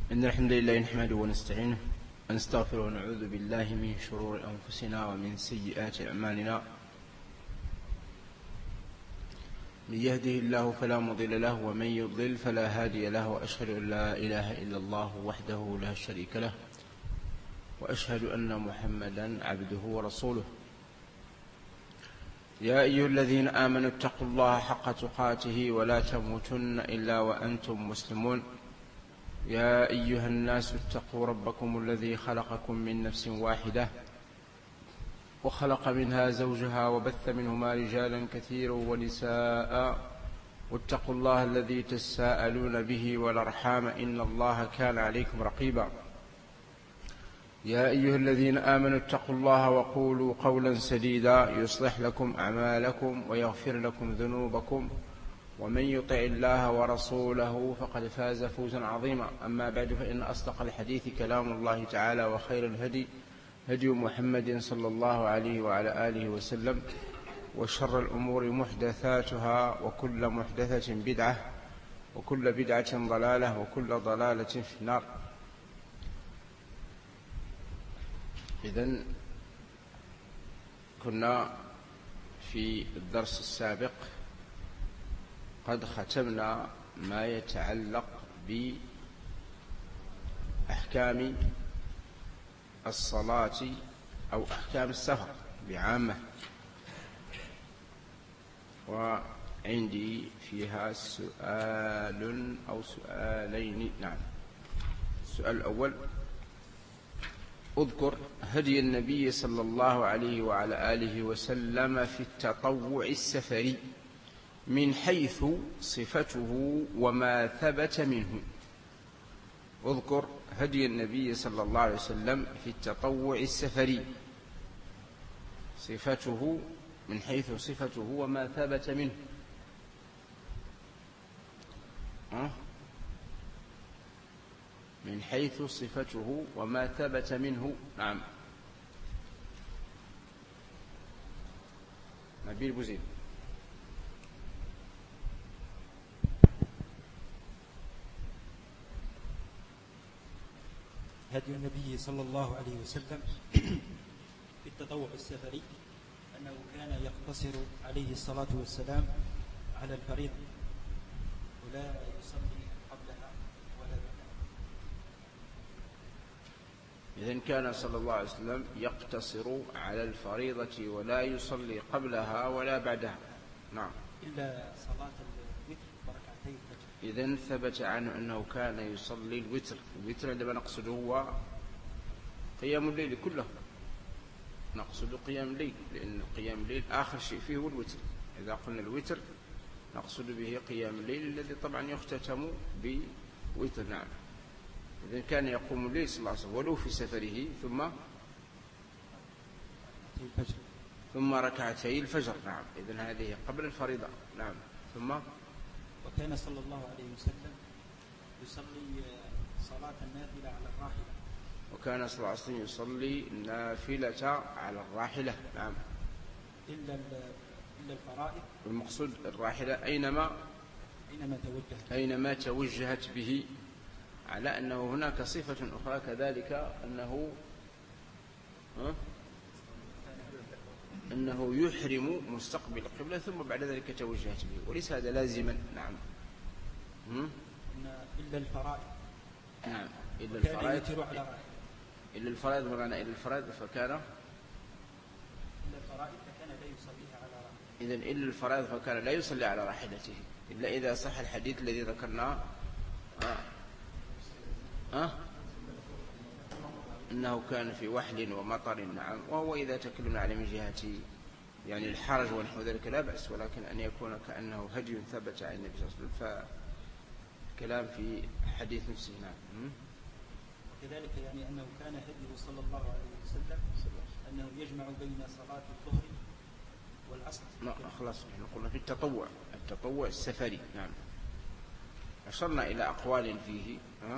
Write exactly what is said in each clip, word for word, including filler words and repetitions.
إن الحمد لله نحمده ونستعينه ونستغفره ونعوذ بالله من شرور أنفسنا ومن سيئات أعمالنا. من يهده الله فلا مضل له ومن يضلل فلا هادي له، وأشهد أن لا إله إلا الله وحده لا شريك له، وأشهد أن محمدا عبده ورسوله. يا أيها الذين آمنوا اتقوا الله حق تقاته ولا تموتن إلا وأنتم مسلمون. يا أيها الناس اتقوا ربكم الذي خلقكم من نفس واحدة وخلق منها زوجها وبث منهما رجالا كثيرا ونساء، واتقوا الله الذي تساءلون به والأرحام إن الله كان عليكم رقيبا. يا أيها الذين آمنوا اتقوا الله وقولوا قولا سديدا يصلح لكم أعمالكم ويغفر لكم ذنوبكم، ومن يطع الله ورسوله فقد فاز فوزا عظيما. أما بعد، فإن أصدق الحديث كلام الله تعالى، وخير الهدي هدي محمد صلى الله عليه وعلى آله وسلم، وشر الأمور محدثاتها، وكل محدثة بدعة، وكل بدعة ضلالة، وكل ضلالة في النار. إذن كنا في الدرس السابق قد ختمنا ما يتعلق بأحكام الصلاة أو أحكام السفر بعامة، وعندي فيها سؤال أو سؤالين. نعم. السؤال الأول: اذكر هدي النبي صلى الله عليه وعلى آله وسلم في التطوع السفري من حيث صفته وما ثبت منه. اذكر هدي النبي صلى الله عليه وسلم في التطوع السفري، صفته من حيث صفته وما ثبت منه. أه؟ من حيث صفته وما ثبت منه. نعم. نبيل بوزيد. هدي النبي صلى الله عليه وسلم في التطوع السفري أنه كان يقتصر عليه الصلاة والسلام على الفريضة، ولا يصلي قبلها ولا بعدها. إذن كان صلى الله عليه وسلم يقتصر على الفريضة ولا يصلي قبلها ولا بعدها. نعم. إلا صلاة الوتر وركعتي الفجر. إذن ثبت عنه أنه كان يصلي الوتر. الوتر عندما نقصده هو قيام الليل كله، نقصد قيام الليل، لأن قيام الليل آخر شيء فيه هو الوتر. إذا قلنا الوتر نقصد به قيام الليل الذي طبعا يختتم بوتر. نعم. إذن كان يقوم الليل صلى الله عليه وسلم ولو في سفره، ثم ثم ركعتي الفجر. نعم. إذن هذه قبل الفريضة. نعم. ثم وكان صلى الله عليه وسلم يصلي صلاة النافلة على الراحلة. وكان صلى الله عليه وسلم يصلي النافلة على الراحلة. نعم. إلا إلا الفرائض. المقصود الراحلة أينما أينما توجهت أينما توجهت به، على أنه هناك صفة أخرى كذلك، أنه أنه يحرم مستقبل القبلة ثم بعد ذلك توجهت به، وليس هذا لازما. نعم. إلا الفرائض. نعم. إلا الفرائض. إلا الفرائض معنى إلا الفرائض فكان إلا الفرائض فكان لا يصليها على راحلته. إذن إلا الفرائض فكان لا يصلي على راحلته إلا إذا صح الحديث الذي ذكرناه آه. آه. أنه كان في وحل ومطر. نعم. وهو إذا تكلمنا على من جهة يعني الحرج ونحو ذلك لا بأس، ولكن أن يكون كأنه هدي ثبت عن النبي صلى الله عليه وسلم فكلام في حديث نفسه. نعم. وكذلك يعني أنه كان هديه صلى الله عليه وسلم أنه يجمع بين صلاة الظهر والعصر. لا خلاص، نحن قلنا في التطوع التطوع السفري. نعم. أشرنا إلى أقوال فيه. ها؟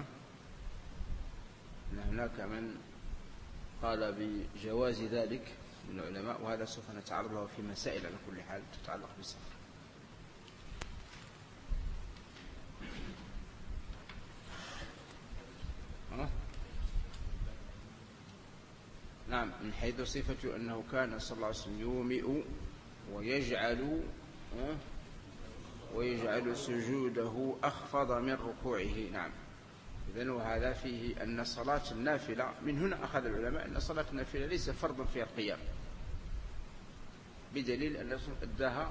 هناك من قال بجواز ذلك من العلماء، وهذا سوف نتعرض له في مسائل على كل حال تتعلق بالسفر. نعم، من حيث صفته أنه كان صلى الله عليه وسلم يومئ ويجعل ويجعل سجوده أخفض من ركوعه. نعم، إذن وهذا فيه أن صلاة النافلة، من هنا أخذ العلماء أن صلاة النافلة ليس فرضا فيها القيام، بدليل أن الرسول أداها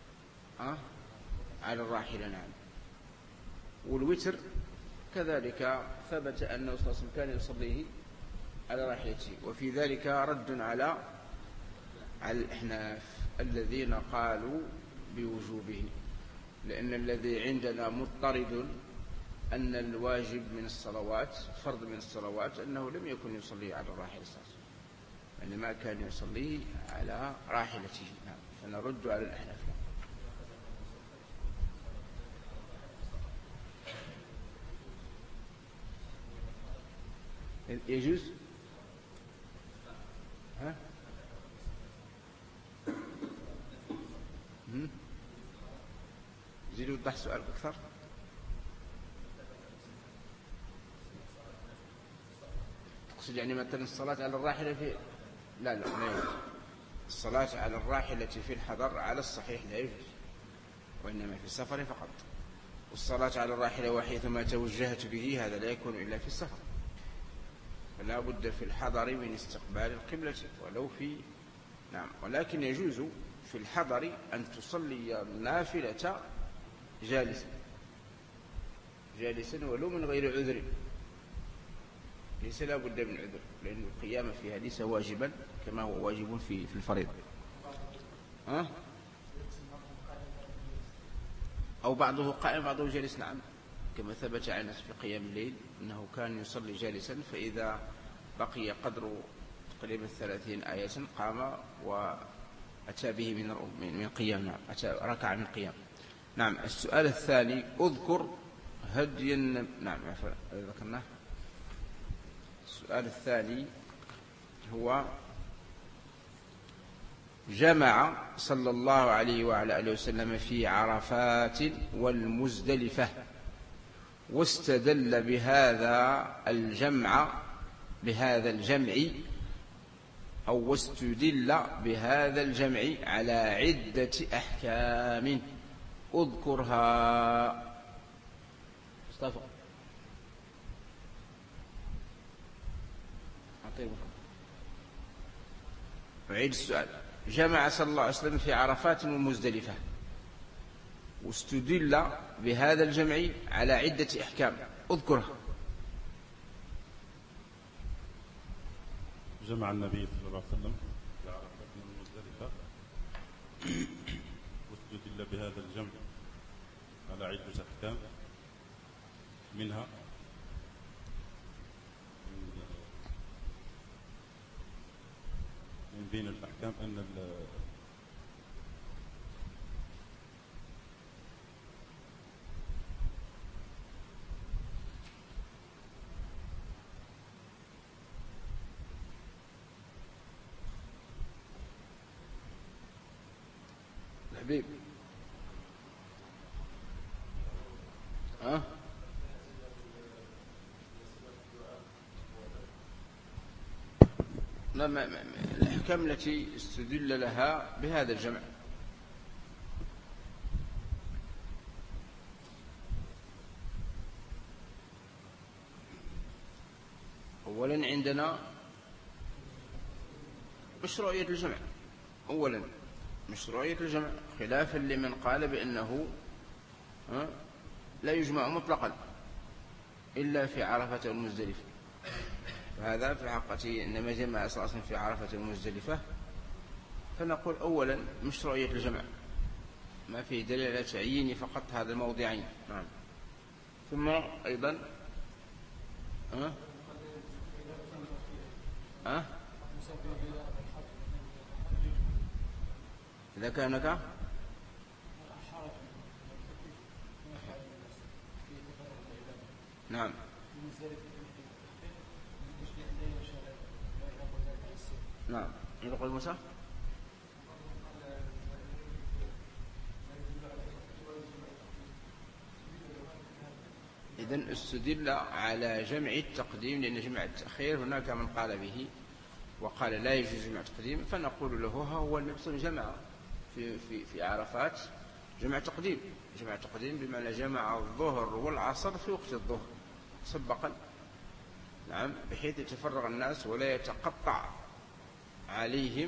على الراحلة. نعم، والوتر كذلك ثبت أنه صلى الله عليه وسلم كان يصليه على راحلته، وفي ذلك رد على على الأحناف الذين قالوا بوجوبه، لأن الذي عندنا مضطرد أن الواجب من الصلوات، فرض من الصلوات، أنه لم يكن يصلي على الراحلة، إنما كان يصلي على راحلته. نعم، فنرد على الأحناف. يجوز ها زيد وضح سؤال أكثر. تقصد يعني مثلا الصلاة على الراحلة في لا لا لا يجوز. الصلاة على الراحلة في الحضر على الصحيح لا يجوز، وإنما في السفر فقط. والصلاة على الراحلة وحيثما توجهت به هذا لا يكون إلا في السفر، فلا بد في الحضر من استقبال القبلة ولو في نعم. ولكن يجوز في الحضر أن تصلي النافلة جالسا جالسا ولو من غير عذر، ليس لا بد من عذر، لأن القيام فيها ليس واجبا كما هو واجب في في الفريضة. أه؟ أو بعضه قائم بعضه جالس. نعم، كما ثبت عن أنس في قيام الليل أنه كان يصلي جالسا، فإذا بقي قدر تقريبا ثلاثين آية قام وأتى به من من قيام. نعم، أتى ركع من قيام. نعم، السؤال الثاني أذكر هدي. نعم، ذكرناه. السؤال الثاني هو جمع صلى الله عليه وعلى آله وسلم في عرفات والمزدلفة، واستدل بهذا الجمع بهذا الجمع أو واستدل بهذا الجمع على عدة أحكام أذكرها. مصطفى أعيد السؤال. جمع صلى الله عليه وسلم في عرفات ومزدلفة، واستدل بهذا الجمع على عدة أحكام أذكرها. جمع النبي صلى الله عليه وسلم في عرفات ومزدلفة، واستدل بهذا الجمع على عدة أحكام، منها من بين الأحكام أن الحبيب ها لما الأحكام التي استدل لها بهذا الجمع. أولا عندنا مشروعية الجمع، أولا مشروعية الجمع، خلافا لمن قال بأنه لا يجمع مطلقا إلا في عرفة والمزدلفة، فهذا في حقيقة إنما جمع صلى الله عليه وسلم في عرفة والمزدلفة. فنقول أولا مشروعية الجمع، ما فيه دليل على تعيين فقط هذا الموضعين. نعم. ثم أيضا أه؟ أه؟ إذا كان هناك نعم نعم يقول موسى إذن استدل على جمع التقديم، لأن جمع التأخير هناك من قال به وقال لا يجوز جمع تقديم، فنقول له ها هو النبي صلى الله عليه وسلم جمع في, في, في عرفات جمع تقديم. جمع تقديم بمعنى جمع الظهر والعصر في وقت الظهر مسبقا، نعم، بحيث يتفرغ الناس ولا يتقطع عليهم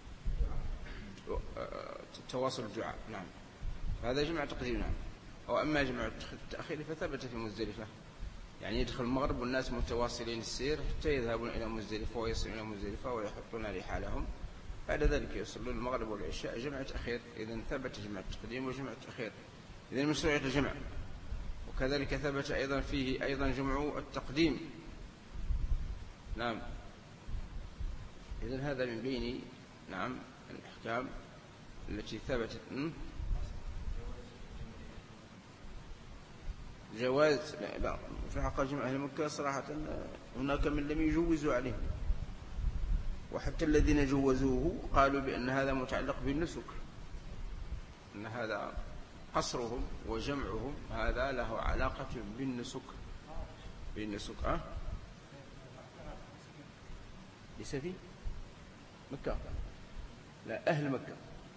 تواصل الدعاء. نعم، هذا جمع تقديم. نعم. وأما جمع التأخير فثبت في مزدلفة، يعني يدخل المغرب والناس متواصلين السير حتى يذهبون إلى مزدلفة ويصلون إلى مزدلفة ويحطون رحالهم، بعد ذلك يصلون المغرب والعشاء جمع تأخير. إذن ثبت جمع التقديم وجمع التأخير، إذن مشروعية الجمع. وكذلك ثبت أيضا فيه أيضا جمع التقديم. نعم، إذن هذا من بين نعم الأحكام التي ثبتت. جواز لا, لا في حق جمع أهل مكة صراحة هناك من لم يجوزوا عليه، وحتى الذين جوزوه قالوا بأن هذا متعلق بالنسك، أن هذا قصرهم وجمعهم هذا له علاقة بالنسك. بالنسك أه؟ ليس في مكة، لا أهل مكة،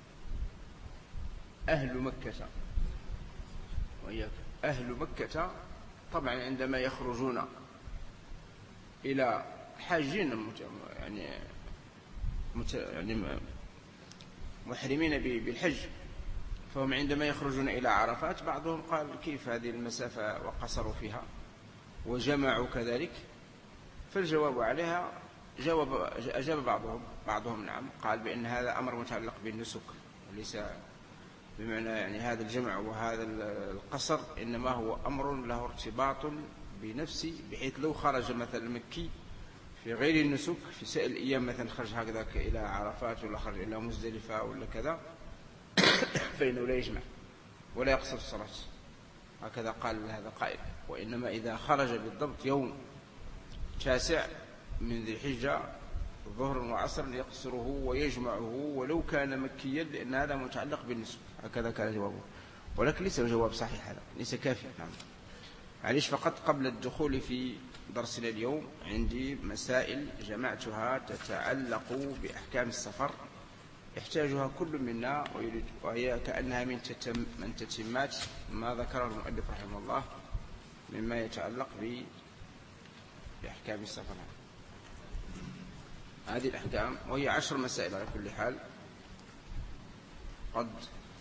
أهل مكة وإياك أهل مكة طبعا عندما يخرجون إلى حاجين يعني يعني محرمين بالحج، فهم عندما يخرجون إلى عرفات بعضهم قال كيف هذه المسافة وقصروا فيها وجمعوا كذلك، فالجواب عليها جواب أجاب بعضهم بعضهم نعم، قال بأن هذا أمر متعلق بالنسك وليس بمعنى يعني هذا الجمع وهذا القصر، إنما هو أمر له ارتباط بنفسي، بحيث لو خرج مثلا المكي في غير النسك في سائر الأيام مثلا خرج هكذا إلى عرفات ولا خرج إلى مزدلفة ولا كذا فإنه لا يجمع ولا يقصر الصلاة، هكذا قال هذا قائل. وإنما إذا خرج بالضبط يوم تاسع من ذي الحجة ظهر وعصر يقصره ويجمعه ولو كان مكيا، لأن هذا متعلق بالنسك. هكذا كان جوابه، ولكن ليس جواب صحيح، هذا ليس كافيا. نعم، معليش فقط قبل الدخول في درسنا اليوم عندي مسائل جمعتها تتعلق بأحكام السفر يحتاجها كل منا ويريد، وهي كأنها من تتم من تتمات ما ذكره المؤلف رحمه الله مما يتعلق بأحكام السفر. هذه الأحكام وهي عشر مسائل على كل حال، قد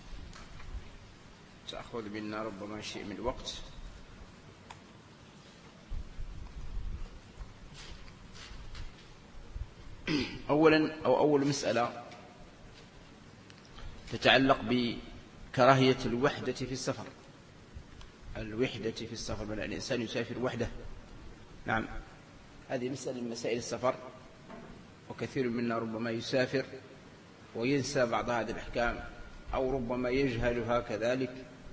تأخذ منا ربما شيء من الوقت. أولا أو أول مسألة تتعلق بكراهية الوحدة في السفر. الوحدة في السفر، بل الإنسان يسافر وحده. نعم، هذه مسألة من مسائل السفر، وكثير منا ربما يسافر وينسى بعض هذه الأحكام أو ربما يجهلها كذلك.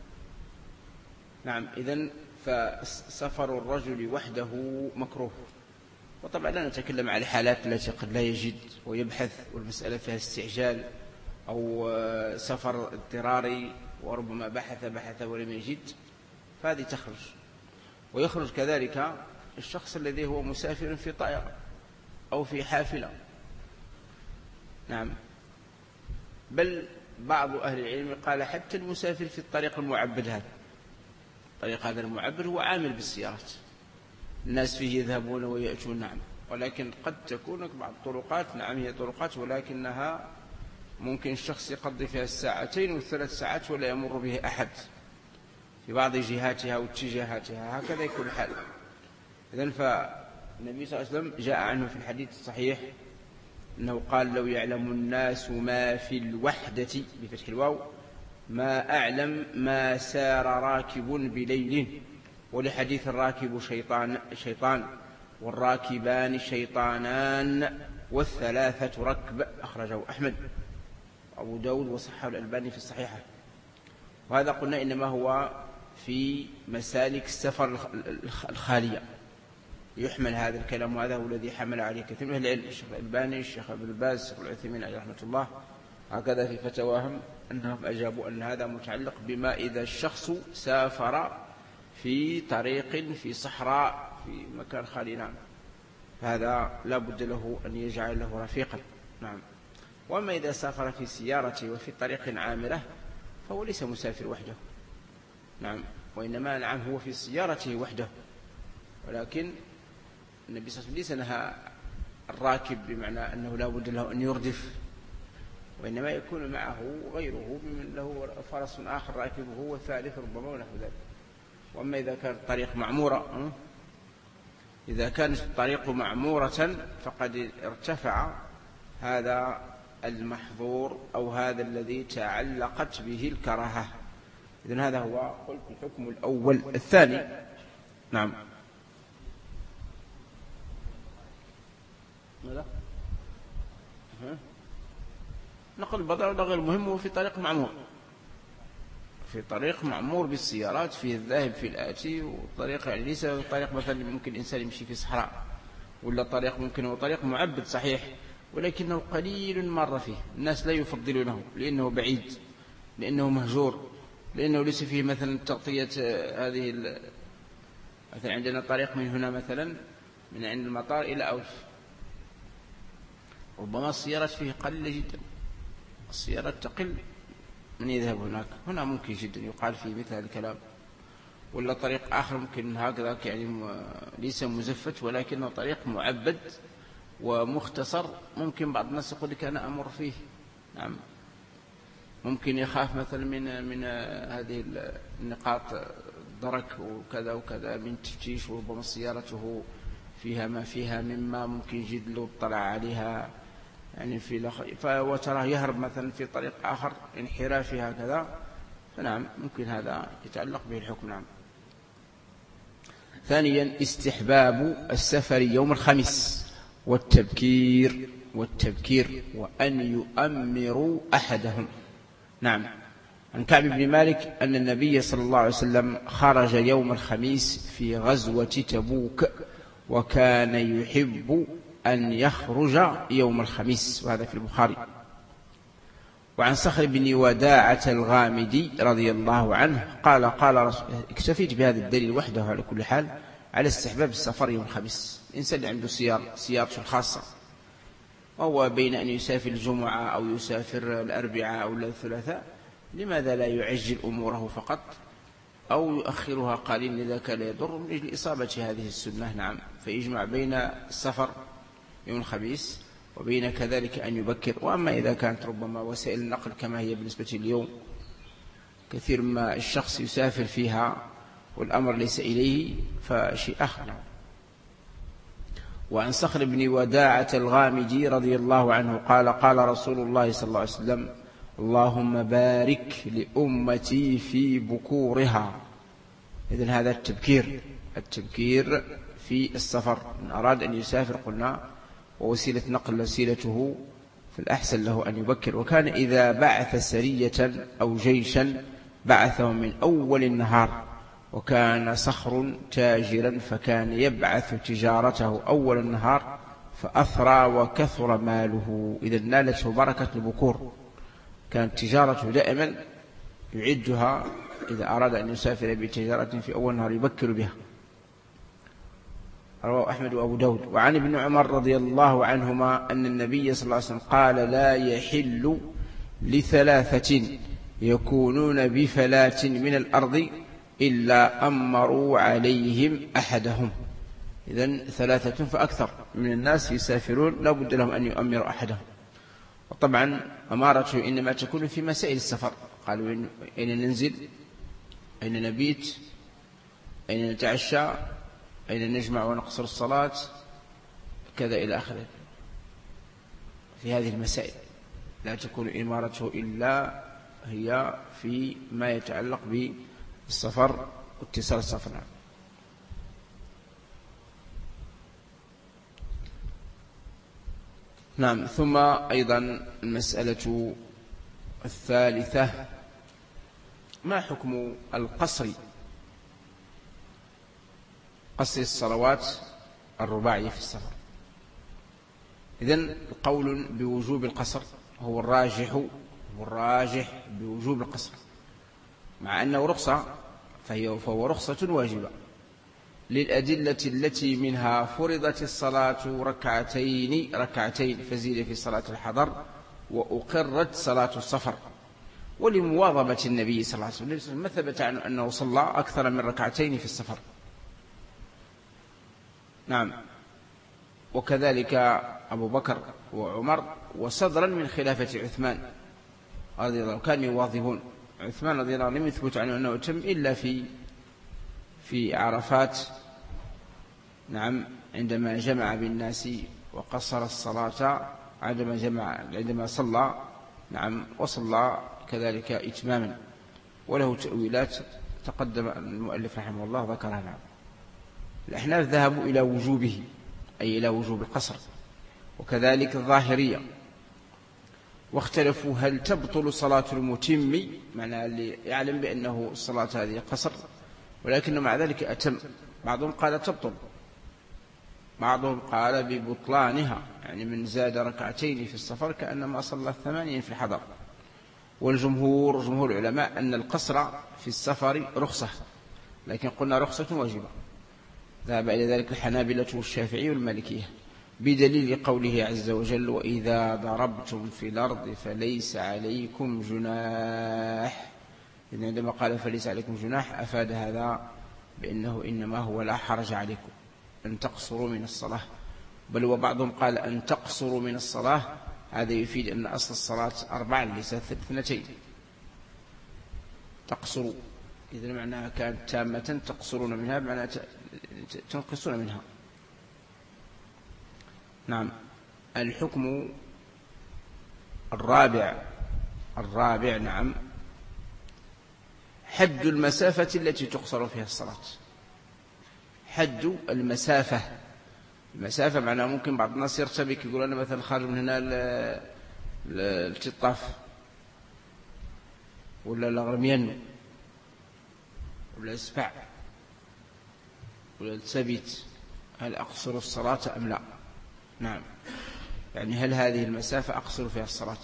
نعم، إذن فسفر الرجل وحده مكروه. وطبعا لا نتكلم على الحالات التي قد لا يجد ويبحث والمسألة فيها استعجال، أو سفر اضطراري وربما بحث بحث ولم يجد، فهذه تخرج. ويخرج كذلك الشخص الذي هو مسافر في طائرة أو في حافلة. نعم، بل بعض أهل العلم قال حتى المسافر في الطريق المعبد، هذا الطريق هذا المعبد هو عامل بالسيارات، الناس فيه يذهبون ويأتون. نعم، ولكن قد تكون بعض الطرقات نعم هي طرقات، ولكنها ممكن الشخص يقضي فيها الساعتين والثلاث ساعات ولا يمر به أحد في بعض جهاتها واتجاهاتها، هكذا يكون الحال. إذن فالنبي صلى الله عليه وسلم جاء عنه في الحديث الصحيح أنه قال لو يعلم الناس ما في الوحدة بفتح الواو ما أعلم ما سار راكب بليل. ولحديث الراكب شيطان, شيطان والراكبان شيطانان والثلاثة ركب، أخرجه أحمد أبو داود وصححه الألباني في الصحيحة. وهذا قلنا إنما هو في مسالك السفر الخالية يحمل هذا الكلام، وهذا هو الذي حمل عليه كثير من العلم، الشيخ الألباني، الشيخ ابن باز، الشيخ العثيمين عليه رحمة الله، هكذا في فتواهم أنهم أجابوا أن هذا متعلق بما إذا الشخص سافر في طريق في صحراء في مكان خالي. نعم، فهذا لا بد له أن يجعل له رفيقا. نعم. وأما إذا سافر في سيارته وفي طريق عامرة فهو ليس مسافر وحده، نعم، وإنما نعم هو في سيارته وحده، ولكن النبي صلى الله عليه وسلم ليس نهى الراكب بمعنى أنه لا بد له أن يردف، وإنما يكون معه غيره ممن له فرس آخر راكبه وثالث ربما ونحو ذلك. وأما إذا كانت الطريق معمورة إذا كانت الطريق معمورة فقد ارتفع هذا المحظور أو هذا الذي تعلقت به الكراهة. إذن هذا هو قلت الحكم الأول. الثاني، نعم، ماذا؟ نقل البضائع ولا غير مهم وفي طريق معمور، في طريق معمور بالسيارات فيه الذاهب في الآتي، وطريق يعني ليس طريق مثلا ممكن الإنسان يمشي في صحراء، ولا طريق ممكن هو طريق معبد صحيح ولكنه قليل مر فيه، الناس لا يفضلونه لأنه بعيد، لأنه مهجور، لأنه ليس فيه مثلا تغطية هذه مثلا عندنا طريق من هنا مثلا من عند المطار إلى أوش، ربما السيارات فيه قليلة جدا، السيارات تقل من يذهب هناك. هنا ممكن جدا يقال فيه مثل هذا الكلام. ولا طريق آخر ممكن هكذا يعني ليس مزفت ولكنه طريق معبد ومختصر، ممكن بعض الناس يقول لك أنا أمر فيه، نعم، ممكن يخاف مثلا من من هذه النقاط درك وكذا وكذا من تفتيش، وربما سيارته فيها ما فيها مما ممكن جد لو اطلع عليها يعني في لخ... وتراه يهرب مثلا في طريق آخر انحرافي هكذا، فنعم ممكن هذا يتعلق به الحكم. نعم. ثانيا، استحباب السفر يوم الخميس والتبكير والتبكير وأن يؤمروا أحدهم. نعم. عن كعب بن مالك أن النبي صلى الله عليه وسلم خرج يوم الخميس في غزوة تبوك، وكان يحب أن يخرج يوم الخميس، وهذا في البخاري. وعن صخر بن وداعة الغامدي رضي الله عنه قال قال رسول، اكتفيت بهذا الدليل وحده على كل حال على استحباب السفر يوم الخميس. الإنسان اللي عنده سيارة سيارته الخاصة وهو بين أن يسافر الجمعة أو يسافر الأربعاء أو الثلاثاء، لماذا لا يعجل أموره فقط أو يؤخرها قليلا إذا كان يضر من أجل إصابة هذه السنة؟ نعم. فيجمع بين السفر يوم الخميس وبين كذلك أن يبكر. وأما إذا كانت ربما وسائل النقل كما هي بالنسبة اليوم كثير ما الشخص يسافر فيها والأمر ليس إليه فشيء آخر. وعن صخر بن وداعة الغامدي رضي الله عنه قال قال رسول الله صلى الله عليه وسلم اللهم بارك لأمتي في بكورها. إذن هذا التبكير التبكير في السفر، من أراد أن يسافر قلنا ووسيلة نقل وسيلته فالأحسن له أن يبكر. وكان إذا بعث سرية أو جيشا بعثه من أول النهار. وكان صخر تاجرا فكان يبعث تجارته أول النهار فأثرى وكثر ماله، إذا نالته بركة البكور. كانت تجارته دائما يعدها إذا أراد أن يسافر بتجارة في أول النهار يبكر بها. رواه أحمد وأبو داود. وعن ابن عمر رضي الله عنهما أن النبي صلى الله عليه وسلم قال لا يحل لثلاثة يكونون بفلاة من الأرض إلا أمروا عليهم أحدهم. إذن ثلاثة فأكثر من الناس يسافرون لا بد لهم أن يؤمروا أحدهم. وطبعا أمارته إنما تكون في مسائل السفر، قالوا أين ننزل، أين نبيت، أين نتعشى، أين نجمع ونقصر الصلاة، كذا إلى آخره. في هذه المسائل لا تكون إمارته إلا هي في ما يتعلق بالسفر واتصال السفر. نعم. ثم أيضا المسألة الثالثة ما حكم القصر، قصر الصلوات الرباعية في السفر؟ إذن القول بوجوب القصر هو الراجح هو الراجح بوجوب القصر، مع أنه رخصة فهو رخصة واجبة. للأدلة التي منها فرضت الصلاة ركعتين ركعتين فزيد في صلاة الحضر وأقرت صلاة السفر، ولمواظبة النبي صلى الله عليه وسلم ما ثبت عنه أنه صلى أكثر من ركعتين في السفر. نعم. وكذلك أبو بكر وعمر، وصدرا من خلافة عثمان رضي الله عنه كانوا يواظبون. عثمان رضي الله عنه لم يثبت عنه أنه تم إلا في في عرفات، نعم، عندما جمع بالناس وقصر الصلاة عندما جمع عندما صلى، نعم، وصلى كذلك إتماما، وله تأويلات تقدم المؤلف رحمه الله ذكرها. نعم. الأحناف ذهبوا إلى وجوبه، أي إلى وجوب القصر، وكذلك الظاهرية، واختلفوا هل تبطل صلاة المتم، معنى اللي يعلم بأنه الصلاة هذه قصر ولكن مع ذلك أتم. بعضهم قال تبطل، بعضهم قال ببطلانها، يعني من زاد ركعتين في السفر كأنما صلى ثمانين في الحضر. والجمهور جمهور العلماء أن القصر في السفر رخصة، لكن قلنا رخصة واجبة. ذهب إلى ذلك الحنابلة والشافعي والمالكية بدليل قوله عز وجل: وإذا ضربتم في الأرض فليس عليكم جناح. إذن عندما قال فليس عليكم جناح أفاد هذا بأنه إنما هو لا حرج عليكم أن تقصروا من الصلاة، بل وبعضهم قال أن تقصروا من الصلاة، هذا يفيد أن أصل الصلاة أربعة ليس اثنتين. تقصروا إذا معناها كانت تامة تقصرون منها بمعنى تنقصون منها. نعم. الحكم الرابع الرابع نعم حد المسافة التي تقصر فيها الصلاة. حد المسافة، المسافة معناها ممكن بعض الناس يرتبك يقول أنا مثلا خارج من هنا التطاف ولا الغرميان ولا السبع ولا الثبت، هل أقصر الصلاة أم لا؟ نعم، يعني هل هذه المسافة أقصر فيها الصلاة؟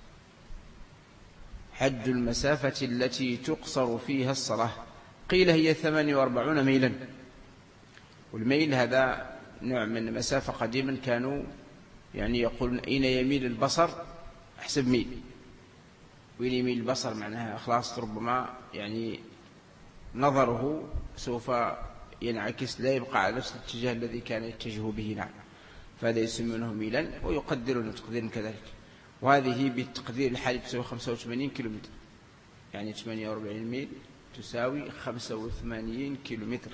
حد المسافة التي تقصر فيها الصلاة قيل هي ثمانية وأربعون ميلا، والميل هذا نوع من مسافة قديما كانوا يعني يقولون أين يميل البصر أحسب ميل، وين يميل البصر معناها خلاص ربما يعني نظره سوف ينعكس لا يبقى على نفس الاتجاه الذي كان يتجه به. نعم، فهذا يسمونه ميلا ويقدرون تقديرا كذلك. وهذه بالتقدير الحالي تساوي خمسة وثمانين كيلومتر، يعني ثمانية وأربعين ميل تساوي خمسة وثمانين كيلومتر.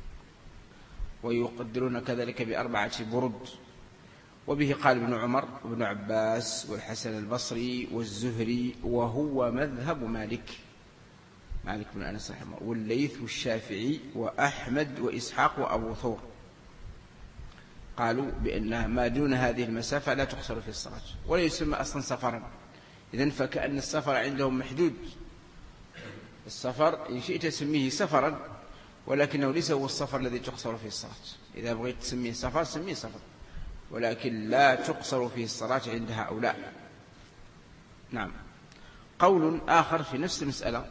ويقدرون كذلك بأربعة برد. وبه قال ابن عمر وابن عباس والحسن البصري والزهري، وهو مذهب مالك مالك بن أنس رحمه الله، والليث والشافعي وأحمد وإسحاق وأبو ثور، قالوا بأن ما دون هذه المسافة لا تقصر في الصلاة ولا يسمى أصلا سفرا. إذن فكأن السفر عندهم محدود. السفر إن شئت تسميه سفرا، ولكنه ليس هو السفر الذي تقصر فيه الصلاة. إذا بغيت تسميه سفر سميه سفر، ولكن لا تقصر فيه الصلاة عند هؤلاء. نعم. قول آخر في نفس المسألة،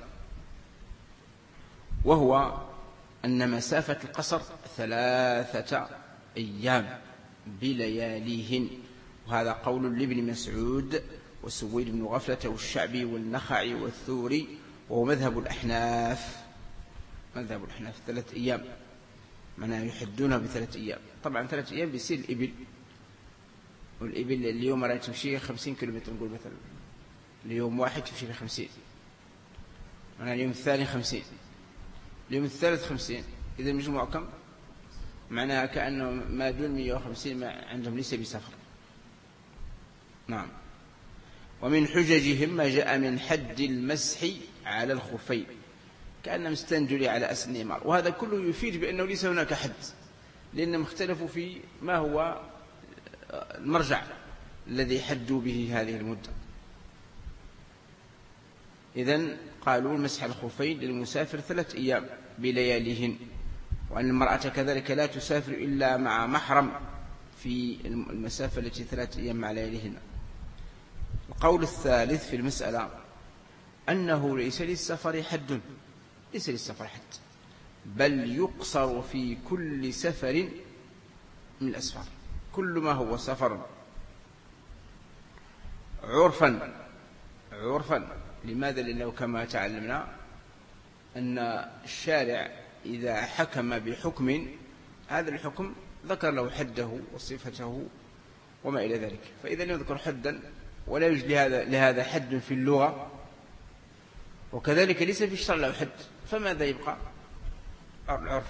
وهو أن مسافة القصر ثلاثة أيام بلياليهن، وهذا قول لابن مسعود وسويد بن غفلة والشعبي والنخعي والثوري، وهو مذهب الأحناف. مذهب الأحناف ثلاث أيام، معناه يحدونها بثلاث أيام. طبعا ثلاث أيام بيصير الإبل، والإبل اليوم رأي تمشي خمسين كيلومتر، نقول مثلا اليوم واحد تمشي في خمسين، معناه اليوم الثاني خمسين، اليوم الثالث خمسين، إذا المجموع كم؟ معناها كأنه ما دون مئة وخمسين ما عندهم ليس بسفر. نعم. ومن حججهم ما جاء من حد المسح على الخفين، كأنهم استندلوا على أسن النمار، وهذا كله يفيد بأنه ليس هناك حد، لأنهم اختلفوا في ما هو المرجع الذي حدوا به هذه المدة. إذن قالوا المسح على الخفين للمسافر ثلاث أيام بلياليهن، وأن المرأة كذلك لا تسافر إلا مع محرم في المسافة التي ثلاث أيام مع لياليهن. القول الثالث في المسألة أنه ليس للسفر حد، ليس للسفر حد، بل يقصر في كل سفر من الأسفار، كل ما هو سفر عرفا عرفا. لماذا؟ لأنه كما تعلمنا أن الشارع إذا حكم بحكم، هذا الحكم ذكر له حده وصفته وما إلى ذلك، فإذا يذكر حدا ولا يوجد لهذا, لهذا حد في اللغة، وكذلك ليس في الشرع له حد، فماذا يبقى؟ العرف.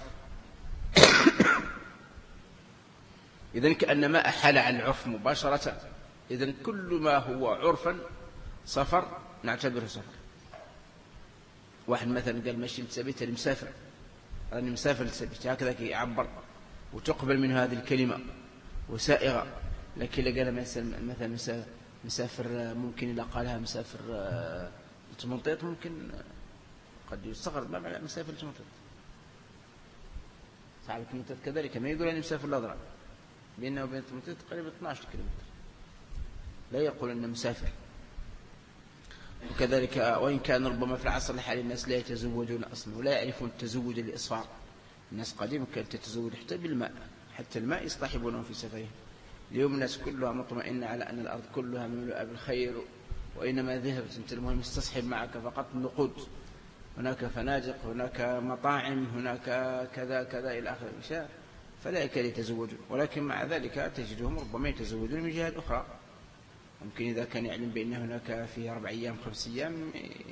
إذن كأنما أحال على العرف مباشرة. إذن كل ما هو عرفا سفر نعتبره سفر. واحد مثلا قال ماشي لتثبت المسافر، أنا مسافر لتثبت، هكذا يعبر وتقبل منه هذه الكلمة وسائغة. لكن إذا قال مثلا مسافر، ممكن إذا قالها مسافر تمنطيط ممكن قد يستغرب، ما معنى مسافر تمنطيط؟ صعب تمنطيط كذلك ما يقول أني مسافر الأضرع، بينه وبين تمنطيط قريب اثني عشر كيلومتر، لا يقول أنه مسافر. وكذلك وإن كان ربما في العصر الحالي الناس لا يتزوجون أصلا ولا يعرفون التزوج الإصفار. الناس قديما كانت تتزوج حتى بالماء، حتى الماء يصطحبونه في سفرهم. اليوم الناس كلها مطمئنة على أن الأرض كلها مملوءة بالخير، وإنما ذهبت أنت المهم استصحب معك فقط النقود، هناك فنادق، هناك مطاعم، هناك كذا كذا إلى آخر الأشياء، فلا يكاد يتزوجون. ولكن مع ذلك تجدهم ربما يتزوجون من جهات أخرى. ممكن إذا كان يعلم بأن هناك في أربع أيام خمس أيام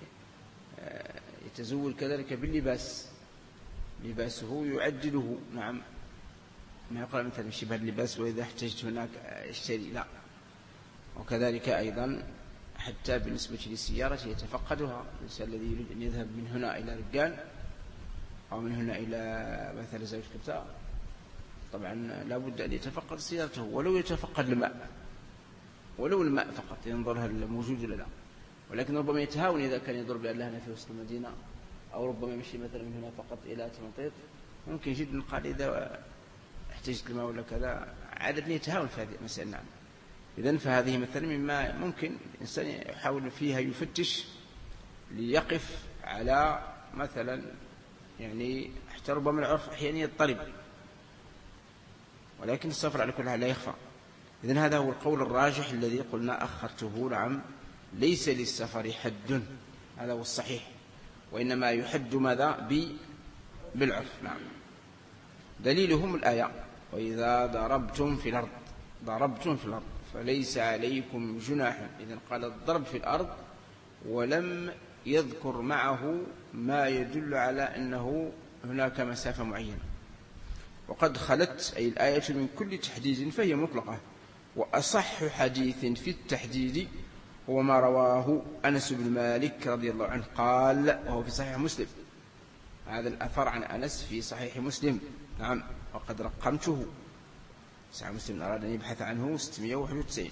يتزوج كذلك باللباس، لباسه يعدله. نعم، ما يقول مثلا شبه اللباس وإذا احتجت هناك اشتري، لا. وكذلك أيضا حتى بالنسبة للسيارة يتفقدها الإنسان الذي يريد أن يذهب من هنا إلى رجال أو من هنا إلى مثلا زوج كبتاء، طبعا لا بد أن يتفقد سيارته، ولو يتفقد الماء، ولو الماء فقط ينظر هل موجود ولا لا. ولكن ربما يتهاون إذا كان يضرب بأن هنا في وسط المدينة، أو ربما يمشي مثلا من هنا فقط إلى تمنطيط، ممكن جدا قال إذا احتجت الماء ولا كذا، عادة يتهاون في هذه المسألة. نعم. إذن فهذه مثلا مما ممكن الإنسان يحاول فيها يفتش ليقف على مثلا، يعني حتى ربما العرف أحيانا يضطرب، ولكن السفر على كل حال لا يخفى. إذن هذا هو القول الراجح الذي قلنا أخرته. نعم، ليس للسفر حد، هذا هو الصحيح، وإنما يحد ماذا؟ بالعرف. نعم. دليلهم الآية وإذا ضربتم في الأرض، ضربتم في الأرض فليس عليكم جناح. إذن قال الضرب في الأرض ولم يذكر معه ما يدل على أنه هناك مسافة معينة. وقد خلت أي الآية من كل تحديد فهي مطلقة. وأصح حديث في التحديد هو ما رواه أنس بن مالك رضي الله عنه قال، وهو في صحيح مسلم. هذا الأثر عن أنس في صحيح مسلم. نعم، وقد رقمته. صحيح مسلم أراد أن يبحث عنه ستمائة وواحد وتسعين.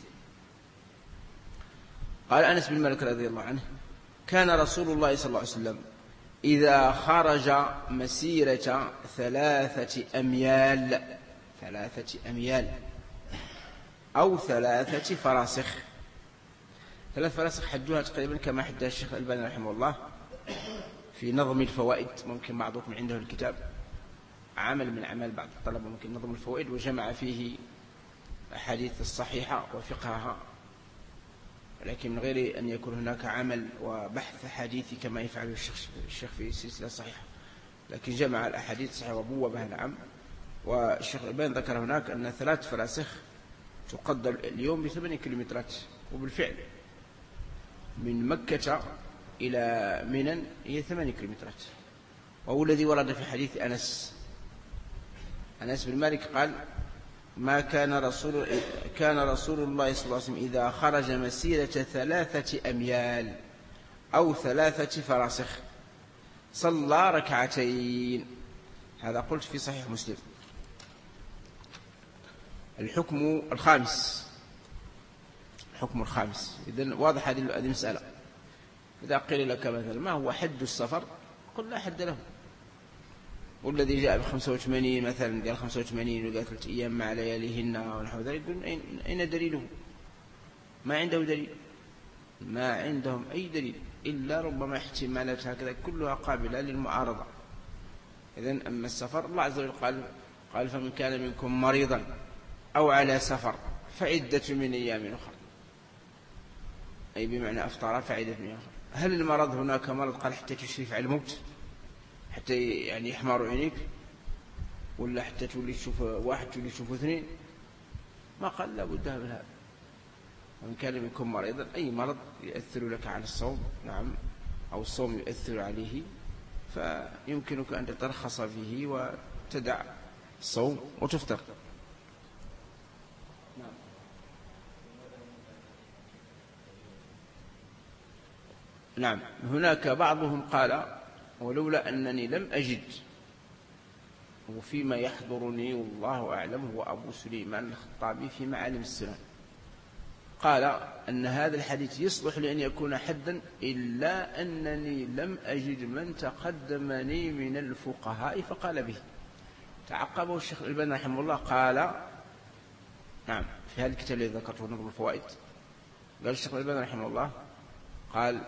قال أنس بن مالك رضي الله عنه: كان رسول الله صلى الله عليه وسلم إذا خرج مسيرة ثلاثة أميال ثلاثة أميال أو ثلاثة فراسخ. ثلاث فراسخ حدوها تقريبا كما حدها الشيخ الألباني رحمه الله في نظم الفوائد. ممكن بعضكم عنده الكتاب، عمل من أعمال بعض الطلبة، ممكن نظم الفوائد، وجمع فيه أحاديث الصحيحة وفقهها، لكن من غير أن يكون هناك عمل وبحث حديثي كما يفعله الشيخ في سلسلة صحيحة، لكن جمع الأحاديث الصحيحة وبوبها. نعم. والشيخ الألباني ذكر هناك أن ثلاث فراسخ تقدر اليوم بثمانية كيلومترات، وبالفعل من مكة إلى منى هي ثمانية كيلومترات، وهو الذي ورد في حديث أنس أنس بن مالك قال: ما كان رسول كان رسول الله صلى الله عليه وسلم إذا خرج مسيرة ثلاثة أميال أو ثلاثة فراسخ صلى ركعتين. هذا قلت في صحيح مسلم. الحكم الخامس الحكم الخامس إذن واضح هذه المسألة. إذا قيل لك مثلا ما هو حد السفر، قل لا حد له. والذي جاء بخمسة وثمانين مثلا قال خمسة وثمانين وقال ثلاثة أيام مع لياليهن ونحو ذلك، يقول أين دليله؟ ما عنده دليل، ما عندهم أي دليل إلا ربما احتمالات هكذا كلها قابلة للمعارضة. إذن أما السفر الله عز وجل قال قال فمن كان منكم مريضا أو على سفر فعدة من أيام أخرى، أي بمعنى أفطار فعدة من أيام أخرى. هل المرض هناك مرض قال حتى تشرف على الموت، حتى يعني يحمر عينيك، ولا حتى تولي تشوف واحد تولي تشوف اثنين؟ ما قال لا بد من هذا. ومن كان منكم مريضا أي مرض يؤثر لك على الصوم، نعم، أو الصوم يؤثر عليه، فيمكنك أن تترخص فيه وتدع الصوم وتفطر. نعم. هناك بعضهم قال ولولا أنني لم أجد، وفيما يحضرني والله أعلم هو أبو سليمان الخطابي في معالم السنن، قال أن هذا الحديث يصلح لأن يكون حدا، إلا أنني لم أجد من تقدمني من الفقهاء فقال به. تعقبه الشيخ الألباني رحمه الله قال، نعم، في هذا الكتاب الذي ذكرته نظر الفوائد، قال الشيخ الألباني رحمه الله قال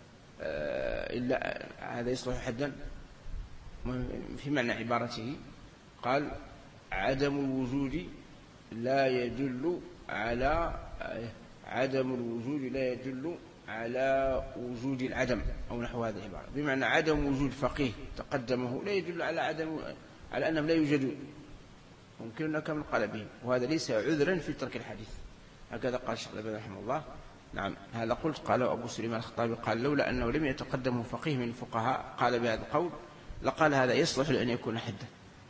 إلا هذا يصلح حدا في معنى عبارته، قال عدم الوجود لا يدل على عدم الوجود لا يدل على وجود العدم، أو نحو هذه العبارة، بمعنى عدم وجود فقيه تقدمه لا يدل على عدم على أنهم لا يوجدون، ممكن أن من قال بهم، وهذا ليس عذرا في ترك الحديث. هكذا قال الشيخ الألباني رحمه الله. نعم، هذا قلت قال أبو سليمان الخطابي قال لولا أنه لم يتقدمه فقيه من الفقهاء قال بهذا القول لقال هذا يصلح لأن يكون حدا.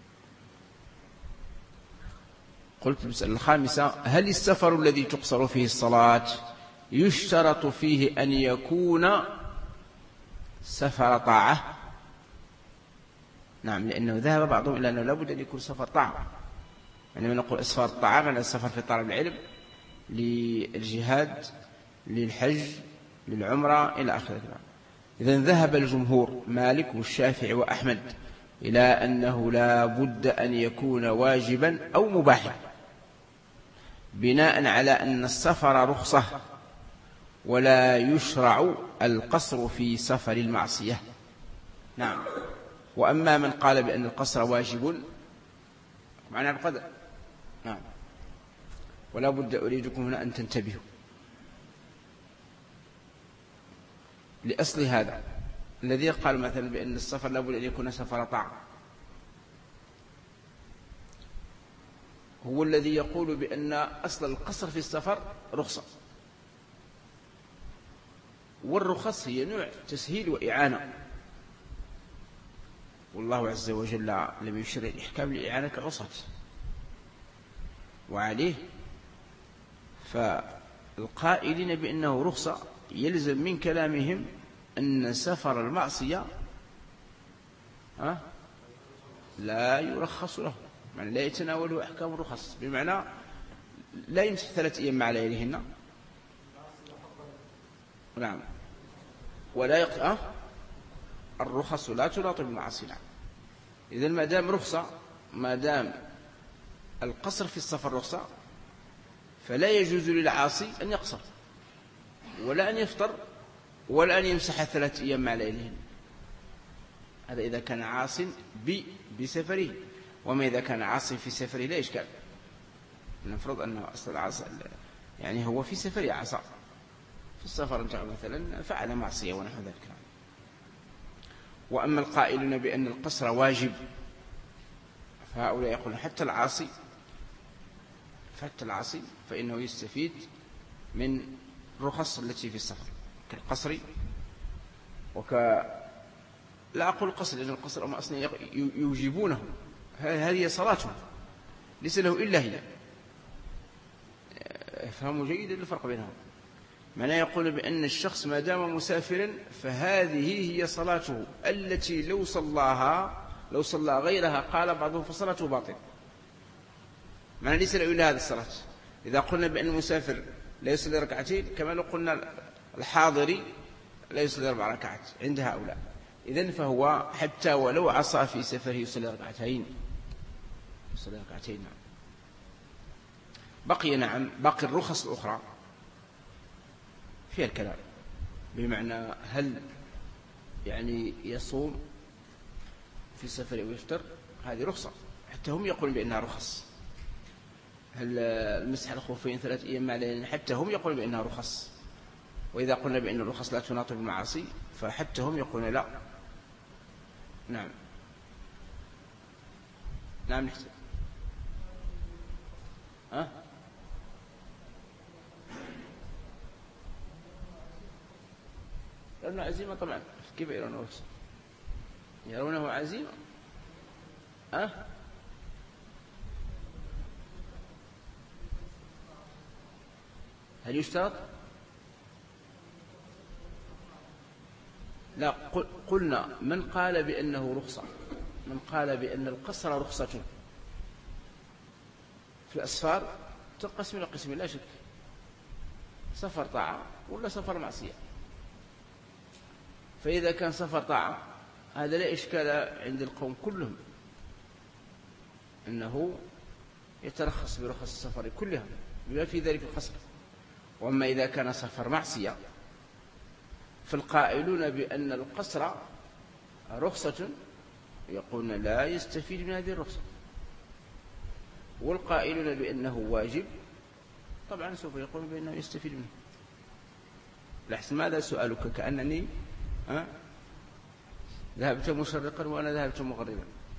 قلت المسألة الخامسة: هل السفر الذي تقصر فيه الصلاة يشترط فيه أن يكون سفر طاعة؟ نعم، لأنه ذهب بعضهم إلى أنه لابد أن يكون سفر طاعة. عندما يعني نقول سفر طاعة من السفر في طلب العلم، للجهاد، للحج، للعمرة إلى آخره. إذن ذهب الجمهور مالك والشافعي وأحمد إلى أنه لا بد أن يكون واجبا أو مباحا، بناء على أن السفر رخصة ولا يشرع القصر في سفر المعصية. نعم. وأما من قال بأن القصر واجب معنى القدر، نعم، ولا بد أريدكم هنا أن تنتبهوا لأصل هذا الذي قال مثلا بأن السفر لا بد أن يكون سفر طاعة، هو الذي يقول بأن أصل القصر في السفر رخصة، والرخص هي نوع تسهيل وإعانة، والله عز وجل لم يشرع الإحكام لإعانة الرخصة، وعليه فالقائلين بأنه رخصة يلزم من كلامهم أن سفر المعصية لا يرخص له، يعني لا يتناوله أحكام الرخص، بمعنى لا يمسح ثلاث أيام مع لياليهن، نعم، ولا يقطع الرخص لا تناط بالمعاصي. نعم. إذن ما دام رخصة، ما دام القصر في السفر رخصة، فلا يجوز للعاصي أن يقصر ولا أن يفطر ولا أن يمسح ثلاث أيام مع لياليهن. هذا إذا كان عاص بسفره، وما إذا كان عاص في سفره لا إشكال. نفرض أنه أصل العاص يعني هو في سفره عصى في السفر انتهى مثلا فعل معصية ونحو ذلك. وأما القائلون بأن القصر واجب فهؤلاء يقولون حتى العاصي حتى العاصي فإنه يستفيد من الرخص التي في السفر كالقصر وك لا أقول القصر لأن القصر أما أصلا يوجبونه، هذه صلاته ليس له إلا هي. فهموا جيدا الفرق بينهم. معنى يقول بأن الشخص ما دام مسافرا فهذه هي صلاته التي لو صلاها لو صلى غيرها قال بعضهم فصلاته باطل، معنى ليس له إلا هذه الصلاة. إذا قلنا بأن المسافر لا يصلي ركعتين كما لو قلنا الحاضر لا يصلي أربع ركعات عند هؤلاء، إذن فهو حتى ولو عصى في سفره يصلي ركعتين يصلي ركعتين. نعم. بقي نعم باقي الرخص الأخرى فيها الكلام، بمعنى هل يعني يصوم في في السفر ويفطر هذه رخصة، حتى هم يقولون بأنها رخص. هل المسح الخفين ثلاث أيام مع ليالي حتى هم يقولون بأنها رخص. وإذا قلنا بأن الرخص لا تناطب المعاصي فحتى هم يقولون لا. نعم نعم نحسن ها يرونه عزيمة طبعا. كيف يرونه رخصة؟ يرونه عزيمة أه؟ هل يشترط؟ لا، قلنا من قال بأنه رخصة، من قال بأن القصر رخصة في الأسفار تنقسم إلى قسمين لا شك، سفر طاعة ولا سفر معصية. فإذا كان سفر طاعة هذا لا إشكال عند القوم كلهم أنه يترخص برخص السفر كلها بما في ذلك القصر. وأما إذا كان سفر معصية فالقائلون بأن القصر رخصة يقولون لا يستفيد من هذه الرخصة، والقائلون بأنه واجب طبعا سوف يقولون بأنه يستفيد منه. لحسن ماذا سؤالك؟ كأنني أه؟ ذهبت مشرقا وأنا ذهبت مغربا.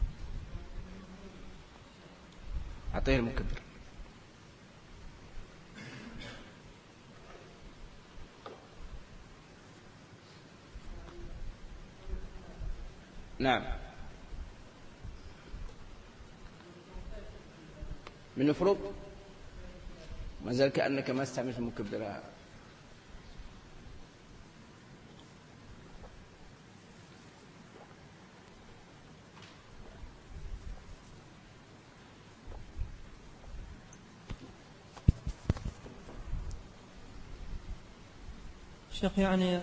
أعطيه المكبر. نعم من المفروض ما زال كأنك ما استعملت المكبر. شيخ يعني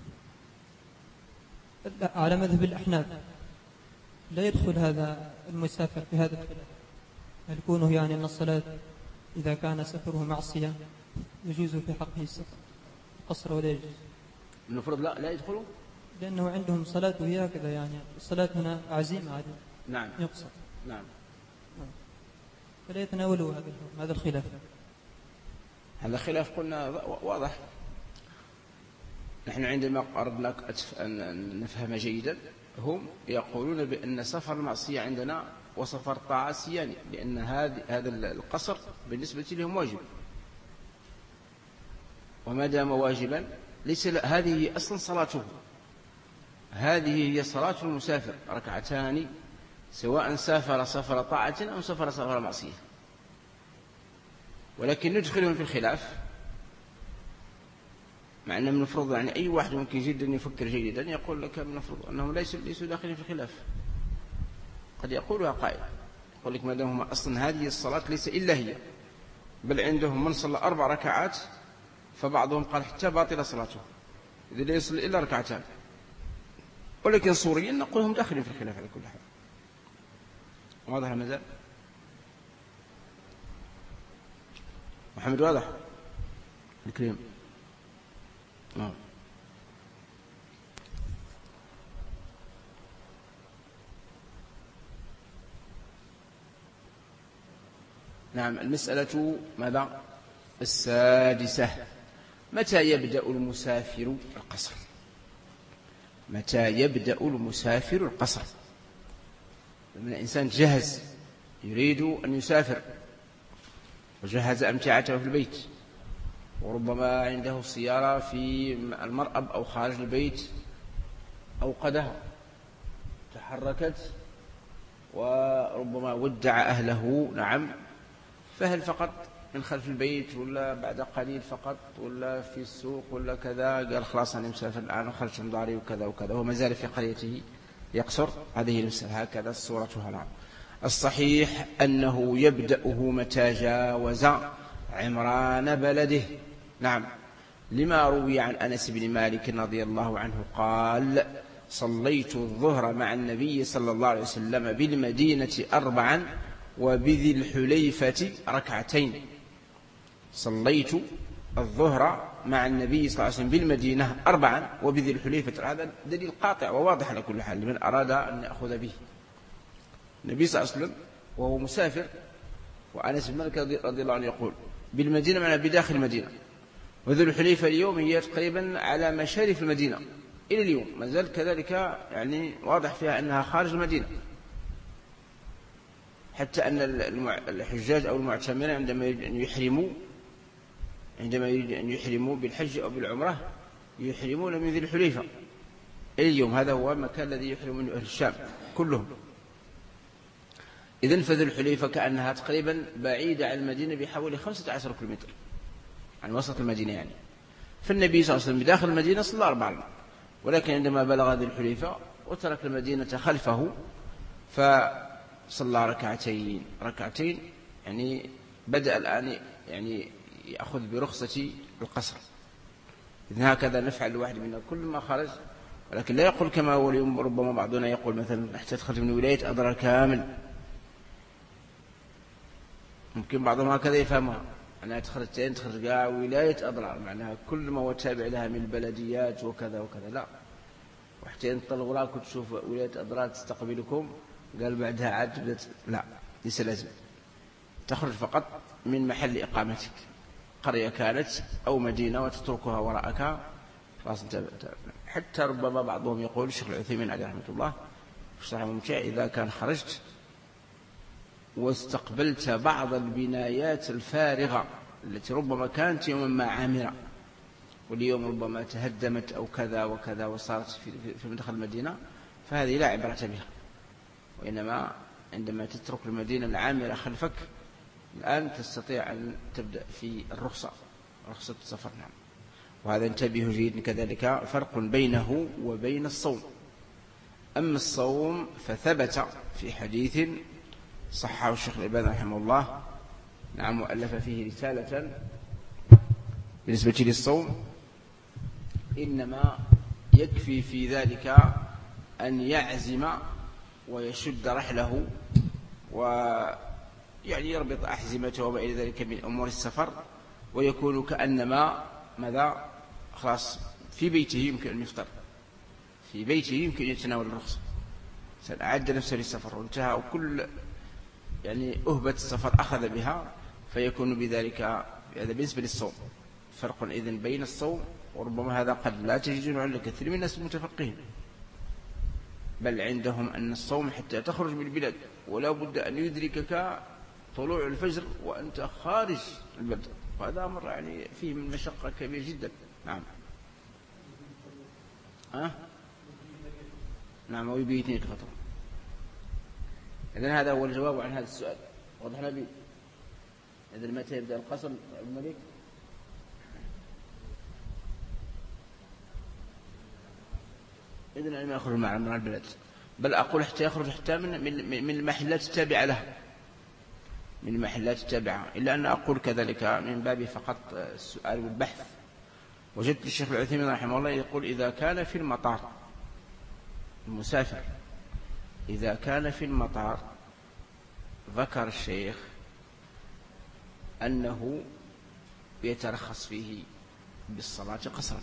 على مذهب الأحناف لا يدخل هذا المسافر في هذا الخلاف، هل يكونه يعني أن الصلاة إذا كان سفره معصية يجوز في حقه السفر قصر ولا يجوز؟ المفروض لا لا يدخلوا، لأنه عندهم صلاة وهي كذا، يعني الصلاة هنا عزيمة عادي. نعم يقصر. نعم فلا يتناولوا هذا هذا الخلاف. هذا خلاف قلنا واضح. نحن عندما أردنا أن نفهم جيدا هم يقولون بأن سفر المعصية عندنا وسفر طاعة سيان، لأن هذا القصر بالنسبة لهم واجب، وما دام واجبا ليس هذه أصلا صلاته، هذه هي صلاة المسافر ركعتان سواء سافر سفر طاعة أو سفر سفر معصية. ولكن ندخلهم في الخلاف، مع أن من المفروض يعني أي واحد ممكن جدا يفكر جيدا يقول لك من المفروض أنهم ليسوا ليسوا داخلين في الخلاف. قد يقولها قائل يقول لك ما دام هم أصلا هذه الصلاة ليس إلا هي، بل عندهم من صلى أربع ركعات فبعضهم قال حتى باطل صلاته إذا لا يصلي إلا ركعتان. ولكن صوريا نقول هم داخلين في الخلاف على كل حال. واضح المزال؟ محمد واضح الكريم؟ نعم. نعم المسألة ماذا؟ السادسة. متى يبدأ المسافر القصر؟ متى يبدأ المسافر القصر؟ لما الإنسان جهز يريد أن يسافر وجهز أمتعته في البيت، وربما عنده سيارة في المرأب أو خارج البيت أوقدها تحركت وربما ودع أهله. نعم، فهل فقط من خلف البيت ولا بعد قليل فقط ولا في السوق ولا كذا؟ قال خلاص أنا مسافر الآن وخرجت من داري وكذا وكذا وما زال في قريته يقصر. هذه المسألة هكذا صورتها. نعم الصحيح أنه يبدأه متى جاوز عمران بلده. نعم لما روي عن أنس بن مالك رضي الله عنه قال صليت الظهر مع النبي صلى الله عليه وسلم بالمدينة أربعا وبذي الحليفة ركعتين. صليت الظهر مع النبي صلى الله عليه وسلم بالمدينة أربعا وبذي الحليفة. هذا دليل قاطع وواضح على كل حال لمن أراد أن يأخذ به. النبي صلى الله عليه وسلم وهو مسافر، وأنس بن مالك رضي الله عنه يقول بالمدينة معنى بداخل المدينة، وذو الحليفة اليوم هي تقريبا على مشارف المدينة إلى اليوم ما زال كذلك، يعني واضح فيها أنها خارج المدينة، حتى أن الحجاج أو المعتمرين عندما يريد أن يحرموا عندما يريد أن يحرموا بالحج أو بالعمرة يحرمون من ذي الحليفة إلى اليوم. هذا هو المكان الذي يحرم منه أهل الشام كلهم. إذن فذو الحليفة كأنها تقريبا بعيدة عن المدينة بحوالي خمسة عشر كيلومتر عن وسط المدينة يعني. فالنبي صلى الله عليه وسلم بداخل المدينة صلى أربع ركعات، ولكن عندما بلغ ذي الحليفة وترك المدينة خلفه فصلى ركعتين ركعتين يعني بدأ الآن يعني يأخذ برخصة القصر. إذن هكذا نفعل الواحد منا كل ما خرج، ولكن لا يقول كما هو اليوم ربما بعضنا يقول مثلا حتى تخرج من ولاية أضرار كامل، ممكن بعضهم هكذا يفهمها أنها تخرج تين تخرج ولاية أضرار معناها كل ما هو تابع لها من البلديات وكذا وكذا، لا، وحتى ينطلقوا راكم تشوف ولاية أضرار تستقبلكم قال بعدها عاد، لا، ليس لازم، تخرج فقط من محل إقامتك، قرية كانت أو مدينة وتتركها وراءك خلاص انت. حتى ربما بعضهم يقول الشيخ العثيمين عليه رحمة الله في شرح الممتع إذا كان خرجت واستقبلت بعض البنايات الفارغة التي ربما كانت يوما ما عامرة واليوم ربما تهدمت أو كذا وكذا وصارت في مدخل المدينة، فهذه لا عبرة بها، وإنما عندما تترك المدينة العامرة خلفك الآن تستطيع أن تبدأ في الرخصة، رخصة السفر. نعم. وهذا انتبه جيد. كذلك فرق بينه وبين الصوم. أما الصوم فثبت في حديث صححه الشيخ الألباني رحمه الله، نعم، وألف فيه رسالة بالنسبة للصوم، إنما يكفي في ذلك أن يعزم ويشد رحله ويعني يربط أحزمته وما إلى ذلك من أمور السفر، ويكون كأنما ماذا خلاص في بيته يمكن أن يفطر، في بيته يمكن يتناول الرخصة، أعد نفسه للسفر وانتهى، وكل يعني أهبة السفر أخذ بها، فيكون بذلك. هذا بالنسبة للصوم. فرق إذن بين الصوم، وربما هذا قد لا تجدون عند كثير من الناس المتفقهين، بل عندهم أن الصوم حتى تخرج من البلاد ولا بد أن يدركك طلوع الفجر وأنت خارج البلد، وهذا أمر يعني فيه من مشقة كبير جدا. نعم. ها؟ نعم، ويبيتني الخطر. إذن هذا هو الجواب عن هذا السؤال. واضح نبي؟ إذن متى يبدأ القصر الملك؟ إذن أن يخرج معنا من البلد، بل أقول حتى يخرج حتى من من من المحلات التابعة له، من المحلات التابعة. إلا أن أقول كذلك من باب فقط السؤال والبحث. وجدت الشيخ العثيمين رحمه الله يقول إذا كان في المطار المسافر، إذا كان في المطار ذكر الشيخ أنه يترخص فيه بالصلاة قصرا،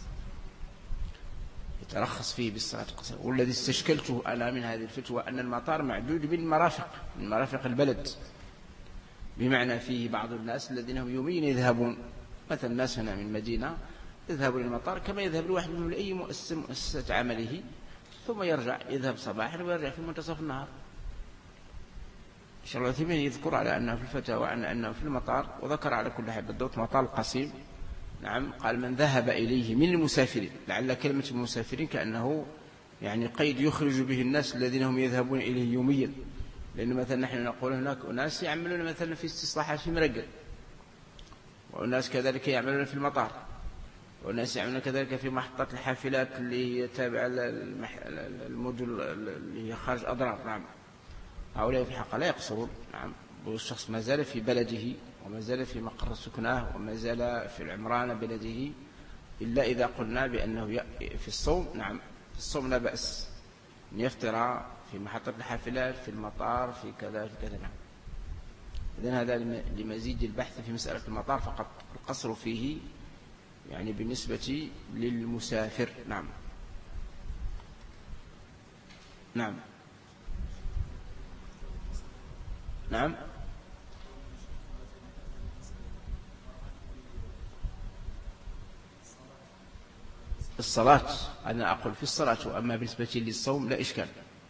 يترخص فيه بالصلاة قصرا. والذي استشكلته أنا من هذه الفتوى أن المطار معدود من مرافق من مرافق البلد، بمعنى فيه بعض الناس الذين هم يوميا يذهبون، مثلا الناس هنا من مدينة يذهبون للمطار كما يذهب الواحد منهم لأي مؤسسة مؤسسة عمله، ثم يرجع، يذهب صباحا ويرجع في منتصف النهار. الشيخ العثيمين يذكر على أنه في الفتاوى عن أنه في المطار، وذكر على كل حال بالضبط مطار القصيم. نعم، قال من ذهب إليه من المسافرين، لعل كلمة المسافرين كأنه يعني قيد يخرج به الناس الذين هم يذهبون إليه يوميا، لأن مثلا نحن نقول هناك أناس يعملون مثلا في استصلاحات في مرقل، وأناس كذلك يعملون في المطار، والناس يعملون كذلك في محطة الحافلات اللي هي تابعة للمدن اللي هي خارج أضرار. نعم، هؤلاء في الحقيقة لا يقصرون. نعم، والشخص ما زال في بلده وما زال في مقر سكناه وما زال في العمران بلده، إلا إذا قلنا بأنه في الصوم. نعم، في الصوم لا بأس أن يفطر في محطة الحافلات، في المطار، في كذا في كذا. نعم. إذن هذا لمزيد البحث في مسألة المطار فقط، القصر فيه يعني بالنسبة للمسافر. نعم. نعم. نعم. الصلاة أنا أقول في الصلاة، وأما بالنسبة للصوم لا إشكال.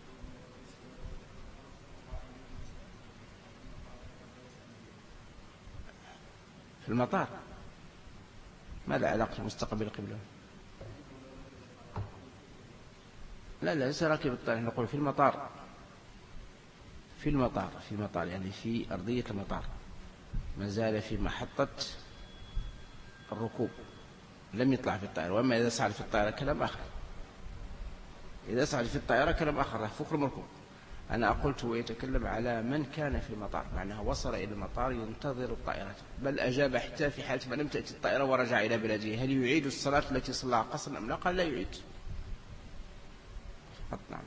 في المطار ماذا علاقة مستقبل القبلة؟ لا لا ليس راكب الطائرة، نقول في المطار، في المطار في المطار يعني في أرضية المطار، ما زال في محطة الركوب، لم يطلع في الطائرة. وأما إذا صعد في الطائرة كلام آخر، إذا صعد في الطائرة كلام آخر فوق المركوب. أنا قلت ويتكلم على من كان في المطار، معناها وصل إلى المطار ينتظر الطائرة، بل أجاب حتى في حالة ما لم تأتي الطائرة ورجع إلى بلده هل يعيد الصلاة التي صلىها قصرا أم لا؟ قال لا يعيد. نعم.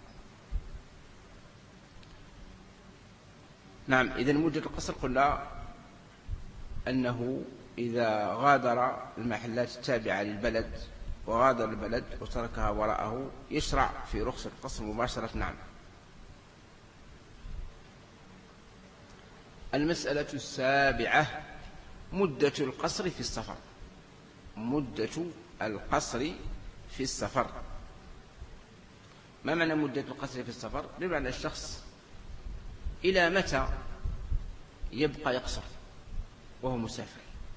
نعم. إذن مدة القصر قلنا أنه إذا غادر المحلات التابعة للبلد وغادر البلد وتركها وراءه يشرع في رخصة القصر مباشرة. نعم. المسألة السابعة مدة القصر في السفر. مدة القصر في السفر، ما معنى مدة القصر في السفر؟ بمعنى الشخص إلى متى يبقى يقصر وهو مسافر،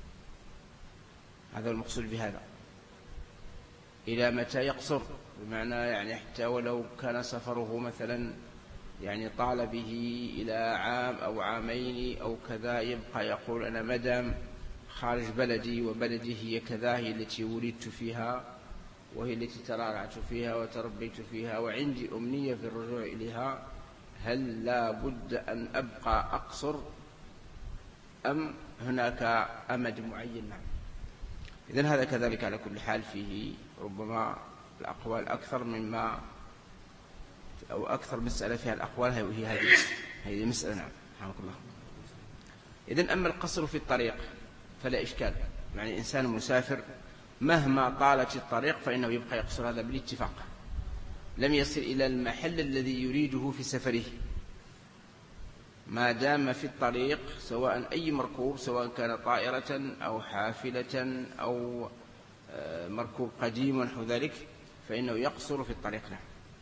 هذا المقصود بهذا. إلى متى يقصر بمعنى يعني حتى ولو كان سفره مثلا يعني طال به إلى عام أو عامين أو كذا، يبقى يقول أنا مدام خارج بلدي وبلدي هي كذا، هي التي ولدت فيها وهي التي ترعرعت فيها وتربيت فيها وعندي أمنية في الرجوع إليها، هل لا بد أن أبقى أقصر أم هناك أمد معين؟ نعم. إذن هذا كذلك على كل حال فيه ربما الأقوال أكثر مما أو أكثر مسألة فيها الأقوال هي هذه هذه مسألة. نعم. رحمك الله. إذن أما القصر في الطريق فلا إشكال، يعني إنسان مسافر مهما طالت الطريق فإنه يبقى يقصر، هذا بالاتفاق، لم يصل إلى المحل الذي يريده في سفره ما دام في الطريق، سواء أي مركوب، سواء كان طائرة أو حافلة أو مركوب قديم ونحو ذلك، فإنه يقصر في الطريق. له.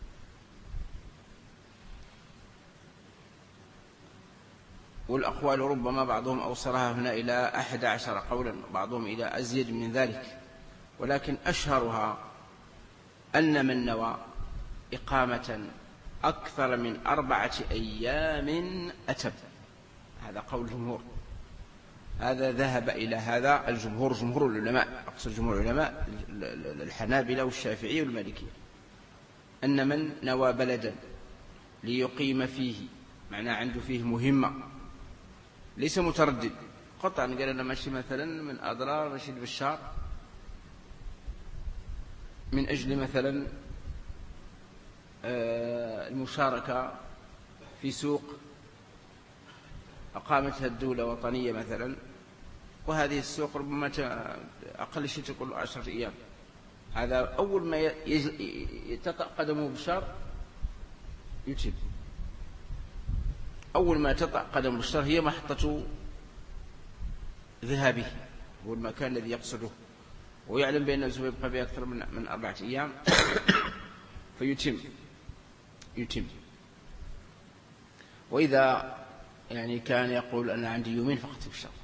والأقوال ربما بعضهم أوصلها هنا إلى أحد عشر قولا، بعضهم إلى أزيد من ذلك، ولكن أشهرها أن من نوى إقامة أكثر من أربعة أيام أتم، هذا قول الجمهور، هذا ذهب إلى هذا الجمهور، جمهور العلماء، أقصد جمهور العلماء الحنابلة والشافعية والمالكية، أن من نوى بلدا ليقيم فيه، معناه عنده فيه مهمة، ليس متردد قطعا، قال أنا ماشي مثلا من أضرار ماشي بشار من أجل مثلا المشاركة في سوق أقامتها الدولة وطنية مثلا، وهذه السوق ربما أقل شيء تقول عشرة أيام، هذا أول ما يتطأ قدمه بشار يتم، أول ما تطأ قدمه بشار هي محطة ذهابه، هو المكان الذي يقصده، ويعلم بأنه سيبقى به أكثر من من أربعة أيام فيتم يتم. وإذا يعني كان يقول أنا عندي يومين فقط في الشهر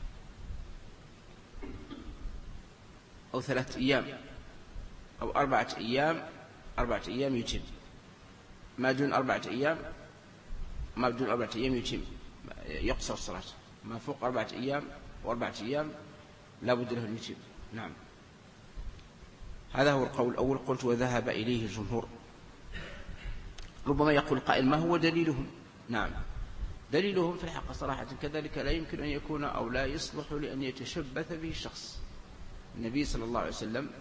أو ثلاثة أيام أو أربعة أيام، أربعة أيام يتم، ما دون أربعة أيام ما دون أربعة أيام يتم، يقصر الصلاة، ما فوق أربعة أيام وأربعة أيام لا بد له أن يتم. نعم. هذا هو القول الأول، قلت وذهب إليه الجمهور. ربما يقول قائل ما هو دليلهم؟ نعم، دليلهم في الحق صراحة كذلك لا يمكن أن يكون أو لا يصلح لأن يتشبث به الشخص. النبي صلى الله عليه وسلم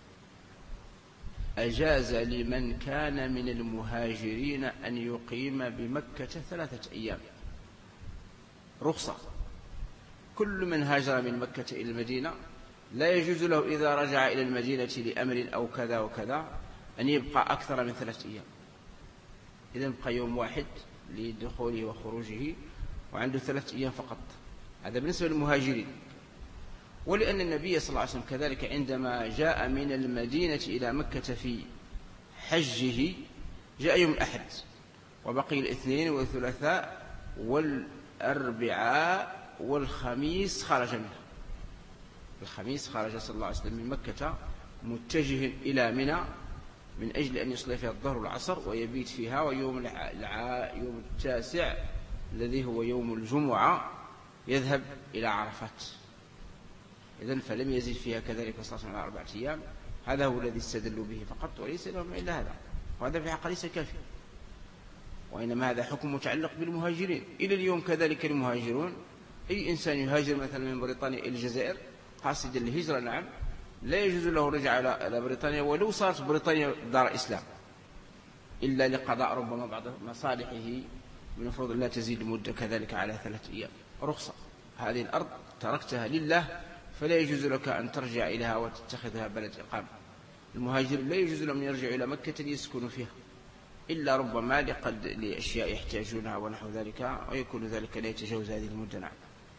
أجاز لمن كان من المهاجرين أن يقيم بمكة ثلاثة أيام، رخصة، كل من هاجر من مكة إلى المدينة لا يجوز له إذا رجع إلى المدينة لأمر أو كذا وكذا أن يبقى أكثر من ثلاثة أيام، إذا يبقى يوم واحد لدخوله وخروجه وعنده ثلاثة أيام فقط. هذا بالنسبة للمهاجرين. ولأن النبي صلى الله عليه وسلم كذلك عندما جاء من المدينة إلى مكة في حجه جاء يوم الأحد، وبقي الاثنين والثلاثاء والأربعاء والخميس خرج منها. الخميس خرج صلى الله عليه وسلم من مكة متجه إلى منى من أجل أن يصلي فيها الظهر والعصر ويبيت فيها، ويوم الع... يوم التاسع الذي هو يوم الجمعة يذهب إلى عرفات. إذن فلم يزيد فيها كذلك صلى الله عليه وسلم على أربعة أيام. هذا هو الذي استدلوا به فقط، وليس لهم إلا هذا، وهذا في حق ليس كافي، وإنما هذا حكم متعلق بالمهاجرين. إلى اليوم كذلك المهاجرون، أي إنسان يهاجر مثلا من بريطانيا إلى الجزائر قاصدا الهجرة نعم، لا يجوز له الرجوع إلى بريطانيا ولو صارت بريطانيا دار إسلام، إلا لقضاء ربما بعض مصالحه من المفروض لا تزيد المدة كذلك على ثلاثة أيام. رخصة، هذه الأرض تركتها لله فلا يجوز لك أن ترجع إليها وتتخذها بلد إقامة. المهاجر لا يجوز لهم أن يرجعوا إلى مكة ليسكنوا فيها، إلا ربما لقد لأشياء يحتاجونها ونحو ذلك، ويكون ذلك لا يتجاوز هذه المدة. نعم.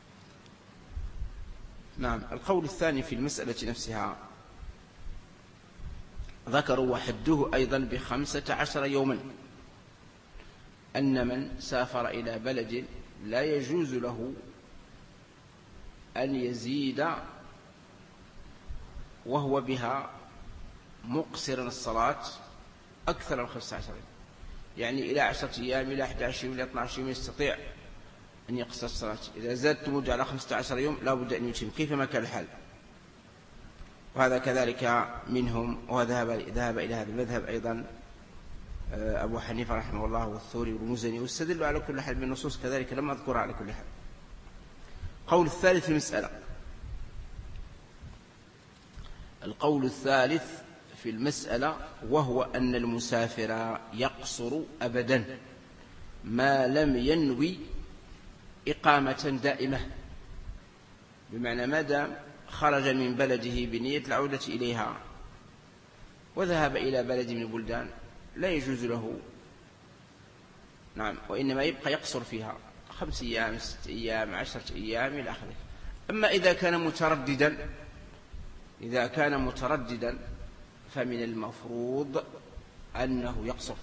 نعم. القول الثاني في المسألة نفسها ذكروا وحده أيضا بخمسة عشر يوما، أن من سافر إلى بلد لا يجوز له أن يزيد وهو بها مقصرا الصلاة أكثر من خمسة عشر يوم، يعني إلى عشرة أيام إلى أحد عشر يوم إلى اثني عشر يوم يستطيع أن يقصر الصلاة. إذا زادت مدة على خمسة عشر يوم لا بد أن يتم كيفما كان الحال. وهذا كذلك منهم، وذهب ذهب إلى هذا المذهب أيضا أبو حنيفة رحمه الله والثوري والمزني، واستدلوا على كل حال بالنصوص كذلك لم أذكرها على كل حال. القول الثالث في المسألة، القول الثالث في المسألة وهو أن المسافر يقصر أبدا ما لم ينوي إقامة دائمة، بمعنى ما دام خرج من بلده بنية العودة إليها وذهب إلى بلد من البلدان لا يجوز له نعم، وإنما يبقى يقصر فيها خمس أيام ست أيام عشرة أيام إلى آخره. أما إذا كان مترددا إذا كان مترددا فمن المفروض أنه يقصر.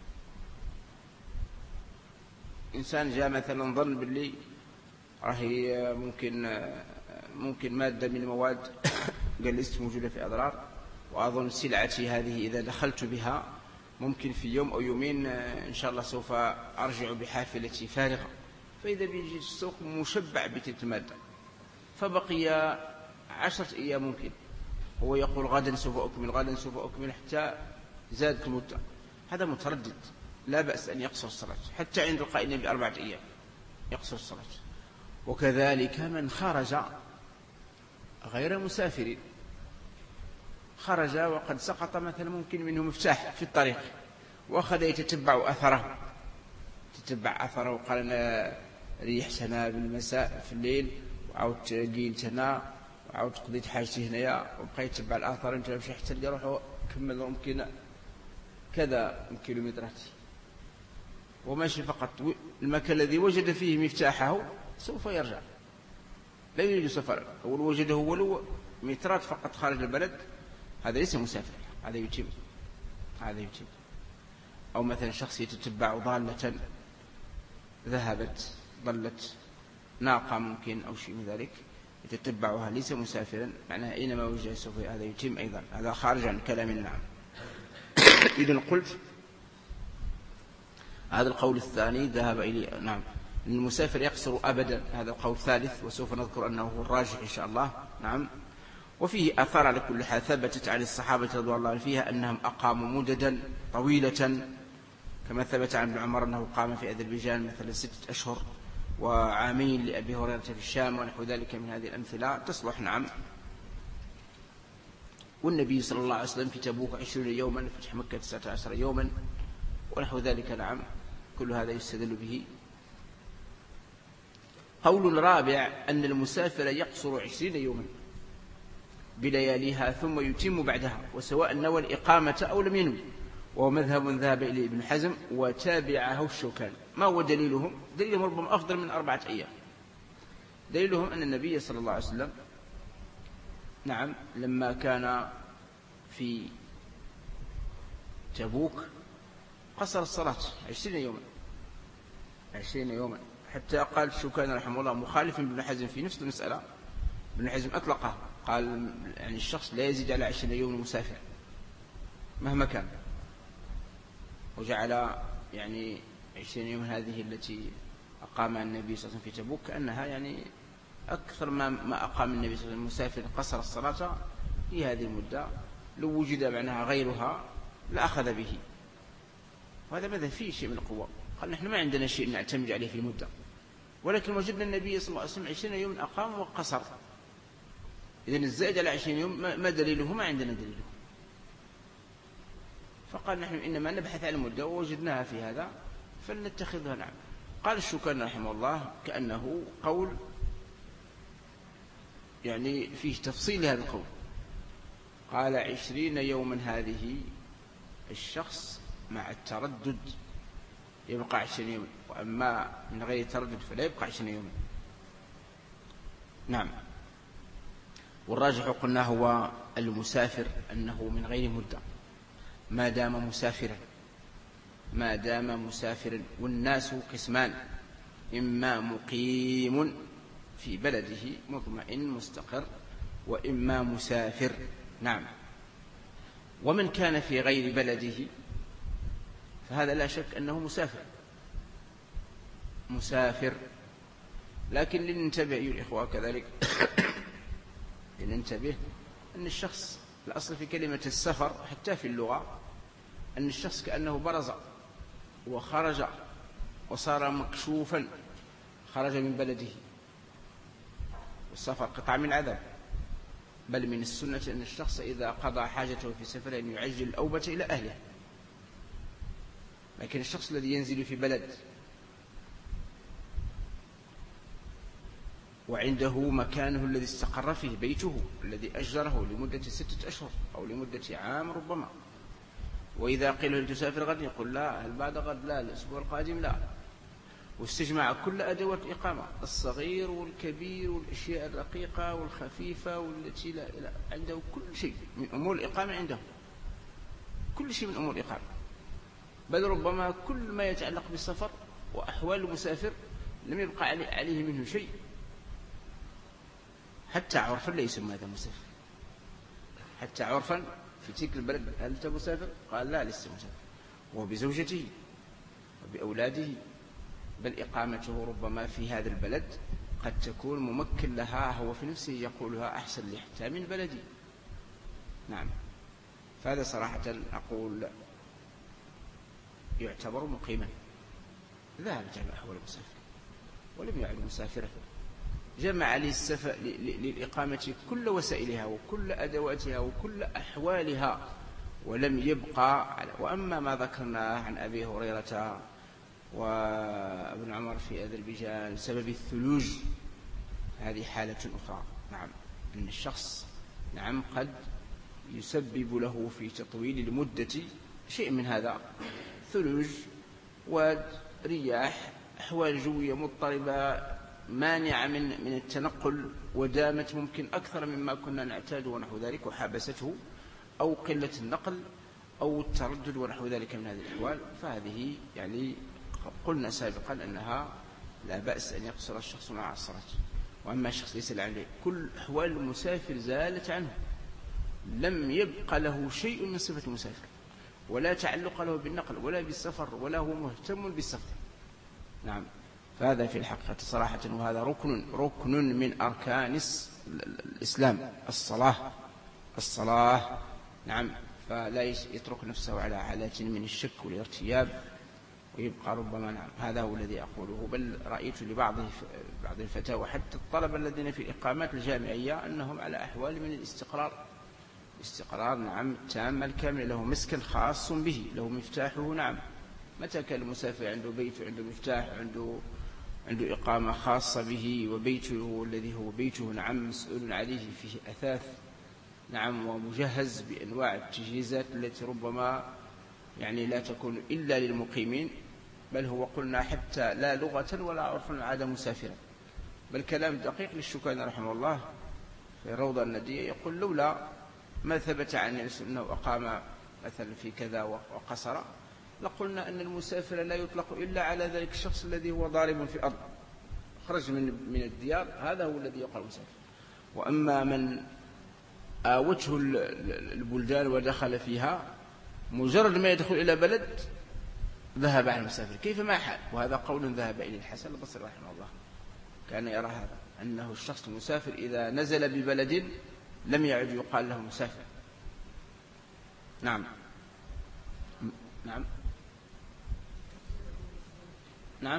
إنسان جاء مثلا ظن باللي راهي ممكن ممكن مادة من المواد قال ليست موجودة في أضرار، وأظن سلعتي هذه إذا دخلت بها ممكن في يوم أو يومين إن شاء الله سوف أرجع بحافلتي فارغة، فإذا بيجي السوق مشبع بتلك المادة، فبقي عشرة أيام ممكن هو يقول غدا سوف أكمل غدا سوف أكمل حتى زادت المدة، هذا متردد لا بأس أن يقصر الصلاة حتى عند القائلين بأربعة أيام يقصر الصلاة. وكذلك من خرج غير مسافر، خرج وقد سقط مثلا ممكن منه مفتاح في الطريق وأخذ يتتبع أثره تتبع أثره وقال أنا ريح سنا بالمساء في الليل وعاود قيل سنا وعاود قضيت حاجتي هنايا وبقى يتبع الآثار انت مشي حتى اللي روحوا كمل ممكن كذا كيلومترات وماشي فقط المكان الذي وجد فيه مفتاحه سوف يرجع، لا يريد سفر. أول وجده ولو مترات فقط خارج البلد هذا ليس مسافر، هذا يتم هذا يتم. أو مثلا شخص يتتبع ضالة ذهبت ضلت ناقة ممكن أو شيء من ذلك يتتبعها ليس مسافرا، معناها أينما وجد سوف هذا يتم أيضا، هذا خارج عن كلام النعم. إذن قلت هذا القول الثاني ذهب إليه نعم المسافر يقصر أبدا، هذا القول الثالث وسوف نذكر أنه هو الراجح إن شاء الله. نعم. وفيه آثار على كل حال ثبتت عن الصحابة رضي الله عنهم فيها أنهم أقاموا مددا طويلة، كما ثبت عن ابن عمر أنه قام في أذربيجان مثلا ستة أشهر وعامين لأبي هريرة في الشام ونحو ذلك من هذه الأمثلة تصلح. نعم. والنبي صلى الله عليه وسلم في تبوك عشرين يوما، فتح مكة تسعة عشر يوما ونحو ذلك. نعم. كل هذا يستدل به. قول الرابع أن المسافر يقصر عشرين يوما بلياليها ثم يتم بعدها، وسواء نوى الإقامة أو لم ينوي، ومذهب ذهب إليه ابن حزم وتابعه الشوكاني. ما هو دليلهم؟ دليلهم ربما أفضل من أربعة أيام. دليلهم أن النبي صلى الله عليه وسلم نعم لما كان في تبوك قصر الصلاة عشرين يوما عشرين يوما حتى قال الشوكاني رحمه الله مخالفا ابن حزم في نفس المسألة. ابن حزم أطلقه قال يعني الشخص لا يزيد على عشرين يوم مسافر مهما كان، وجعل يعني عشرين يوم هذه التي أقام النبي صلى الله عليه وسلم في تبوك كأنها يعني أكثر ما ما أقام النبي صلى الله عليه وسلم. المسافر قصر الصلاة في هذه المدة، لو وجد معناها غيرها لأخذ به. وهذا ماذا فيه شيء من القوة. قال نحن ما عندنا شيء نعتمد عليه في المدة، ولكن وجدنا النبي صلى الله عليه وسلم عشرين يوم أقام وقصر. إذن الزائد على عشرين يوم ما دليله؟ ما عندنا دليله. فقال نحن إنما نبحث عن المدة ووجدناها في هذا فلنتخذها. نعم. قال الشوكاني رحمه الله كأنه قول يعني فيه تفصيل هذا القول. قال عشرين يوما هذه الشخص مع التردد يبقى عشرين يوما، وأما من غير تردد فلا يبقى عشرين يوما. نعم. والراجح قلنا هو المسافر أنه من غير مدة ما دام مسافرا ما دام مسافرا. والناس قسمان: إما مقيم في بلده مطمئن مستقر، وإما مسافر. نعم. ومن كان في غير بلده فهذا لا شك أنه مسافر مسافر لكن لننتبه أيها الإخوة كذلك لننتبه أن الشخص الأصل في كلمة السفر حتى في اللغة أن الشخص كأنه برز وخرج وصار مكشوفا، خرج من بلده. والسفر قطعة من عذاب، بل من السنة أن الشخص إذا قضى حاجته في سفر أن يعجل الأوبة إلى أهله. لكن الشخص الذي ينزل في بلد وعنده مكانه الذي استقر فيه، بيته الذي أجره لمدة ستة أشهر أو لمدة عام ربما، وإذا قيل له تسافر غد يقول لا، هل بعد غد لا، الأسبوع القادم لا، واستجمع كل أدوات إقامة، الصغير والكبير والأشياء الرقيقة والخفيفة والتي لا, لا عنده كل شيء من أمور الإقامة، عنده كل شيء من أمور الإقامة، بل ربما كل ما يتعلق بالسفر وأحوال المسافر لم يبقى عليه منه شيء. حتى عرفا لا يسمى هذا مسافر، حتى عرفا في تلك البلد هل أنت مسافر؟ قال لا، لسه مسافر، وهو بزوجته وبأولاده، بل إقامته ربما في هذا البلد قد تكون ممكن لها، هو في نفسه يقولها أحسن لي حتى من بلدي. نعم. فهذا صراحة أقول يعتبر مقيما، ذهب جمع أحوال المسافر ولم يعد مسافرا، جمع للإقامة كل وسائلها وكل أدواتها وكل أحوالها ولم يبقى. وأما ما ذكرناه عن أبي هريرة وابن عمر في أذربيجان سبب الثلوج، هذه حالة أخرى. نعم. أن الشخص نعم قد يسبب له في تطويل المدة شيء من هذا، ثلوج ورياح، أحوال جوية مضطربة مانعة من من التنقل، ودامت ممكن أكثر مما كنا نعتاد ونحو ذلك، وحابسته، أو قلة النقل أو التردد ونحو ذلك من هذه الأحوال. فهذه يعني قلنا سابقا أنها لا بأس أن يقصر الشخص مع الصلاة. وأما الشخص ليس عليه كل أحوال المسافر زالت عنه، لم يبقى له شيء من صفة المسافر، ولا تعلق له بالنقل ولا بالسفر، ولا هو مهتم بالسفر. نعم. فهذا في الحقيقة صراحة، وهذا ركن ركن من أركان الإسلام، الصلاة الصلاة نعم. فلا يترك نفسه على حالات من الشك والارتياب ويبقى ربما. نعم. هذا هو الذي أقوله. بل رأيت لبعض بعض الفتاوى حتى الطلبة الذين في الإقامات الجامعية أنهم على أحوال من الاستقرار، استقرار نعم تام الكامل، له مسكن خاص به، له مفتاحه. نعم. متى كان المسافر عنده بيت، عنده مفتاح، عنده عنده إقامة خاصة به، وبيته الذي هو بيته نعم مسؤول عليه، فيه أثاث نعم ومجهز بأنواع التجهيزات التي ربما يعني لا تكون إلا للمقيمين، بل هو قلنا حتى لا لغة ولا عرفا عاد مسافرا، بل كلام دقيق للشوكاني رحمه الله في روضة الندية يقول لولا ما ثبت عن أنه أقام مثلا في كذا وقصر لقلنا أن المسافر لا يطلق إلا على ذلك الشخص الذي هو ضارب في الأرض خرج من من الديار، هذا هو الذي يقال مسافر. وأما من آوته البلدان ودخل فيها مجرد ما يدخل إلى بلد ذهب عن المسافر كيف ما حال. وهذا قول ذهب إليه الحسن البصري رحمه الله، كان يرى هذا أنه الشخص المسافر إذا نزل ببلد لم يعد يقال له مسافر. نعم نعم نعم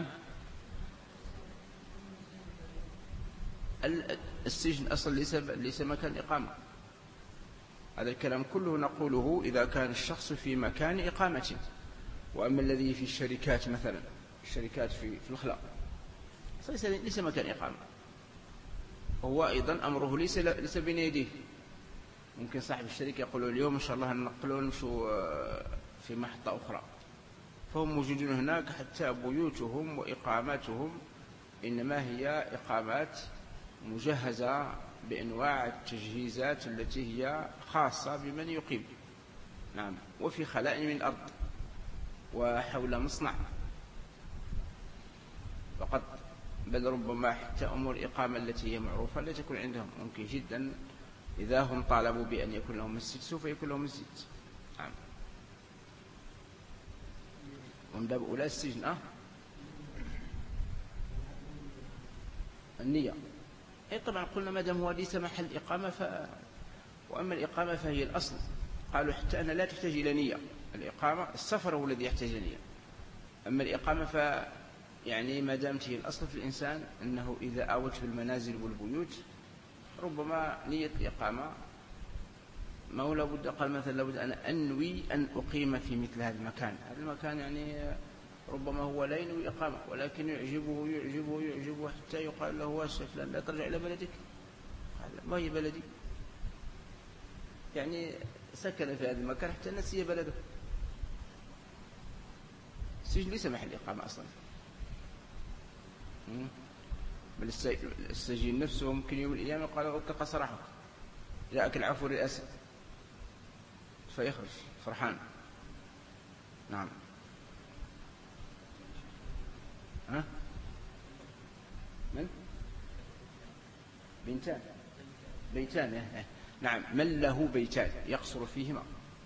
السجن أصلا ليس ليس مكان إقامة. هذا الكلام كله نقوله إذا كان الشخص في مكان إقامة. وأما الذي في الشركات مثلا الشركات في في الخلاء ليس مكان إقامة، هو أيضا أمره ليس ليس بين يديه. ممكن صاحب الشركة يقول اليوم إن شاء الله ننقلون نمشوا في محطة أخرى، فهم موجودون هناك حتى بيوتهم وإقاماتهم إنما هي إقامات مجهزة بأنواع التجهيزات التي هي خاصة بمن يقيم. نعم، وفي خلاء من الأرض وحول مصنع فقط، بل ربما حتى أمور الإقامة التي هي معروفة لا تكون عندهم. ممكن جدا إذا هم طالبوا بأن يكون لهم مسجد سوف يكون لهم مسجد. نعم، ومن باب أولى السجن أه النية. أي طبعا قلنا ما دام هو ليس محل إقامة ف... وأما الإقامة فهي الأصل. قالوا حتى أنا لا تحتاج إلى نية. الإقامة السفر هو الذي يحتاج إلى نية، أما الإقامة ف يعني ما دامت هي الأصل في الإنسان أنه إذا آوته المنازل والبيوت ربما نية الإقامة ما هو لابد. قال مثلا لابد أن أنوي أن أقيم في مثل هذا المكان. هذا المكان يعني ربما هو لا ينوي إقامة ولكن يعجبه يعجبه يعجبه حتى يقال له واسف فلان لا ترجع إلى بلدك. ما هي بلدي؟ يعني سكن في هذا المكان حتى نسي بلده. السجن ليس محل إقامة أصلا، بل السجين نفسه ممكن يوم القيامة قال أطلق سراحك جاءك العفو للأسد فيخرج فرحان. نعم ها من بنتان بيتان. نعم، من له بيتان يقصر فيهما،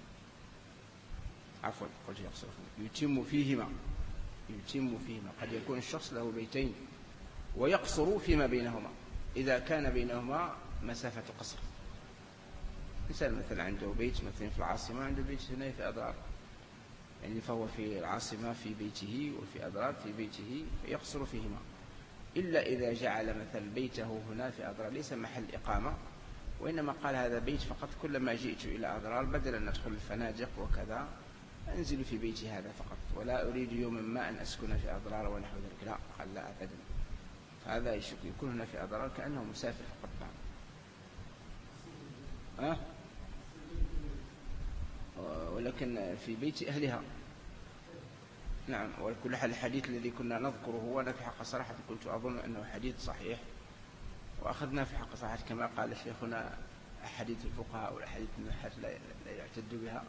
عفوا قلت يقصر فيهما يتم فيهما يتم فيهما. قد يكون الشخص له بيتين ويقصر فيما بينهما إذا كان بينهما مسافة قصر. إنسان مثلا عنده بيت مثلا في العاصمة، عنده بيت هنا في أضرار، يعني فهو في العاصمة في بيته وفي أضرار في بيته يقصر فيهما، إلا إذا جعل مثلا بيته هنا في أضرار ليس محل إقامة، وإنما قال هذا بيت فقط كلما جئت إلى أضرار بدل أن أدخل الفنادق وكذا أنزل في بيتي هذا فقط، ولا أريد يوما ما أن أسكن في أضرار ونحو ذلك. لا، قال لا أبدا. هذا يكون هنا في أضرار كأنه مسافر فقط. أه؟ ولكن في بيت أهلها. نعم، وكل حال الحديث الذي كنا نذكره هو أنا في حق صراحة كنت أظن أنه حديث صحيح، وأخذنا في حق صراحة كما قال شيخنا أحاديث الفقهاء والأحاديث النحاة لا يعتد بها.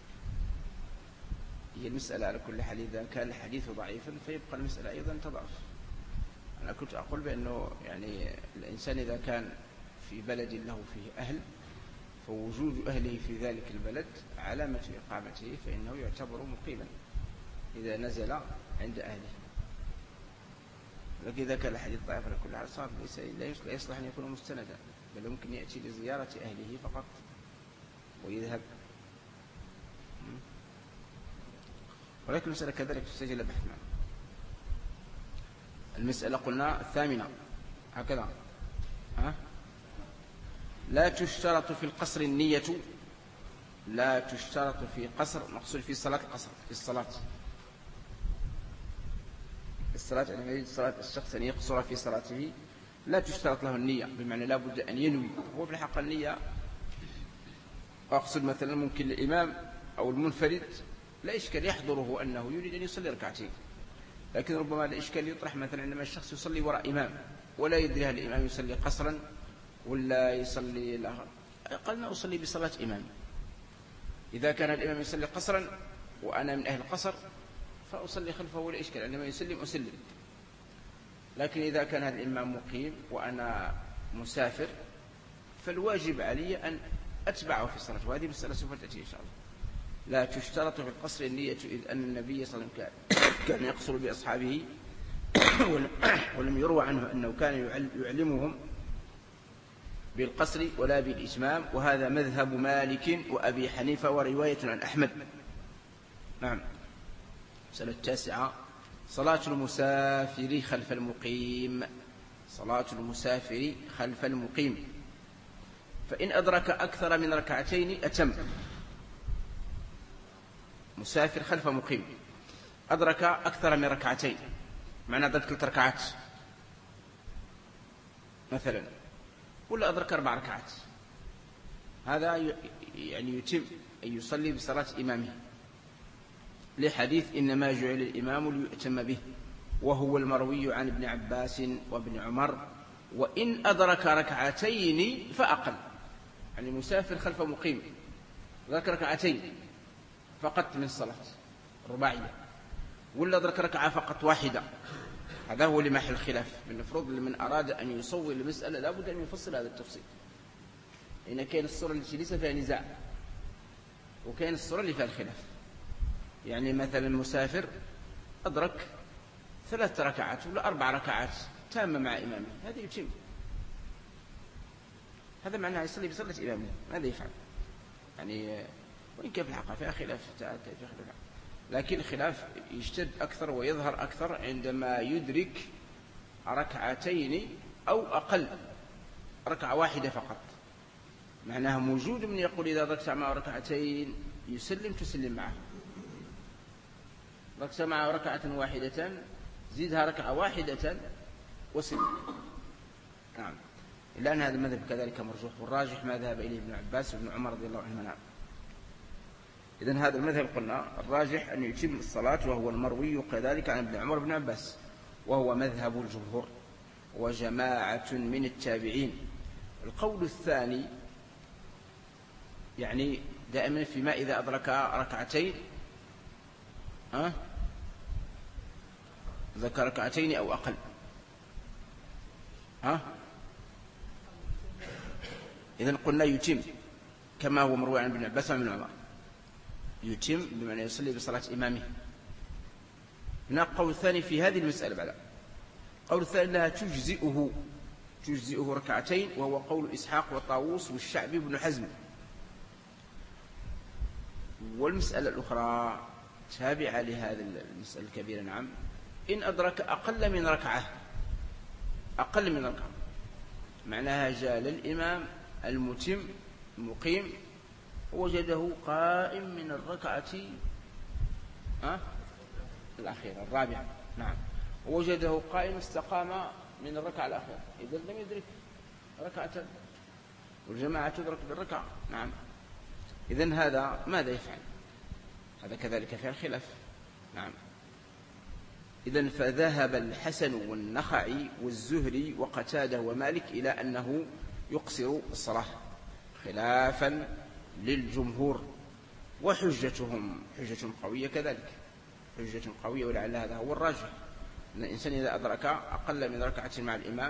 هي المسألة على كل حال إذا كان الحديث ضعيفا فيبقى المسألة أيضا تضعف. أنا كنت أقول بأنه يعني الإنسان إذا كان في بلد له فيه أهل فوجود أهله في ذلك البلد علامة إقامته، فإنه يعتبر مقيما إذا نزل عند أهله. لكن إذا كان الحديث ضعيف على كل حال صار لا يصلح أن يكون مستندا، بل يمكن يأتي لزيارة أهله فقط ويذهب. ولكن المسألة كذلك تحتاج إلى بحث معه. المسألة قلنا الثامنة هكذا، ها؟ لا تشترط في القصر النية. لا تشترط في قصر، مقصود في صلاة القصر في الصلاة الصلاة يعني يريد صلاة الشخص أن يقصر في صلاته لا تشترط له النية، بمعنى لا بد أن ينوي. هو في الحق النية أقصد مثلا ممكن الإمام أو المنفرد لا إشكال يحضره أنه يريد أن يصلي ركعتين، لكن ربما الإشكال يطرح مثلا عندما الشخص يصلي وراء إمام ولا يدري هل الإمام يصلي قصرا ولا يصلي الآخر. قال أنا أصلي بصلاة إمام، إذا كان الإمام يصلي قصرا وأنا من أهل القصر فأصلي خلفه ولا إشكال، عندما يسلم أسلم. لكن إذا كان هذا الإمام مقيم وأنا مسافر فالواجب علي أن أتبعه في الصلاة، وهذه مسألة سوف تأتي إن شاء الله. لا تشترط في القصر النية، إذ أن النبي صلى الله عليه وسلم كان يقصر بأصحابه ولم يروى عنه أنه كان يعلمهم بالقصر ولا بالإتمام، وهذا مذهب مالك وأبي حنيفة ورواية عن أحمد. نعم. مسألة التاسعة: صلاة المسافر خلف المقيم. صلاة المسافر خلف المقيم، فإن أدرك أكثر من ركعتين أتم. مسافر خلف مقيم أدرك أكثر من ركعتين، معنى أدرك ثلاث ركعات مثلا، ولا أدرك أربع ركعات، هذا يعني يتم أن يصلي بصلاة إمامه، لحديث إنما جعل الإمام ليؤتم به، وهو المروي عن ابن عباس وابن عمر. وإن أدرك ركعتين فأقل، يعني مسافر خلف مقيم أدرك ركعتين فقط من الصلاة الرباعية، ولا أدرك ركعة فقط واحدة، هذا هو لمحل الخلاف. بالمفروض لمن أراد أن يصور المسألة لا بد أن يفصل هذا التفصيل، إن كان الصورة التي ليس فيها نزاع وكان الصورة اللي فيها الخلاف. يعني مثلا المسافر أدرك ثلاث ركعات ولا أربع ركعات تامة مع إمامه، هذا يتم، هذا معناه يصلي بصلاة إمامه، ماذا يفعل؟ يعني وإن كان في الحقيقة فيها خلاف، لكن الخلاف يشتد أكثر ويظهر أكثر عندما يدرك ركعتين أو أقل، ركعة واحدة فقط. معناها موجود من يقول إذا أدركت معه ركعتين يسلم تسلم معه، أدركت معه ركعة واحدة زيدها ركعة واحدة وسلم. نعم. إلا أن هذا المذهب كذلك مرجوح، والراجح ما ذهب إليه ابن عباس وابن عمر رضي الله عنهما. إذن هذا المذهب قلنا الراجح أن يتم الصلاة، وهو المروي كذلك عن ابن عمر وابن عباس، وهو مذهب الجمهور وجماعة من التابعين. القول الثاني يعني دائما فيما إذا أدرك ركعتين أه؟ ذكر ركعتين أو أقل أه؟ إذن قلنا يتم كما هو مروي عن ابن عباس وابن عمر، يتم بمعنى يصلي بصلاة إمامه. هناك قول ثاني في هذه المسألة بعد، قول الثاني أنها تجزئه تجزئه ركعتين، وهو قول إسحاق وطاووس والشعبي بن حزم. والمسألة الأخرى تابعة لهذا المسألة الكبيرة. نعم. إن أدرك أقل من ركعة، أقل من ركعة معناها جاء للإمام المتم المقيم وجده قائم من الركعة أه؟ الأخيرة الرابعة. نعم. وجده قائم استقام من الركعة الأخيرة، إذا لم يدرك ركعة، والجماعة تدرك بالركعة. نعم. إذن هذا ماذا يفعل؟ هذا كذلك فيه الخلاف. نعم. إذن فذهب الحسن والنخعي والزهري وقتادة ومالك إلى أنه يقصر الصلاة خلافا للجمهور، وحجتهم حجة قوية كذلك، حجة قوية، ولعل هذا هو الراجح، أن الإنسان إذا أدرك أقل من ركعة مع الإمام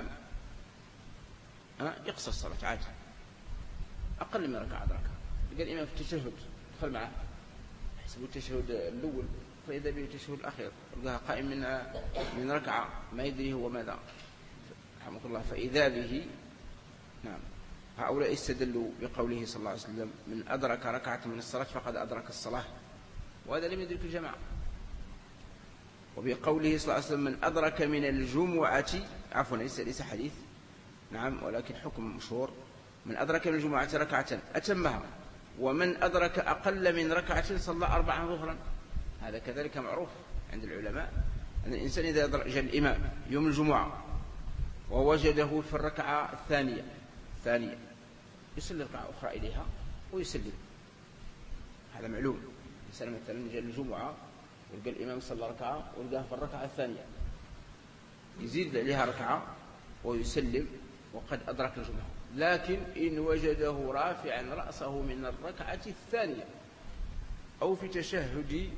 يقصر الصلاة عادي، أقل من ركعة أدركها، يقول الإمام في التشهد دخل معه يحسب التشهد الأول فإذا به التشهد الأخير يلقاها قائم من من ركعة ما يدري هو ماذا، رحمه الله، فإذا به. نعم. هؤلاء استدلوا بقوله صلى الله عليه وسلم من أدرك ركعة من الصلاة فقد أدرك الصلاة، وهذا لم يدرك الجماعة. وبقوله صلى الله عليه وسلم من أدرك من الجمعة، عفوا ليس ليس حديث، نعم، ولكن حكم مشهور، من أدرك من الجمعة ركعة أتمها، ومن أدرك أقل من ركعة صلى أربعة ظهرا. هذا كذلك معروف عند العلماء أن الإنسان إذا أدرك الإمام يوم الجمعة ووجده في الركعة الثانية الثانية يصلي ركعة أخرى إليها ويسلم، هذا معلوم. الإنسان مثلا جاء الجمعة ولقى الإمام صلى ركعة ولقاه في الركعة الثانية، يزيد عليها ركعة ويسلم وقد أدرك الجمعة. لكن إن وجده رافعا رأسه من الركعة الثانية أو في تشهد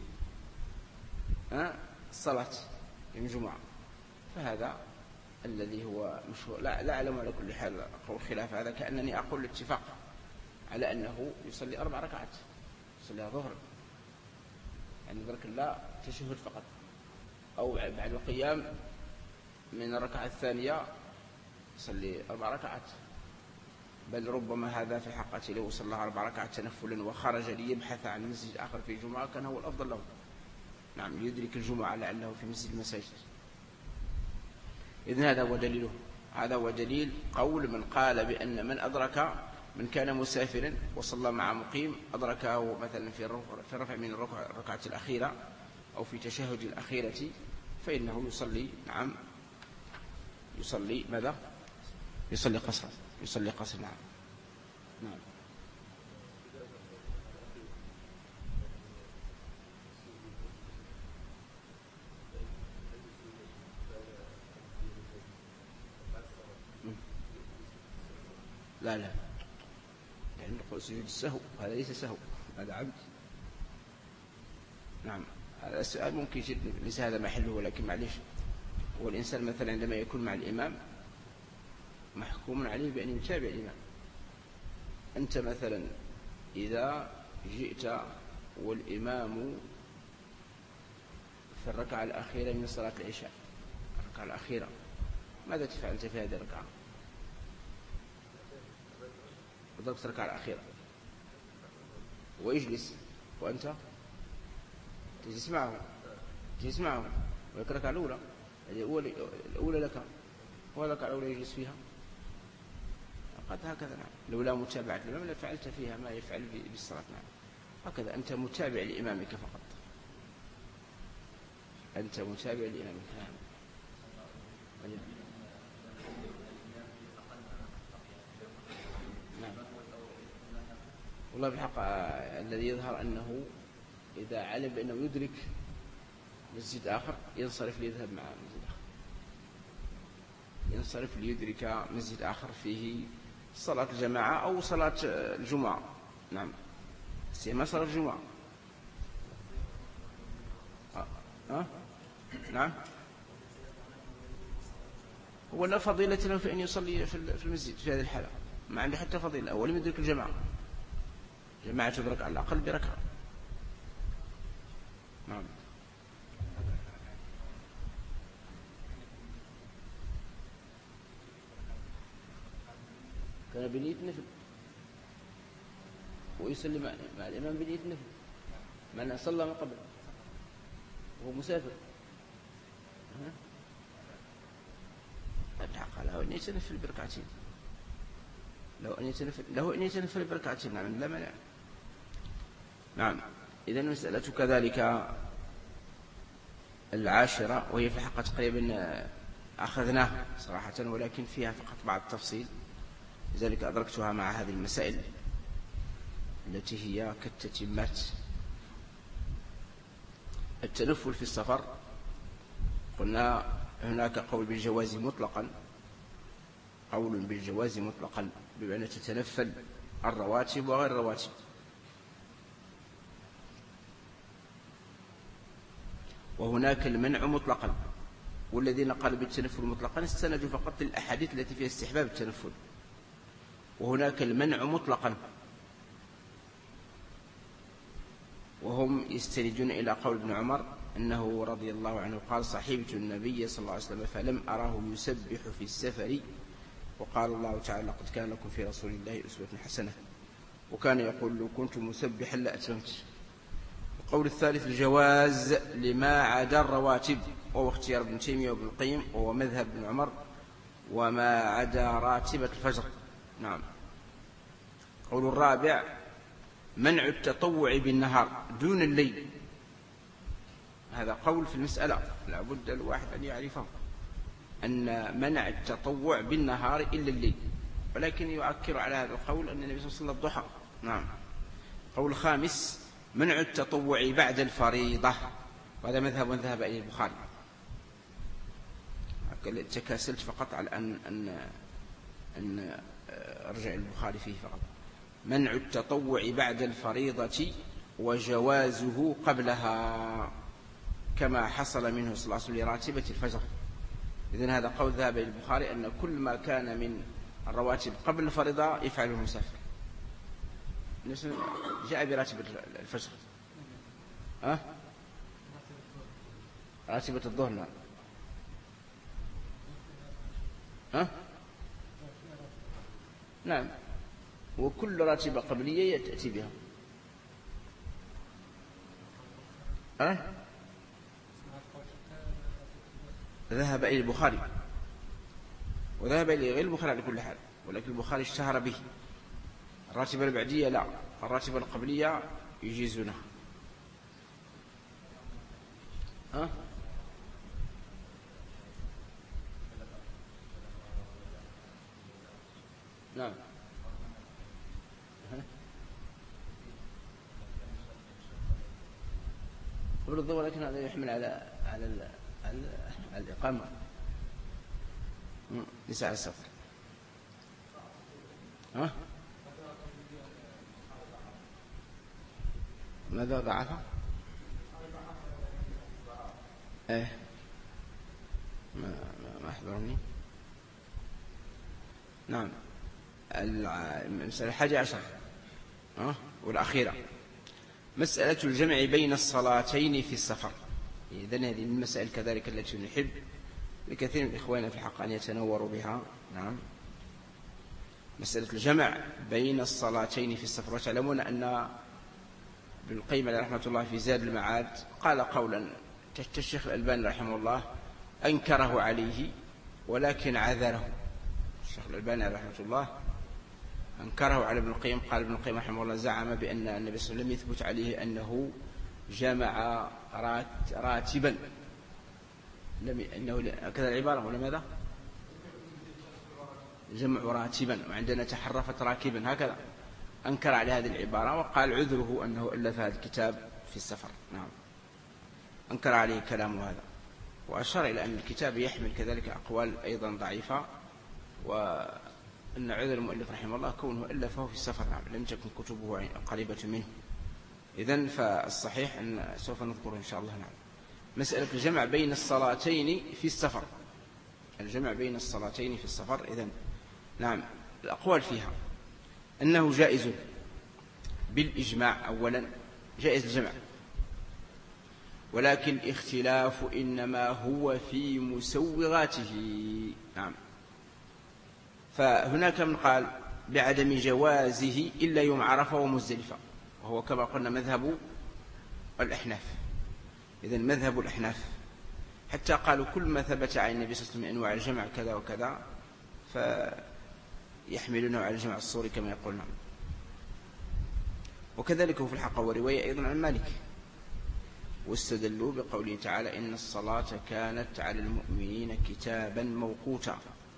الصلاة الجمعة فهذا الذي هو مشهور. لا, لا أعلم على كل حال أقول خلاف هذا، كأنني أقول الاتفاق على أنه يصلي أربع ركعات، يصليها ظهر يعني ذلك لا تشهد فقط، أو بعد القيام من الركعة الثانية يصلي أربع ركعات، بل ربما هذا في حقه لو صلى أربع ركعات تنفلا وخرج ليبحث عن مسجد آخر في الجمعة كان هو الأفضل له. نعم يدرك الجمعة لعله في مسجد المساجد. إذن هذا هو دليله، هذا هو دليل قول من قال بأن من أدرك من كان مسافرا وصلى مع مقيم أدركه مثلا في الرفع من الركعة الأخيرة أو في تشهد الأخيرة فإنه يصلي نعم يصلي ماذا؟ يصلي قصر، يصلي قصر نعم. نعم لا لا يعني نقول سجود السهو هذا ليس سهو، هذا عبد. نعم هذا السؤال ممكن جدا ليس هذا محله، ولكن معليش هو الإنسان مثلا عندما يكون مع الإمام محكوم عليه بأن يتابع الإمام. أنت مثلا إذا جئت والإمام في الركعة الأخيرة من صلاة العشاء، الركعة الأخيرة، ماذا تفعل أنت في هذه الركعة؟ وضربت الركعة الأخيرة ويجلس وأنت تجلس معه، تجلس معه ولك الركعة الأولى الأولى لك والركعة الأولى يجلس فيها، قد هكذا. نعم لولا متابعة الإمام لفعلت فيها ما يفعل بالصلاة. نعم هكذا أنت متابع لإمامك فقط، أنت متابع لإمامك. نعم نعم والله بالحق الذي يظهر أنه إذا علم بأنه يدرك مسجد آخر ينصرف ليذهب مع مسجد آخر، ينصرف ليدرك مسجد آخر فيه صلاة الجماعة أو صلاة الجمعة. نعم سيما صلاة الجمعة. أه؟ أه؟ نعم هو لا فضيلة له في أن يصلي في المسجد في هذه الحالة، ما عنده حتى فضيلة، ولم يدرك الجماعة، جماعة تدرك على الأقل بركعة. نعم كان بنية نفل ويسلم مع الإمام بنية نفل من صلى من قبل وهو مسافر. الحق له أن يتنفل بركعتين، لو أن يتنفل له أن يتنفل بركعتين. نعم لا مانع. نعم إذن المسألة كذلك العاشرة، وهي في الحقيقة تقريبا أخذناها صراحة ولكن فيها فقط بعض التفصيل، لذلك أدركتها مع هذه المسائل التي هي كالتتمات. التنفل في السفر قلنا هناك قول بالجواز مطلقا، قول بالجواز مطلقا بمعنى تتنفل الرواتب وغير الرواتب. وهناك المنع مطلقا، والذين قالوا بالتنفل مطلقا استندوا فقط للأحاديث التي فيها استحباب التنفل. وهناك المنع مطلقا، وهم يستندون إلى قول ابن عمر أنه رضي الله عنه قال صحبت النبي صلى الله عليه وسلم فلم أراه يسبح في السفر، وقال الله تعالى لقد كان لكم في رسول الله أسوة حسنة، وكان يقول لو كنت مسبحا لأتممت. القول الثالث الجواز لما عدا الرواتب، وهو اختيار ابن تيمية وابن القيم، وهو مذهب ابن عمر، وما عدا راتبة الفجر. نعم. قول الرابع منع التطوع بالنهار دون الليل، هذا قول في المسألة لا بد الواحد أن يعرفه، أن منع التطوع بالنهار إلا الليل، ولكن يؤكر على هذا القول أن النبي صلى الله عليه وسلم الضحى. نعم. قول خامس منع التطوع بعد الفريضة، وهذا مذهب ذهب إليه البخاري. تكاسلت فقط على أن أن أن أرجع البخاري فيه فقط. منع التطوع بعد الفريضة وجوازه قبلها، كما حصل منه صلى الله عليه وسلم لراتبة الفجر. إذن هذا قول ذهب إلى البخاري أن كل ما كان من الرواتب قبل الفريضة يفعله المسافر. جاء براتبة الفجر، أه؟ راتبة الظهر لا، أه؟ نعم، وكل راتبة قبلية تأتي بها. أه؟ ذهب إلى البخاري، وذهب إلى غير البخاري على كل حال، ولكن البخاري اشتهر به. الراتبة البعدية لا، الراتبة القبلية يجيزونها. أه؟ نعم. قبل الظهر، لكن هذا يحمل على على على الإقامة ليس على السفر. ها؟ ماذا ضعفه؟ ايه ما ما أحضرني. نعم. المسألة الحادية عشر أه؟ والأخيرة مسألة الجمع بين الصلاتين في السفر. إذن هذه من المسائل كذلك التي نحب لكثير من إخواننا في الحق أن يتنوروا بها. نعم، مسألة الجمع بين الصلاتين في السفر. وتعلمون أن ابن القيم عليه رحمة الله في زاد المعاد قال قولا الشيخ الألباني رحمه الله أنكره عليه ولكن عذره. الشيخ الألباني عليه رحمة الله أنكره على ابن القيم. قال ابن القيم رحمه الله زعم بأن النبي صلى الله عليه وسلم لم يثبت عليه أنه جمع راتبا، لم أنه كذا العبارة ولا ماذا؟ جمع راتبا، وعندنا تحرفت راكبا، هكذا أنكر على هذه العبارة، وقال عذره أنه ألف هذا الكتاب في السفر. نعم، أنكر عليه كلامه هذا، وأشار إلى أن الكتاب يحمل كذلك أقوال أيضا ضعيفة، وأن عذر المؤلف رحمه الله كونه ألفه في السفر. نعم، لم تكن كتبه قريبة منه. إذن فالصحيح أن سوف نذكر إن شاء الله. نعم، مسألة الجمع بين الصلاتين في السفر. الجمع بين الصلاتين في السفر، إذن نعم الأقوال فيها أنه جائز بالإجماع. أولا جائز الجمع، ولكن الاختلاف إنما هو في مسوغاته. نعم، فهناك من قال بعدم جوازه إلا يوم عرفة ومزدلفة، وهو كما قلنا مذهب الأحناف. إذن مذهب الأحناف حتى قالوا كل ما ثبت عن النبي صلى الله عليه وسلم من أنواع الجمع كذا وكذا فيحملونه على الجمع الصوري كما يقولون. وكذلك هو في الحق ورواية أيضا عن مالك، واستدلوا بقوله تعالى إن الصلاة كانت على المؤمنين كتابا موقوتا.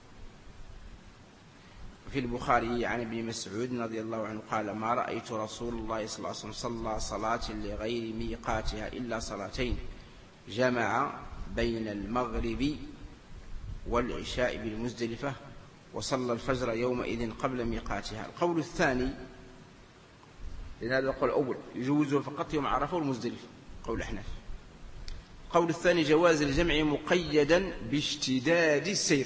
في البخاري عن ابن مسعود رضي الله عنه قال ما رأيت رسول الله صلى الله عليه وسلم صلى صلاة لغير ميقاتها إلا صلاتين، جمع بين المغرب والعشاء بالمزدلفة وصلى الفجر يومئذ قبل ميقاتها. القول الثاني، لأن هذا القول الأول يجوز فقط يوم عرفة والمزدلفة، قول الأحناف. القول الثاني جواز الجمع مقيدا باشتداد السير.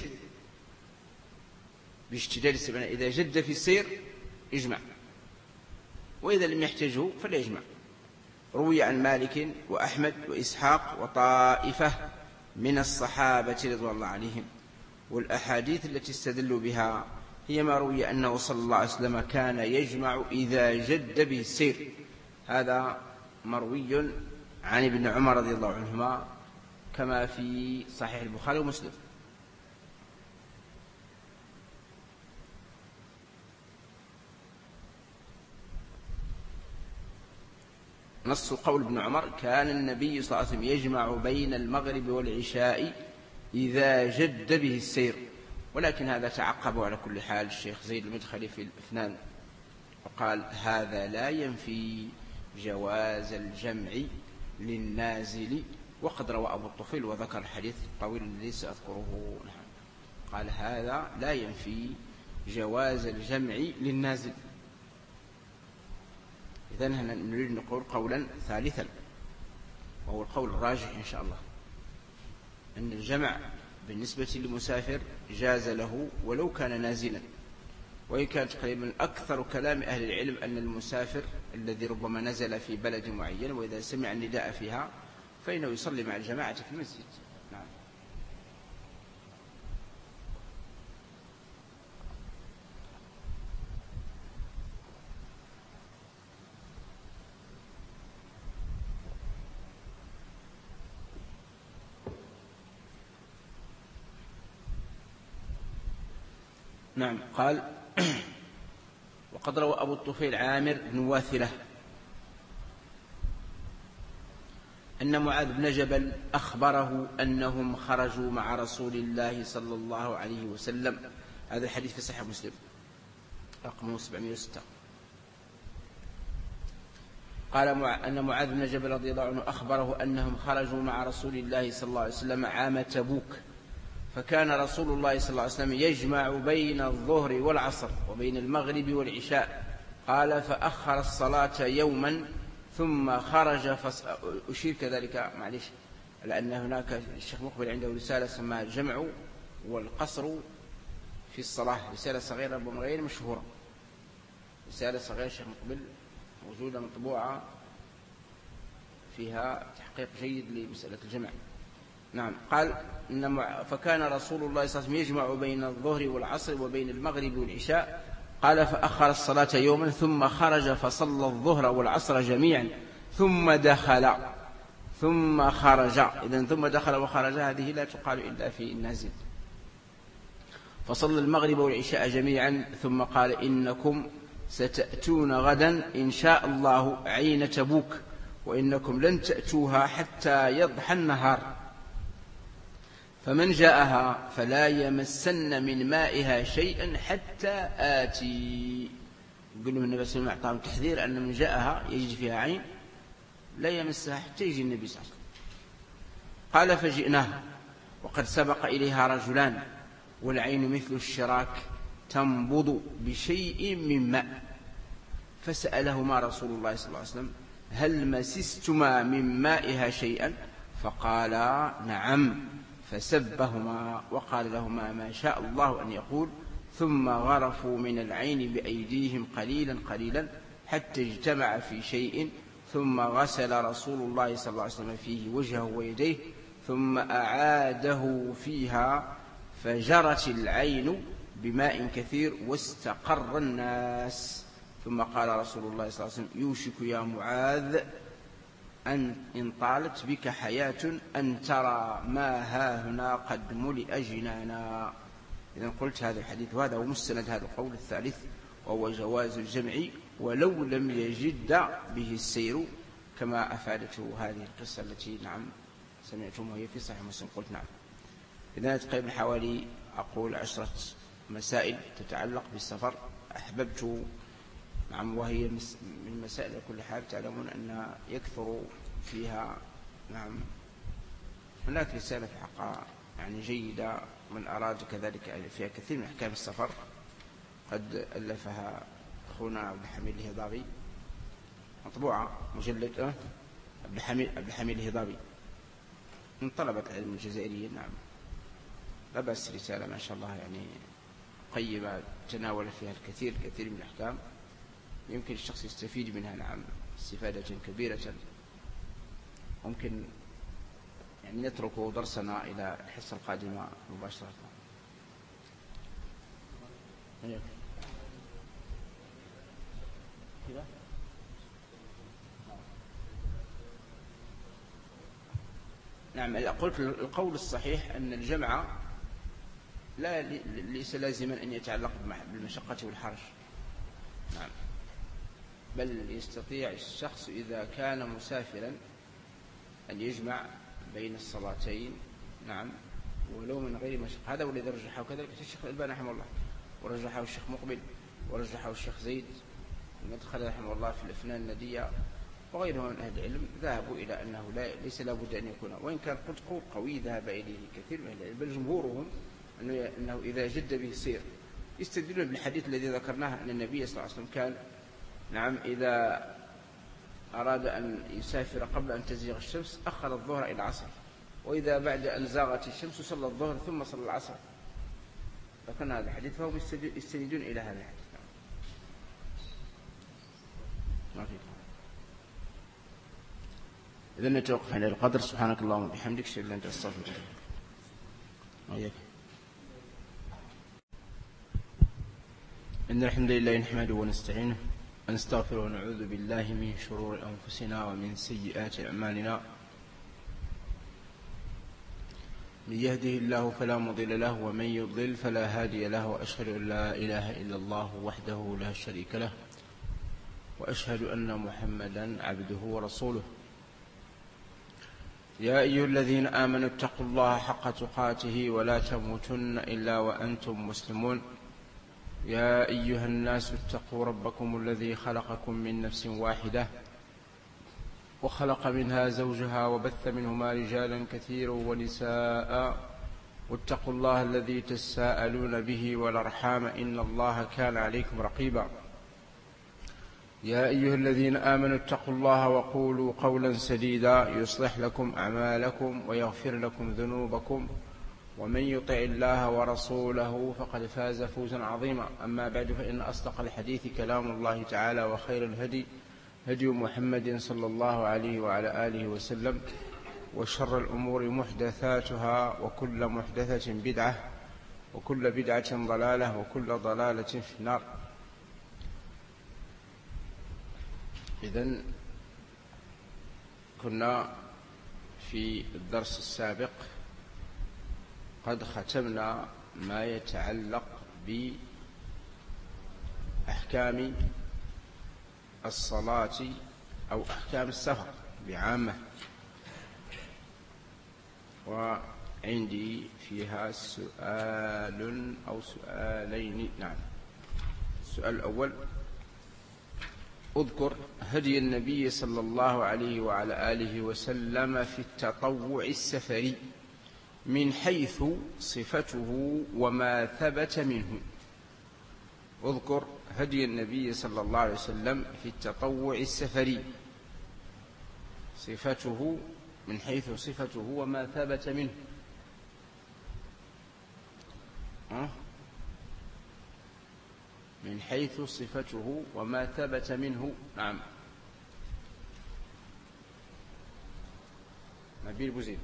باشتداد السير، إذا جد في السير اجمع، وإذا لم يحتاجه فلا يجمع. روي عن مالك وأحمد وإسحاق وطائفة من الصحابة رضوان الله عليهم، والأحاديث التي استدلوا بها هي ما روي أنه صلى الله عليه وسلم كان يجمع إذا جد به السير. هذا مروي عن ابن عمر رضي الله عنهما كما في صحيح البخاري ومسلم. نص قول ابن عمر كان النبي صلى الله عليه وسلم يجمع بين المغرب والعشاء إذا جد به السير. ولكن هذا تعقبه على كل حال الشيخ زيد المدخلي في الإفنان، وقال هذا لا ينفي جواز الجمع للنازل، وقد روى أبو الطفيل وذكر الحديث الطويل الذي سأذكره. قال هذا لا ينفي جواز الجمع للنازل. إذن هنا نريد نقول قولا ثالثا، وهو القول الراجح إن شاء الله، أن الجمع بالنسبة للمسافر جاز له ولو كان نازلا، وإن كانت تقريبا أكثر كلام أهل العلم أن المسافر الذي ربما نزل في بلد معين وإذا سمع النداء فيها فإنه يصلي مع الجماعة في المسجد. نعم. نعم. قال وقد روى أبو الطفيل عامر بن واثلة أن معاذ بن جبل أخبره أنهم خرجوا مع رسول الله صلى الله عليه وسلم. هذا الحديث في صحيح مسلم رقمه سبعمائة وستة. قال أن معاذ بن جبل رضي الله عنه أخبره أنهم خرجوا مع رسول الله صلى الله عليه وسلم عام تبوك، فكان رسول الله صلى الله عليه وسلم يجمع بين الظهر والعصر وبين المغرب والعشاء. قال فأخر الصلاة يوما ثم خرج فص... أشير كذلك معلش لأن هناك الشيخ مقبل عنده رسالة اسمها الجمع والقصر في الصلاة، رسالة صغيرة غير مشهورة، رسالة صغيرة الشيخ مقبل موجودة مطبوعة فيها تحقيق جيد لمسألة الجمع. نعم. قال إن فكان رسول الله صلى الله عليه وسلم يجمع بين الظهر والعصر وبين المغرب والعشاء. قال فأخر الصلاة يوما ثم خرج فصلى الظهر والعصر جميعا ثم دخل ثم خرج. إذن ثم دخل وخرج هذه لا تقال إلا في النازل. فصلى المغرب والعشاء جميعا ثم قال إنكم ستأتون غدا إن شاء الله عين تبوك، وإنكم لن تأتوها حتى يضحى النهار، فمن جاءها فلا يمسن من مائها شيئا حتى آتي. يقول النبي صلى الله عليه وسلم أعطاهم تحذير أن من جاءها يجد فيها عين لا يمسها حتى يجي النبي صلى الله عليه وسلم. قال فجئناه وقد سبق إليها رجلان والعين مثل الشراك تنبض بشيء من ماء، فسألهما رسول الله صلى الله عليه وسلم هل مسستما من مائها شيئا؟ فقالا نعم، فسبهما وقال لهما ما شاء الله أن يقول، ثم غرفوا من العين بأيديهم قليلا قليلا حتى اجتمع في شيء، ثم غسل رسول الله صلى الله عليه وسلم فيه وجهه ويديه ثم أعاده فيها، فجرت العين بماء كثير واستقر الناس. ثم قال رسول الله صلى الله عليه وسلم يوشك يا معاذ أن إن طالت بك حياة أن ترى ما هاهنا قد ملئ جنانا. إذن قلت هذا الحديث وهذا هو مستند هذا القول الثالث، وهو جواز الجمع ولو لم يجد به السير، كما أفادته هذه القصة التي نعم سمعتم وهي في صحيح مسلم. قلت نعم. إذن تقريبا حوالي أقول عشرة مسائل تتعلق بالسفر أحببت نعم، وهي من المسائل كل حال تعلمون أن يكثر فيها نعم. هناك رسالة في حقها يعني جيدة، من أراد كذلك فيها كثير من أحكام السفر قد ألفها أخونا عبد الحميد الهضابي، مطبوعة مجلد أه عبد الحميد عبد الحميد الهضابي من طلبة العلم الجزائريين. نعم لا بأس، رسالة ما شاء الله يعني قيمة تناول فيها الكثير كثير من الأحكام يمكن الشخص يستفيد منها نعم استفادة كبيرة. ممكن يعني نترك درسنا إلى الحصة القادمة مباشرة. نعم قلت القول الصحيح أن الجمع لا ليس لازما أن يتعلق بالمشقة والحرج، نعم، بل يستطيع الشخص إذا كان مسافرا أن يجمع بين الصلاتين نعم ولو من غير مشقة. هذا والذي رجحه كذلك الشيخ الألباني رحمه الله، ورجحه الشيخ مقبل، ورجحه الشيخ زيد المدخل رحمه الله في الأفنان الندية، وغيرهم من أهل العلم ذهبوا إلى أنه لا ليس لابد أن يكون، وإن كان قد قول قوي ذهب إليه كثير من أهل العلم، بل جمهورهم أنه إذا جد به السير يستدلون بالحديث الذي ذكرناه أن النبي صلى الله عليه وسلم كان نعم إذا أراد أن يسافر قبل أن تزيغ الشمس أخر الظهر إلى العصر، وإذا بعد أن زاغت الشمس صلى الظهر ثم صلى العصر. ذكرنا هذا الحديث فهم يستندون إلى هذا الحديث. ما في. إذن نتوقف عند القدر. سبحانك اللهم وبحمدك أشهد أن لا إله إلا أنت أستغفرك. وإياك. إن الحمد لله نحمده ونستعينه ونستغفره ونعوذ بالله من شرور أنفسنا ومن سيئات أعمالنا. من يهده الله فلا مضل له ومن يضلل فلا هادي له، وأشهد أن لا إله إلا الله وحده لا شريك له، وأشهد أن محمدا عبده ورسوله. يا أيها الذين آمنوا اتقوا الله حق تقاته ولا تموتن إلا وأنتم مسلمون. يا أيها الناس اتقوا ربكم الذي خلقكم من نفس واحدة وخلق منها زوجها وبث منهما رجالا كثيرا ونساء، واتقوا الله الذي تساءلون به والأرحام إن الله كان عليكم رقيبا. يا أيها الذين آمنوا اتقوا الله وقولوا قولا سديدا يصلح لكم أعمالكم ويغفر لكم ذنوبكم، ومن يطع الله ورسوله فقد فاز فوزا عظيما. أما بعد، فإن أصدق الحديث كلام الله تعالى، وخير الهدي هدي محمد صلى الله عليه وعلى آله وسلم، وشر الأمور محدثاتها، وكل محدثة بدعة، وكل بدعة ضلالة، وكل ضلالة في النار. إذن كنا في الدرس السابق قد ختمنا ما يتعلق بأحكام الصلاة أو أحكام السفر بعامة، وعندي فيها سؤال أو سؤالين. نعم. السؤال الأول: اذكر هدي النبي صلى الله عليه وعلى آله وسلم في التطوع السفري من حيث صفته وما ثبت منه. اذكر هدي النبي صلى الله عليه وسلم في التطوع السفري، صفته من حيث صفته وما ثبت منه. أه؟ من حيث صفته وما ثبت منه. نعم. نبيل بوزيد.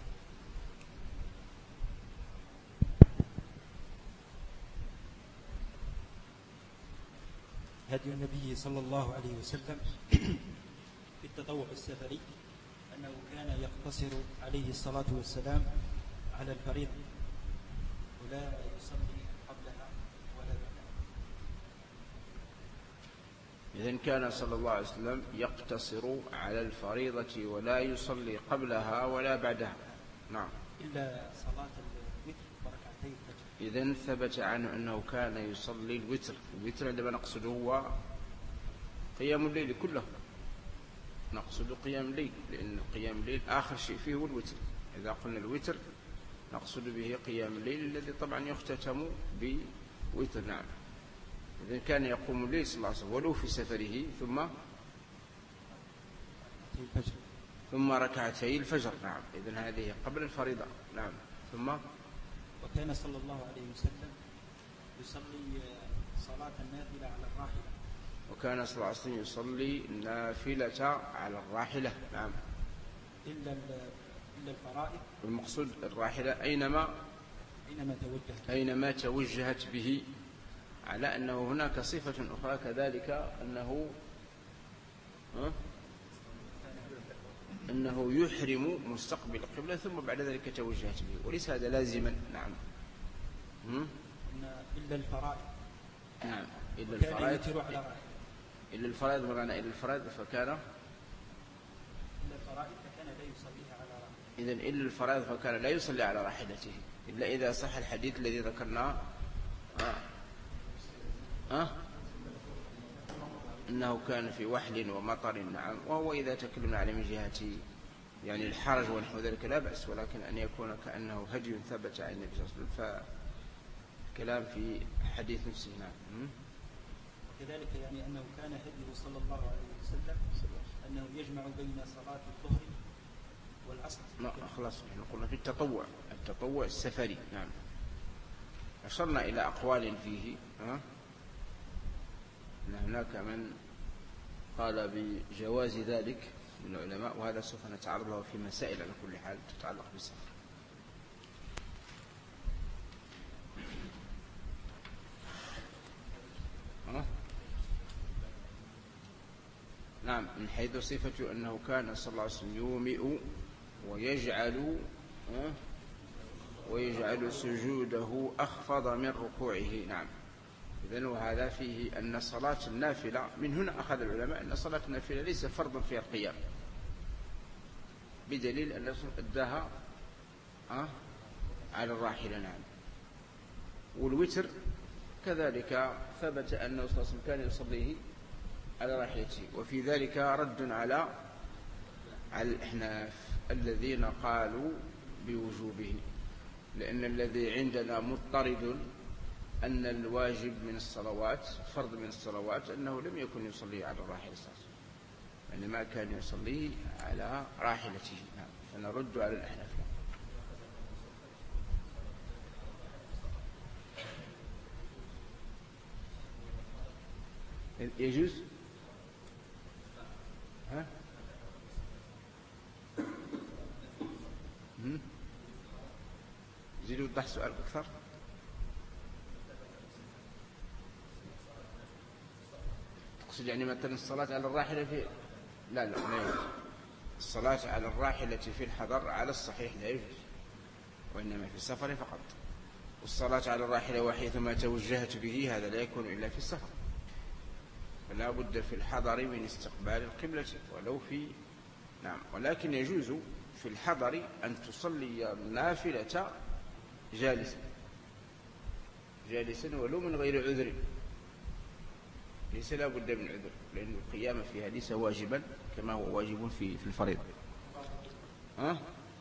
هدي النبي صلى الله عليه وسلم في التطوع السفري أنه كان يقتصر عليه الصلاة والسلام على الفريضة، ولا يصلي قبلها ولا بعدها. إذن كان صلى الله عليه وسلم يقتصر على الفريضة ولا يصلي قبلها ولا بعدها. نعم. إلا صلاة الوتر وركعتي الفجر. إذن ثبت عنه أنه كان يصلي الوتر. الوتر عندما نقصده هو قيام الليل كله، نقصد قيام الليل، لأن قيام الليل آخر شيء فيه هو الوتر. إذا قلنا الوتر نقصد به قيام الليل الذي طبعا يختتم بوتر. نعم. إذن كان يقوم الليل صلى الله عليه وسلم ولو في سفره، ثم الفجر ثم ركعتي الفجر. نعم. إذن هذه قبل الفريضة. نعم. ثم وكان صلى الله عليه وسلم يصلي صلاة النافلة على الراحلة. وكان صلى الله عليه وسلم يصلي النافلة على الراحلة. نعم. إلا إلا الفرائض. والمقصود الراحلة أينما أينما توجهت أينما توجهت به، على أنه هناك صفة أخرى كذلك، أنه أنه يحرم مستقبل القبلة ثم بعد ذلك توجهت به، وليس هذا لازما. نعم. إلا الفرائض. نعم. إلا الفرائض. إلا الفرائض معنى إلا الفرائض فكان إلا الفرائض فكان لا يصليها على راحلته. إذن إلا الفرائض فكان لا يصلي على راحلته إلا إذا صح الحديث الذي ذكرناه. آه. آه؟ أنه كان في وحل ومطر، نعم. وهو إذا تكلمنا عليه من جهة يعني الحرج ونحو ذلك لا بأس، ولكن أن يكون كأنه هدي ثبت عن النبي صلى الله عليه وسلم فكلام في حديث نفسه. نعم. وكذلك يعني أنه كان هديه صلى الله عليه وسلم أنه يجمع بين صلاة الظهر والعصر. لا خلاص نحن قلنا في التطوع، التطوع السفري. نعم. أشرنا إلى أقوال فيه. ها؟ هناك من قال بجواز ذلك من العلماء، وهذا سوف نتعرض له في مسائل على كل حال تتعلق بالسفر. ها؟ نعم، من حيث صفته أنه كان صلى الله عليه وسلم يومئ ويجعل ويجعل سجوده أخفض من ركوعه. نعم. إذن وهذا فيه أن صلاة النافلة، من هنا أخذ العلماء أن صلاة النافلة ليس فرضا فيها القيام، بدليل أن الرسول أداها على الراحلة. نعم. والوتر كذلك ثبت أن الرسول صلى الله عليه وسلم كان يصليه على راحلته، وفي ذلك رد على على الأحناف الذين قالوا بوجوبه، لأن الذي عندنا مضطرد أن الواجب من الصلوات، فرض من الصلوات، أنه لم يكن يصلي على الراحلة الصلاة، يعني ما كان يصلي على راحلته. نعم. فنرد على الأحناف. يجوز؟ ها؟ زيد وضح سؤال أكثر. تقصد يعني مثلا الصلاة على الراحلة في لا لا لا يجوز. الصلاة على الراحلة في الحضر على الصحيح لا يجوز، وإنما في السفر فقط. والصلاة على الراحلة وحيثما توجهت به هذا لا يكون إلا في السفر، فلا بد في الحضر من استقبال القبلة ولو في نعم. ولكن يجوز في الحضر أن تصلي النافلة جالسا جالسا ولو من غير عذر، ليس لا بد من عذر، لأن القيام فيها ليس واجبا كما هو واجب في في الفريضة. ها؟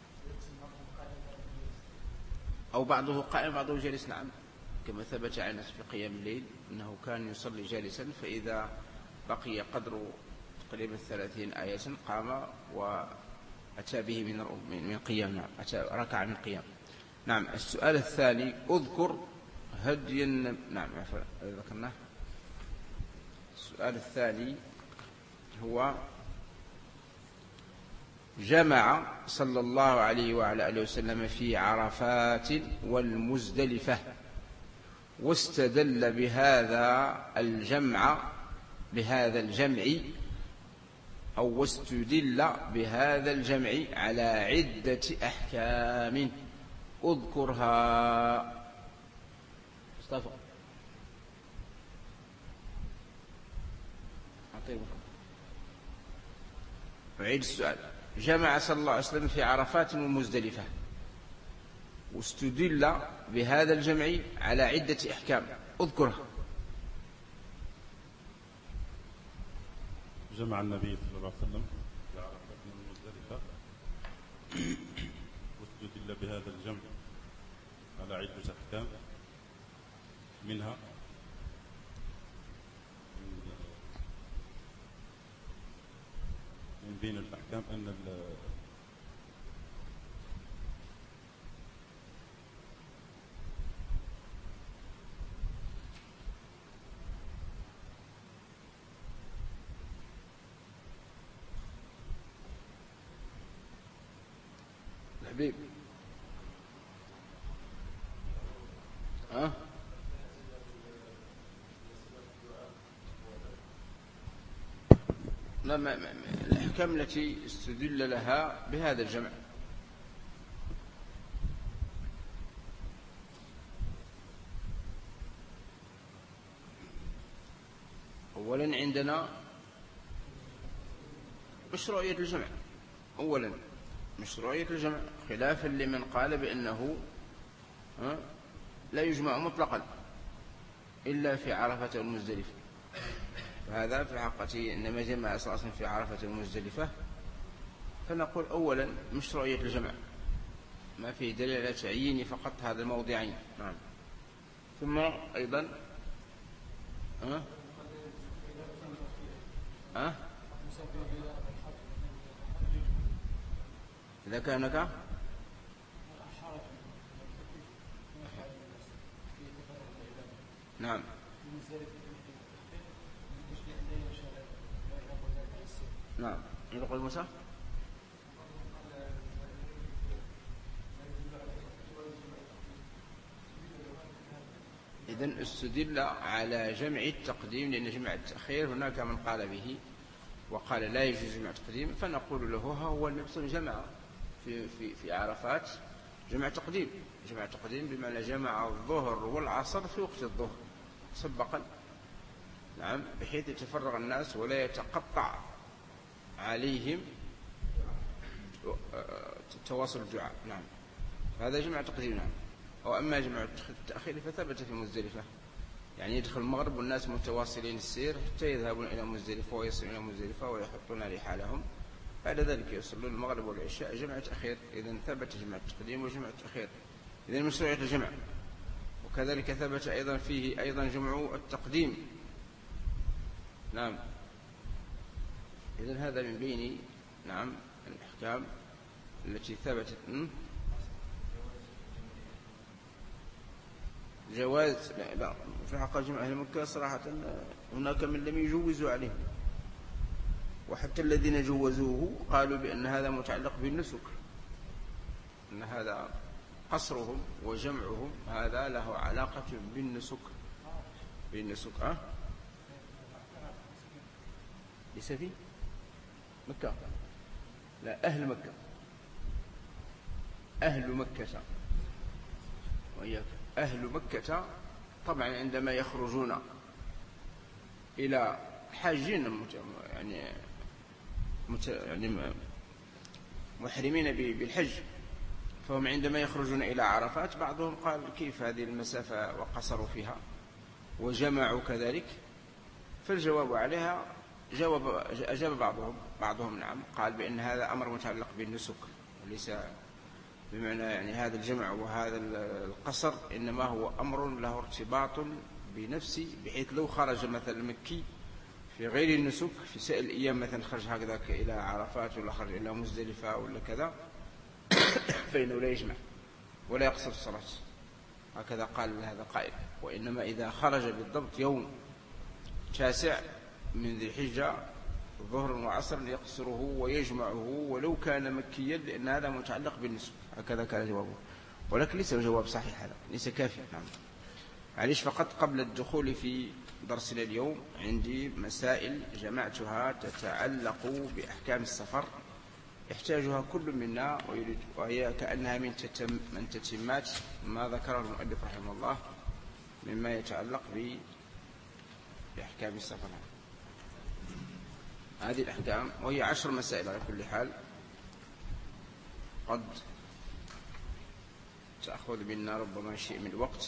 أو بعضه قائم بعضه جالس. نعم، كما ثبت عن أنس في قيام الليل أنه كان يصلي جالسا، فإذا بقي قدر تقريبا ثلاثين آية قام وأتى به من من قيام. نعم، أتى ركع من قيام. نعم. السؤال الثاني، أذكر هدي النبي. نعم ذكرناه. السؤال الثاني هو: جمع صلى الله عليه وعلى آله وسلم في عرفات والمزدلفة، واستدل بهذا الجمع بهذا الجمع أو واستدل بهذا الجمع على عدة أحكام، أذكرها. مصطفى أعيد السؤال. جمع صلى الله عليه وسلم في عرفات ومزدلفة، واستدل بهذا الجمع على عدة أحكام، أذكرها. جمع النبي صلى الله عليه وسلم في عرفات ومزدلفة، واستدل بهذا الجمع على عدة أحكام، منها من بين الأحكام أن الحبيب ها لا ما ما الأحكام التي استدل لها بهذا الجمع. أولا عندنا مشروعية الجمع، أولا مشروعية الجمع، خلافا لمن قال بأنه لا يجمع مطلقا إلا في عرفة والمزدلفة، فهذا في حقيقة إنما جمع أساسا في عرفة ومزدلفة، فنقول أولا مشروعية الجمع، ما فيه دليل على تعيين فقط هذا الموضعين. نعم. ثم أيضا أه؟ أه؟ إذا كان هناك نعم نعم يقول موسى إذن استدل على جمع التقديم، لأن جمع التأخير هناك من قال به وقال لا يجوز جمع التقديم، فنقول له هو نفس الجمع في, في, في عرفات جمع تقديم. جمع تقديم بمعنى جمع الظهر والعصر في وقت الظهر سبقا، نعم، بحيث يتفرغ الناس ولا يتقطع عليهم تواصل الدعاء. نعم، هذا جمع تقديم. نعم. وأما جمع التأخير فثبت في مزدلفة، يعني يدخل المغرب والناس متواصلين السير حتى يذهبون إلى مزدلفة ويصلون إلى مزدلفة ويحطون رحالهم، بعد ذلك يصلون المغرب والعشاء. جمع تأخير، إذن ثبت جمع التقديم وجمع التأخير، إذن مشروعية الجمع. وكذلك ثبت أيضا فيه أيضا جمع التقديم. نعم، إذن هذا من بين نعم الأحكام التي ثبتت. جواز لا لا في حق جمع أهل مكة صراحة هناك من لم يجوزوا عليه، وحتى الذين جوزوه قالوا بأن هذا متعلق بالنسك، أن هذا قصرهم وجمعهم هذا له علاقة بالنسك بالنسك أه؟ ليس في مكة، لا أهل مكة، أهل مكة وإياك أهل مكة طبعا عندما يخرجون إلى حاجين يعني يعني محرمين بالحج، فهم عندما يخرجون إلى عرفات بعضهم قال كيف هذه المسافة وقصروا فيها وجمعوا كذلك، فالجواب عليها جواب أجاب بعضهم بعضهم نعم، قال بأن هذا أمر متعلق بالنسك وليس بمعنى يعني هذا الجمع وهذا القصر، إنما هو أمر له ارتباط بنفسي، بحيث لو خرج مثلا مكي في غير النسك في سائر الأيام، مثلا خرج هكذا إلى عرفات ولا خرج إلى مزدلفة ولا كذا فإنه لا يجمع ولا يقصر الصلاة، هكذا قال هذا قائل. وإنما إذا خرج بالضبط يوم تاسع من ذي الحجة ظهر وعصر يقصره ويجمعه ولو كان مكيا، لأن هذا متعلق بالنسك، هكذا كان جوابه، ولكن ليس الجواب صحيح، هذا ليس كافيا. نعم، معليش فقط قبل الدخول في درسنا اليوم عندي مسائل جمعتها تتعلق بأحكام السفر يحتاجها كل منا ويريد، وهي كأنها من تتم من تتمات ما ذكره المؤلف رحمه الله مما يتعلق بأحكام السفر. هذه الأحكام وهي عشر مسائل على كل حال، قد تأخذ منا ربما شيء من الوقت.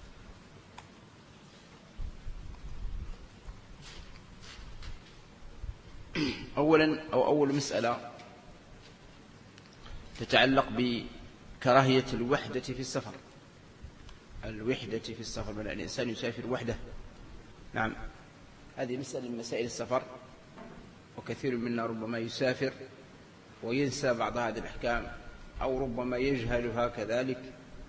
أولا أو أول مسألة تتعلق بكراهية الوحدة في السفر. الوحدة في السفر، بل الإنسان يسافر وحده. نعم، هذه مسألة من مسائل السفر، وكثير منا ربما يسافر وينسى بعض هذه الأحكام أو ربما يجهلها كذلك.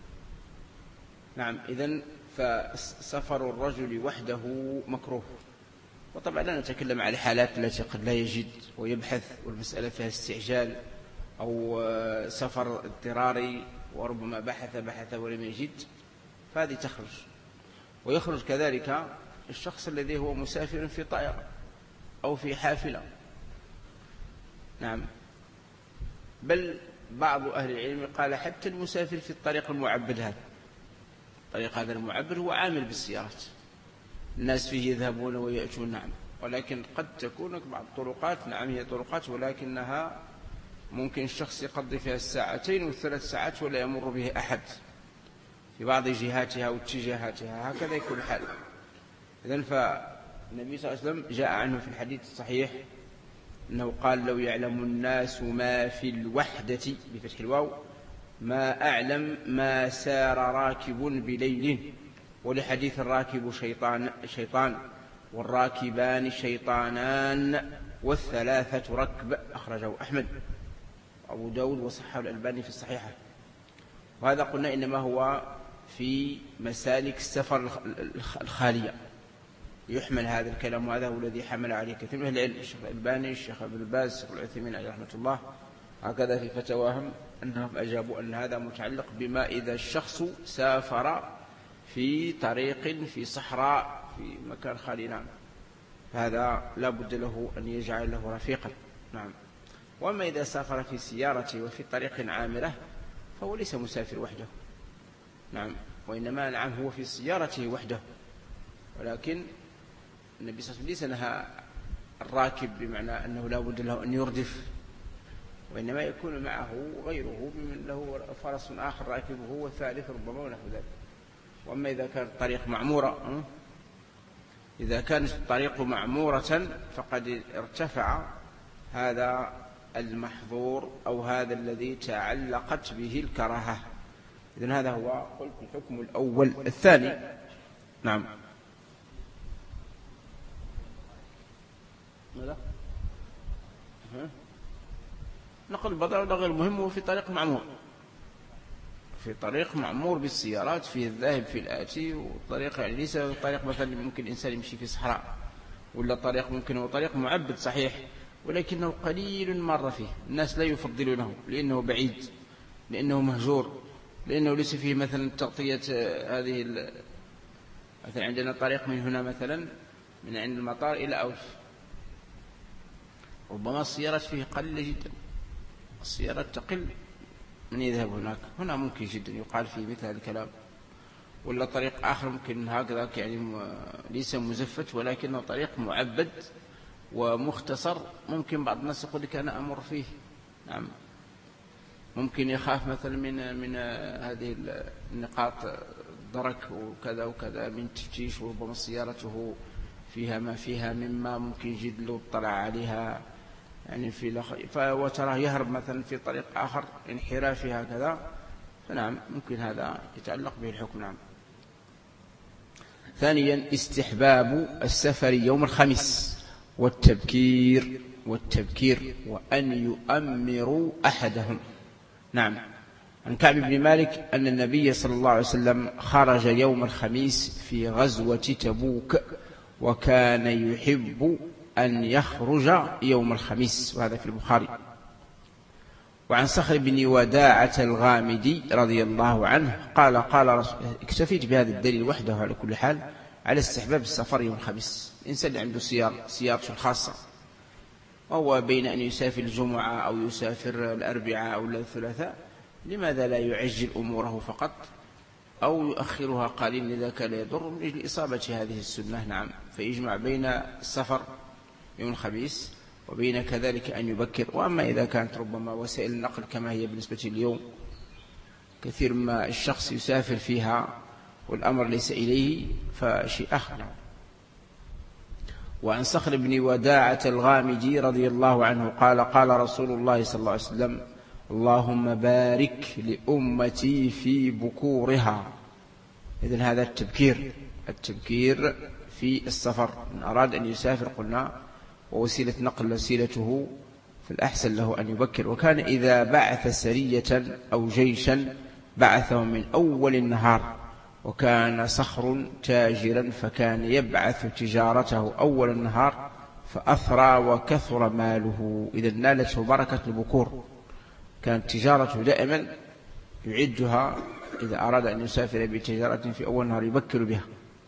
نعم، إذن فسفر الرجل وحده مكروه. وطبعا لا نتكلم على الحالات التي قد لا يجد ويبحث والمسألة فيها استعجال، أو سفر اضطراري وربما بحث بحث ولم يجد، فهذه تخرج. ويخرج كذلك الشخص الذي هو مسافر في طائرة أو في حافلة. نعم، بل بعض أهل العلم قال حتى المسافر في الطريق المعبد، هذا الطريق هذا المعبد هو عامل بالسيارات، الناس فيه يذهبون ويأتون. نعم، ولكن قد تكون بعض الطرقات نعم هي طرقات، ولكنها ممكن الشخص يقضي فيها الساعتين والثلاث ساعات ولا يمر به أحد في بعض جهاتها واتجاهاتها، هكذا يكون الحال. إذن النبي صلى الله عليه وسلم جاء عنه في الحديث الصحيح أنه قال لو يعلم الناس ما في الوحدة بفتح الواو ما أعلم ما سار راكب بليل. ولحديث الراكب شيطان, شيطان والراكبان شيطانان والثلاثة ركب أخرجه أحمد أبو داود وصححه الألباني في الصحيحة. وهذا قلنا إنما هو في مسالك السفر الخالية يحمل هذا الكلام، وهذا هو الذي حمل عليه كثير من أهل العلم، الشيخ الألباني، الشيخ ابن باز، الشيخ العثيمين عليه رحمة الله، هكذا في فتواهم أنهم أجابوا أن هذا متعلق بما إذا الشخص سافر في طريق في صحراء في مكان خالي، نعم، فهذا لا بد له أن يجعل له رفيقا، نعم. وأما إذا سافر في سيارته وفي طريق عامرة فهو ليس مسافر وحده، نعم، وإنما نعم هو في سيارته وحده، ولكن النبي صلى الله عليه وسلم ليس نهى الراكب بمعنى أنه لا بد له أن يردف، وإنما يكون معه غيره بمن له فرس آخر راكبه والثالث ربما ونحو ذلك. وأما إذا كانت الطريق معمورة إذا كانت الطريق معمورة فقد ارتفع هذا المحظور أو هذا الذي تعلقت به الكراهة. إذن هذا هو قلت الحكم الأول. الثاني، نعم، ماذا؟ نقل البضائع وده غير مهم، وفي طريق معمور، في طريق معمور بالسيارات فيه الذاهب في الآتي، وطريق يعني ليس طريق مثلا ممكن الإنسان يمشي في صحراء، ولا طريق ممكن هو طريق معبد صحيح ولكنه قليل مر فيه، الناس لا يفضلونه لأنه بعيد، لأنه مهجور، لأنه ليس فيه مثلا تغطية هذه مثلا عندنا طريق من هنا مثلا من عند المطار إلى أوش، ربما السيارات فيه قليلة جدا، السيارات تقل من يذهب هناك، هنا ممكن جدا يقال فيه مثل هذا الكلام. ولا طريق آخر ممكن هكذا يعني ليس مزفت ولكنه طريق معبد ومختصر، ممكن بعض الناس يقول لك أنا أمر فيه، نعم، ممكن يخاف مثلا من من هذه النقاط درك وكذا وكذا من تفتيش، وربما سيارته فيها ما فيها مما ممكن يجد له اطلع عليها يعني في لخ... وتراه يهرب مثلا في طريق آخر انحرافي هكذا، فنعم ممكن هذا يتعلق به الحكم، نعم. ثانيا استحباب السفر يوم الخميس والتبكير والتبكير وأن يؤمروا أحدهم، نعم. عن كعب بن مالك أن النبي صلى الله عليه وسلم خرج يوم الخميس في غزوة تبوك، وكان يحب أن يخرج يوم الخميس، وهذا في البخاري. وعن صخر بن وداعة الغامدي رضي الله عنه قال قال اكتفيت بهذا الدليل وحده على كل حال على استحباب السفر يوم الخميس. الإنسان اللي عنده سيارة سيارته الخاصة وهو بين أن يسافر الجمعة أو يسافر الأربعاء أو الثلاثاء، لماذا لا يعجل أموره فقط أو يؤخرها قليلا إذا كان يضر من أجل إصابة هذه السنة، نعم، فيجمع بين السفر يوم الخميس وبين كذلك أن يبكر. وأما إذا كانت ربما وسائل النقل كما هي بالنسبة اليوم كثير ما الشخص يسافر فيها والأمر ليس إليه فشيء آخر. وعن صخر بن وداعة الغامدي رضي الله عنه قال قال رسول الله صلى الله عليه وسلم اللهم بارك لأمتي في بكورها. إذن هذا التبكير التبكير في السفر، من أراد أن يسافر قلنا ووسيلة نقل وسيلته فالأحسن له أن يبكر. وكان إذا بعث سرية أو جيشا بعثه من أول النهار، وكان صخر تاجرا فكان يبعث تجارته أول النهار فأثرى وكثر ماله، إذا نالته بركة البكور، كانت تجارته دائما يعدها إذا أراد أن يسافر بتجارة في أول النهار يبكر بها.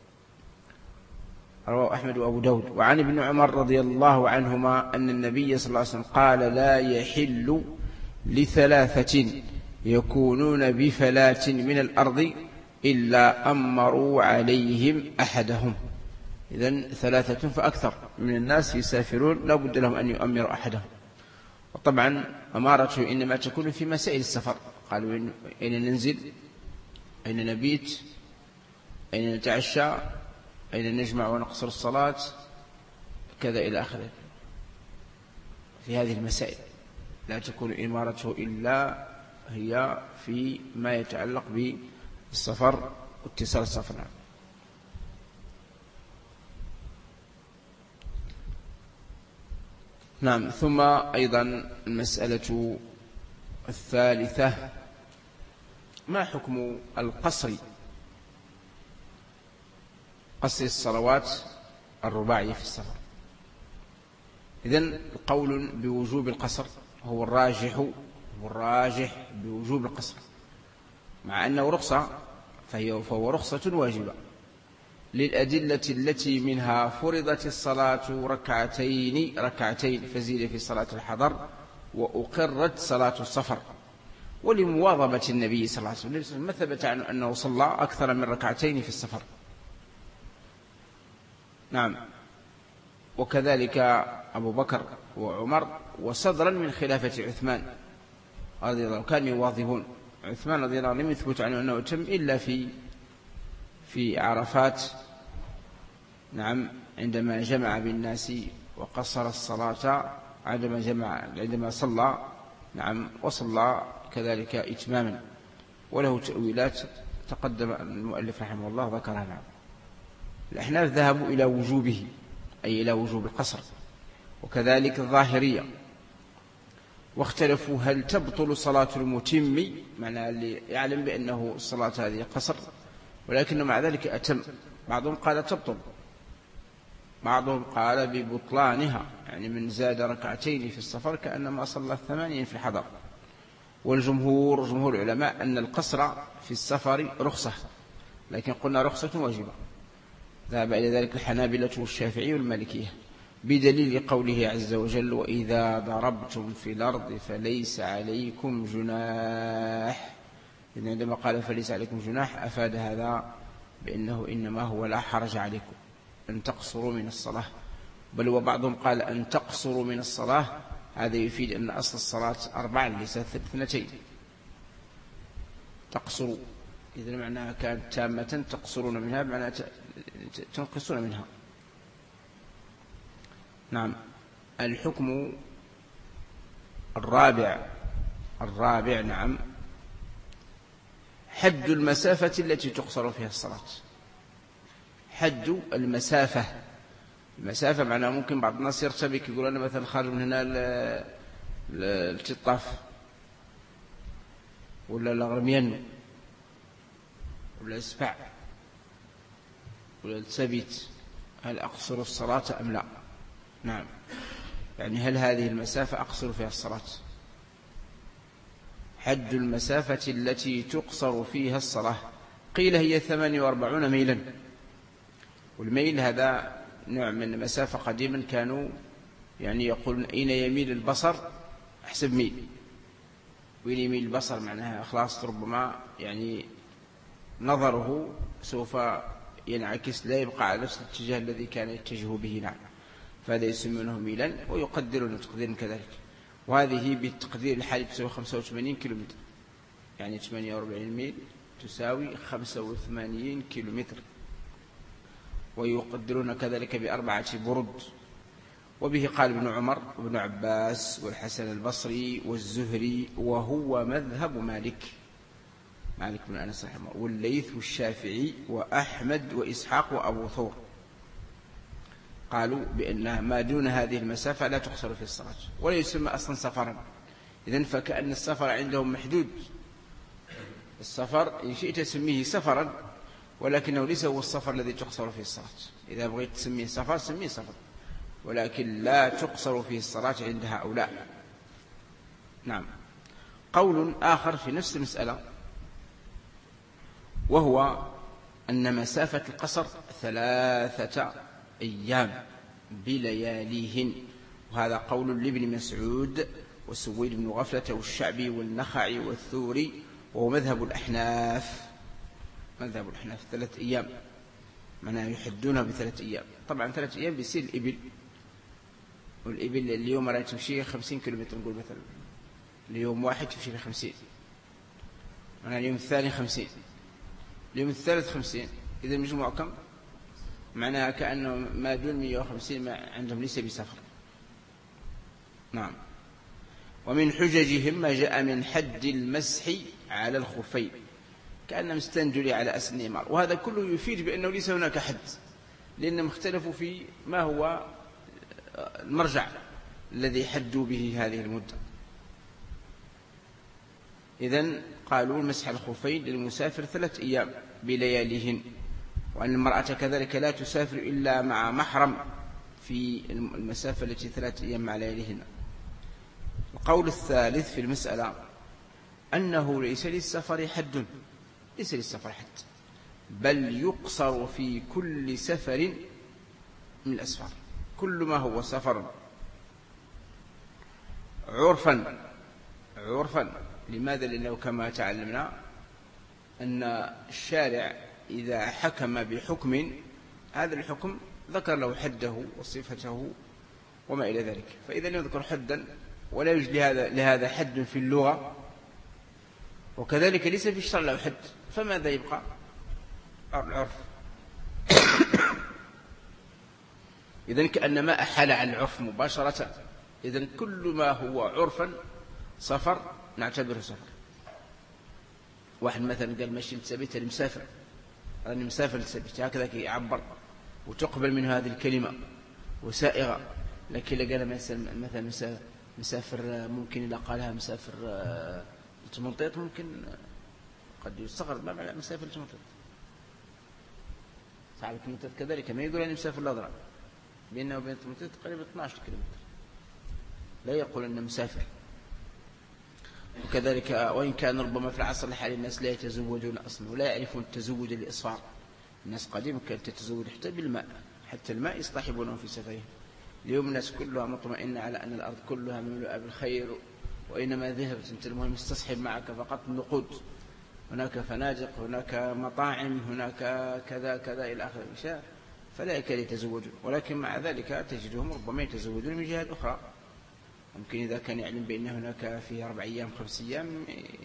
رواه أحمد وأبو داود. وعن ابن عمر رضي الله عنهما أن النبي صلى الله عليه وسلم قال لا يحل لثلاثة يكونون بفلاة من الأرض إلا أمروا عليهم أحدهم. إذن ثلاثة فأكثر من الناس يسافرون لا بد لهم أن يؤمروا أحدهم. وطبعا أمارته إنما تكون في مسائل السفر، قالوا أين ننزل، أين نبيت، أين نتعشى، أين نجمع ونقصر الصلاة، وكذا إلى آخره في هذه المسائل. لا تكون إمارته إلا هي في ما يتعلق بالسفر واتصال السفر. نعم. ثم أيضا المسألة الثالثة: ما حكم القصر، قصر الصلوات الرباعية في السفر؟ إذن القول بوجوب القصر هو الراجح، هو الراجح بوجوب القصر، مع أنه رخصة، فهي فهو رخصة واجبة للأدلة التي منها فرضت الصلاة ركعتين ركعتين فزيد في صلاة الحضر، وأقرت صلاة السفر، ولمواظبة النبي صلى الله عليه وسلم ما ثبت عنه أنه صلى أكثر من ركعتين في السفر. نعم. وكذلك أبو بكر وعمر، وصدرا من خلافة عثمان رضي الله عنه كانوا يواظبون. عثمان رضي الله عنه لم يثبت عنه أنه تم إلا في في عرفات، نعم، عندما جمع بالناس وقصر الصلاة عندما جمع عندما صلى، نعم، وصلى كذلك إتماما، وله تأويلات تقدم المؤلف رحمه الله ذكرها. نعم. الأحناف ذهبوا إلى وجوبه، أي إلى وجوب القصر، وكذلك الظاهرية، واختلفوا هل تبطل صلاة المتم، معنى اللي يعلم بأنه الصلاة هذه قصر ولكنه مع ذلك أتم. بعضهم قال تبطل، بعضهم قال ببطلانها، يعني من زاد ركعتين في السفر كأنما صلى ثمانين في الحضر. والجمهور جمهور العلماء أن القصر في السفر رخصة، لكن قلنا رخصة واجبة. ذهب إلى ذلك الحنابلة والشافعي والمالكية بدليل قوله عز وجل: وإذا ضربتم في الأرض فليس عليكم جناح. إذن عندما قال فليس عليكم جناح أفاد هذا بأنه إنما هو لا حرج عليكم أن تقصروا من الصلاة، بل وبعضهم قال أن تقصروا من الصلاة، هذا يفيد أن أصل الصلاة أربعة ليست اثنتين. تقصروا إذن معناها كانت تامة تقصرون منها بمعنى تنقصون منها. نعم. الحكم الرابع الرابع نعم حد المسافة التي تقصر فيها الصلاة. حد المسافة، المسافة معناها ممكن بعض الناس يرتبك، يقول أنا مثلا خارج من هنا التطاف ولا الغرميان ولا الإسفع ولا الثبت، هل أقصر الصلاة أم لا؟ نعم. يعني هل هذه المسافة أقصر فيها الصلاة؟ حد المسافة التي تقصر فيها الصلاة قيل هي ثمانية وأربعون ميلا، والميل هذا نوع من مسافة قديما كانوا يعني يقولون أين يميل البصر أحسب ميل، وين يميل البصر معناها خلاص ربما يعني نظره سوف ينعكس لا يبقى على نفس الاتجاه الذي كان يتجه به. نعم. فهذا يسمونه ميلا ويقدرون تقديرا كذلك، وهذه بالتقدير الحالي تساوي خمسة وثمانين كيلومتر، يعني ثمانية وأربعين ميل تساوي خمسة وثمانين كيلومتر، ويقدرون كذلك بأربعة برد. وبه قال ابن عمر وابن عباس والحسن البصري والزهري، وهو مذهب مالك مالك بن أنس رحمه الله والليث والشافعي وأحمد وإسحاق وأبو ثور، قالوا بأن ما دون هذه المسافة لا تقصر في الصلاة ولا يسمى أصلا سفرا. إذن فكأن السفر عندهم محدود. السفر إن شئت تسميه سفرا، ولكنه ليس هو السفر الذي تقصر فيه الصلاة. إذا بغيت تسميه سفر سميه سفر، ولكن لا تقصر فيه الصلاة عند هؤلاء. نعم. قول آخر في نفس المسألة، وهو أن مسافة القصر ثلاثة أيام بلياليهن، وهذا قول لابن مسعود وسويد بن غفلة والشعبي والنخعي والثوري، وهو مذهب الأحناف. مذهب الأحناف ثلاثة أيام، معناه يحدونها بثلاثة أيام. طبعا ثلاثة أيام بيصير الإبل، والإبل اليوم رأي تمشي خمسين كيلومتر، نقول مثلا اليوم واحد تمشي خمسين، معناه اليوم الثاني خمسين، اليوم الثالث خمسين، إذا مجموع كم؟ معناها كأنه ما دون مئة وخمسين ما عندهم ليس بسفر. نعم. ومن حججهم ما جاء من حد المسح على الخفين كأنهم استندلوا على أسن الإمار، وهذا كله يفيد بأنه ليس هناك حد، لأنهم اختلفوا في ما هو المرجع الذي حدوا به هذه المدة. إذن قالوا المسح على الخفين للمسافر ثلاث أيام بلياليهن، وأن المرأة كذلك لا تسافر إلا مع محرم في المسافة التي ثلاث أيام مع لياليهن. القول الثالث في المسألة أنه ليس للسفر حد، ليس للسفر حد، بل يقصر في كل سفر من الأسفار، كل ما هو سفر عرفا. عرفا لماذا؟ لأنه كما تعلمنا أن الشارع إذا حكم بحكم، هذا الحكم ذكر له حده وصفته وما إلى ذلك، فإذا يذكر حدا ولا يوجد لهذا, لهذا حد في اللغة، وكذلك ليس في الشرع له حد، فماذا يبقى؟ العرف. إذن كأنما أحال على العرف مباشرة. إذن كل ما هو عرفا سفر نعتبره سفر. واحد مثلا قال ماشي لسبيت المسافر، أنا مسافر لسبيت، هكذا يعبر وتقبل منه هذه الكلمة وسائغة. لكن لقال مثلا مسافر، ممكن إذا قالها مسافر لتمنطيط ممكن قد يستغرب ما معنى مسافر لتمنطيط. صاحب تمنطيط كذلك ما يقول أني مسافر لأضرع، بينه وبين تمنطيط قريب اثني عشر كيلومتر، لا يقول أنه مسافر. وكذلك وإن كان ربما في العصر الحالي الناس لا يتزوجون أصلا ولا يعرفون التزوج للإصفار. الناس قديما كانت تتزوج حتى بالماء، حتى الماء يصطحبونه في سفرهم. اليوم الناس كلها مطمئنة على أن الأرض كلها مملوءة بالخير، وإنما ذهبت أنت المهم استصحب معك فقط النقود. هناك فنادق، هناك مطاعم، هناك كذا كذا إلى آخر الأشياء، فلا يكاد يتزوجون. ولكن مع ذلك تجدهم ربما يتزوجون من جهات أخرى. ممكن إذا كان يعلم بأن هناك في أربع أيام خمس أيام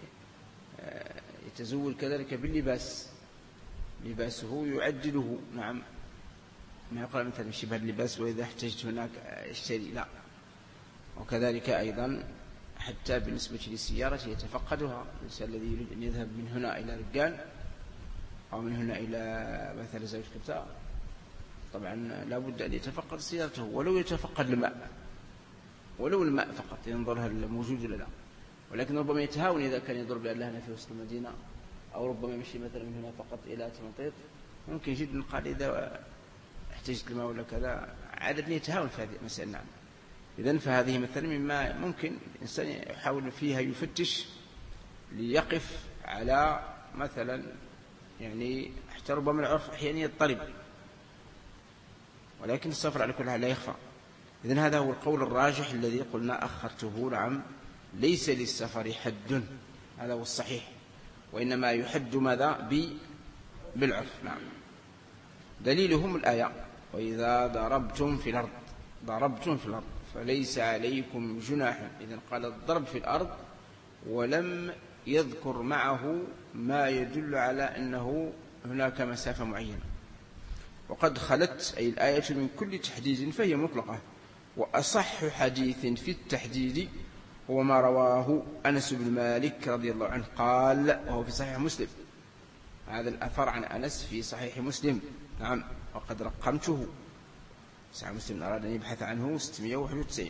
يتزوج كذلك باللباس، لباسه يعدله. نعم، ما يقول مثلا شبه اللباس وإذا احتجت هناك اشتري، لا. وكذلك أيضا حتى بالنسبة للسيارة يتفقدها الإنسان الذي يريد أن يذهب من هنا إلى رجال أو من هنا إلى مثلا زوج كتاب، طبعا لا بد أن يتفقد سيارته، ولو يتفقد الماء، ولو الماء فقط ينظر هل موجود ولا لا. ولكن ربما يتهاون إذا كان يضرب بأن هنا في وسط المدينة، أو ربما يمشي مثلا من هنا فقط إلى تمنطيط، ممكن جدا قال إذا احتجت الماء ولا كذا، عادة يتهاون في هذه المسألة. نعم. إذن فهذه مثلا مما ممكن الإنسان يحاول فيها يفتش ليقف على مثلا، يعني حتى ربما العرف أحيانا يضطرب، ولكن السفر على كل حال لا يخفى. إذن هذا هو القول الراجح الذي قلنا أخرته. نعم، ليس للسفر حد، هذا هو الصحيح، وإنما يحد ماذا؟ بالعرف. نعم. دليلهم الآية وإذا ضربتم في الأرض، ضربتم في الأرض فليس عليكم جناح. إذن قال الضرب في الأرض ولم يذكر معه ما يدل على أنه هناك مسافة معينة. وقد خلت أي الآية من كل تحديد فهي مطلقة. وأصح حديث في التحديد هو ما رواه أنس بن مالك رضي الله عنه قال، وهو في صحيح مسلم. هذا الأثر عن أنس في صحيح مسلم. نعم، وقد رقمته. صحيح مسلم أراد أن يبحث عنه ستمائة وواحد وتسعين.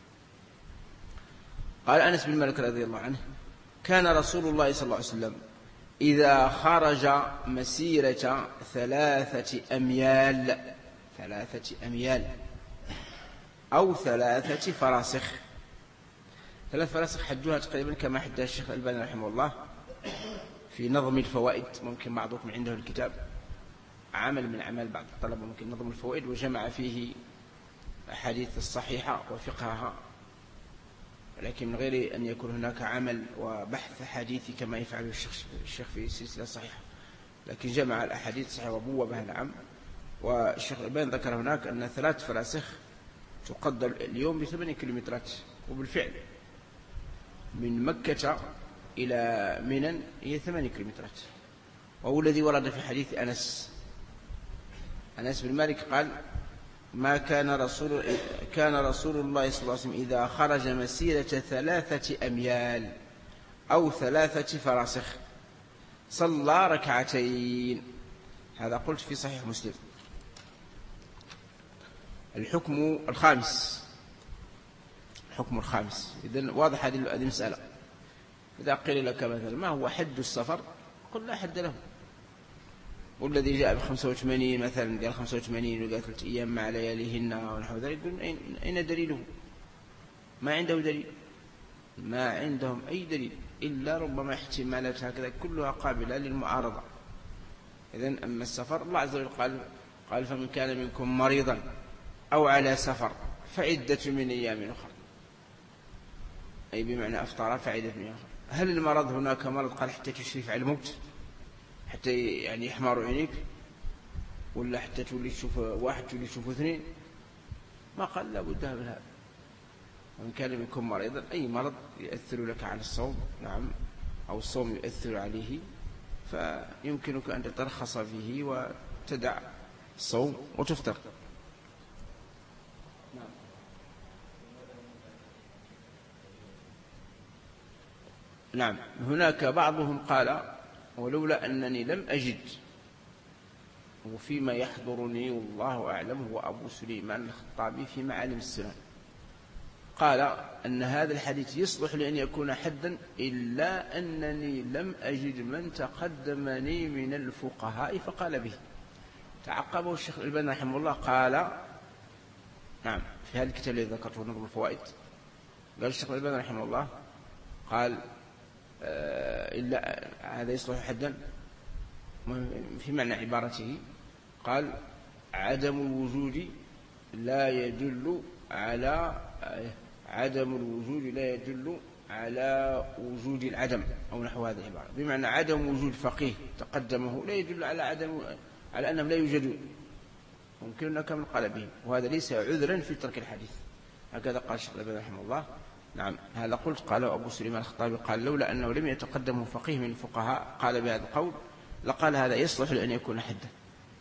قال أنس بن مالك رضي الله عنه: كان رسول الله صلى الله عليه وسلم إذا خرج مسيرة ثلاثة أميال ثلاثة أميال أو ثلاثة فراسخ. ثلاث فراسخ حدوها تقريبا كما حدها الشيخ الألباني رحمه الله في نظم الفوائد. ممكن بعضكم عنده الكتاب، عمل من أعمال بعض الطلبة، ممكن نظم الفوائد، وجمع فيه أحاديث الصحيحة وفقهها، ولكن من غير أن يكون هناك عمل وبحث حديثي كما يفعله الشيخ في سلسلة صحيحة، لكن جمع الأحاديث الصحيحة وبوبها. نعم. والشيخ الألباني ذكر هناك أن ثلاث فراسخ تقدر اليوم بثمانية كيلومترات، وبالفعل من مكة إلى منى هي ثمانية كيلومترات، وهو الذي ورد في حديث أنس أنس بن مالك قال ما كان رسول كان رسول الله صلى الله عليه وسلم إذا خرج مسيرة ثلاثة أميال أو ثلاثة فراسخ صلى ركعتين. هذا قلت في صحيح مسلم. الحكم الخامس الحكم الخامس إذن واضح هذه المسألة. إذا قيل لك مثلا ما هو حد السفر قل لا حد له، والذي جاء بخمسة وثمانين مثلا قال خمسة وثمانين وقال ثلاثة أيام مع لياليهن ونحو ذلك، يقول أين دليله؟ ما عنده دليل، ما عندهم أي دليل إلا ربما احتمالات هكذا كلها قابلة للمعارضة. إذن أما السفر الله عز وجل قال قال فمن كان منكم مريضا أو على سفر فعدة من أيام أخرى، أي بمعنى أفطار فعدة من أيام أخرى. هل المرض هناك مرض قال حتى تشرف على الموت، حتى يعني يحمر عينيك، ولا حتى تولي تشوف واحد تولي تشوف اثنين؟ ما قال لا بد من هذا. ومن كان منكم مريضا أي مرض يؤثر لك على الصوم، نعم، أو الصوم يؤثر عليه، فيمكنك أن تترخص فيه وتدع الصوم وتفطر. نعم، هناك بعضهم قال ولولا أنني لم أجد، وفيما يحضرني والله أعلم هو أبو سليمان الخطابي في معالم السنن، قال أن هذا الحديث يصلح لأن يكون حدا إلا أنني لم أجد من تقدمني من الفقهاء فقال به. تعقبه الشيخ الألباني رحمه الله قال نعم في هذا الكتاب الذي ذكرته نظم الفوائد، قال الشيخ الألباني رحمه الله قال إلا هذا يصلح حدا في معنى عبارته، قال عدم الوجود لا يدل على عدم الوجود لا يدل على وجود العدم أو نحو هذه العبارة، بمعنى عدم وجود فقيه تقدمه لا يدل على عدم على أنهم لا يوجدون، ممكن أن كمن قال به، وهذا ليس عذرا في ترك الحديث. هكذا قال الشيخ الألباني رحمه الله. نعم هذا قلت قال أبو سليمان الخطابي قال لولا أنه لم يتقدمه فقيه من الفقهاء قال بهذا القول لقال هذا يصلح لأن يكون حدا.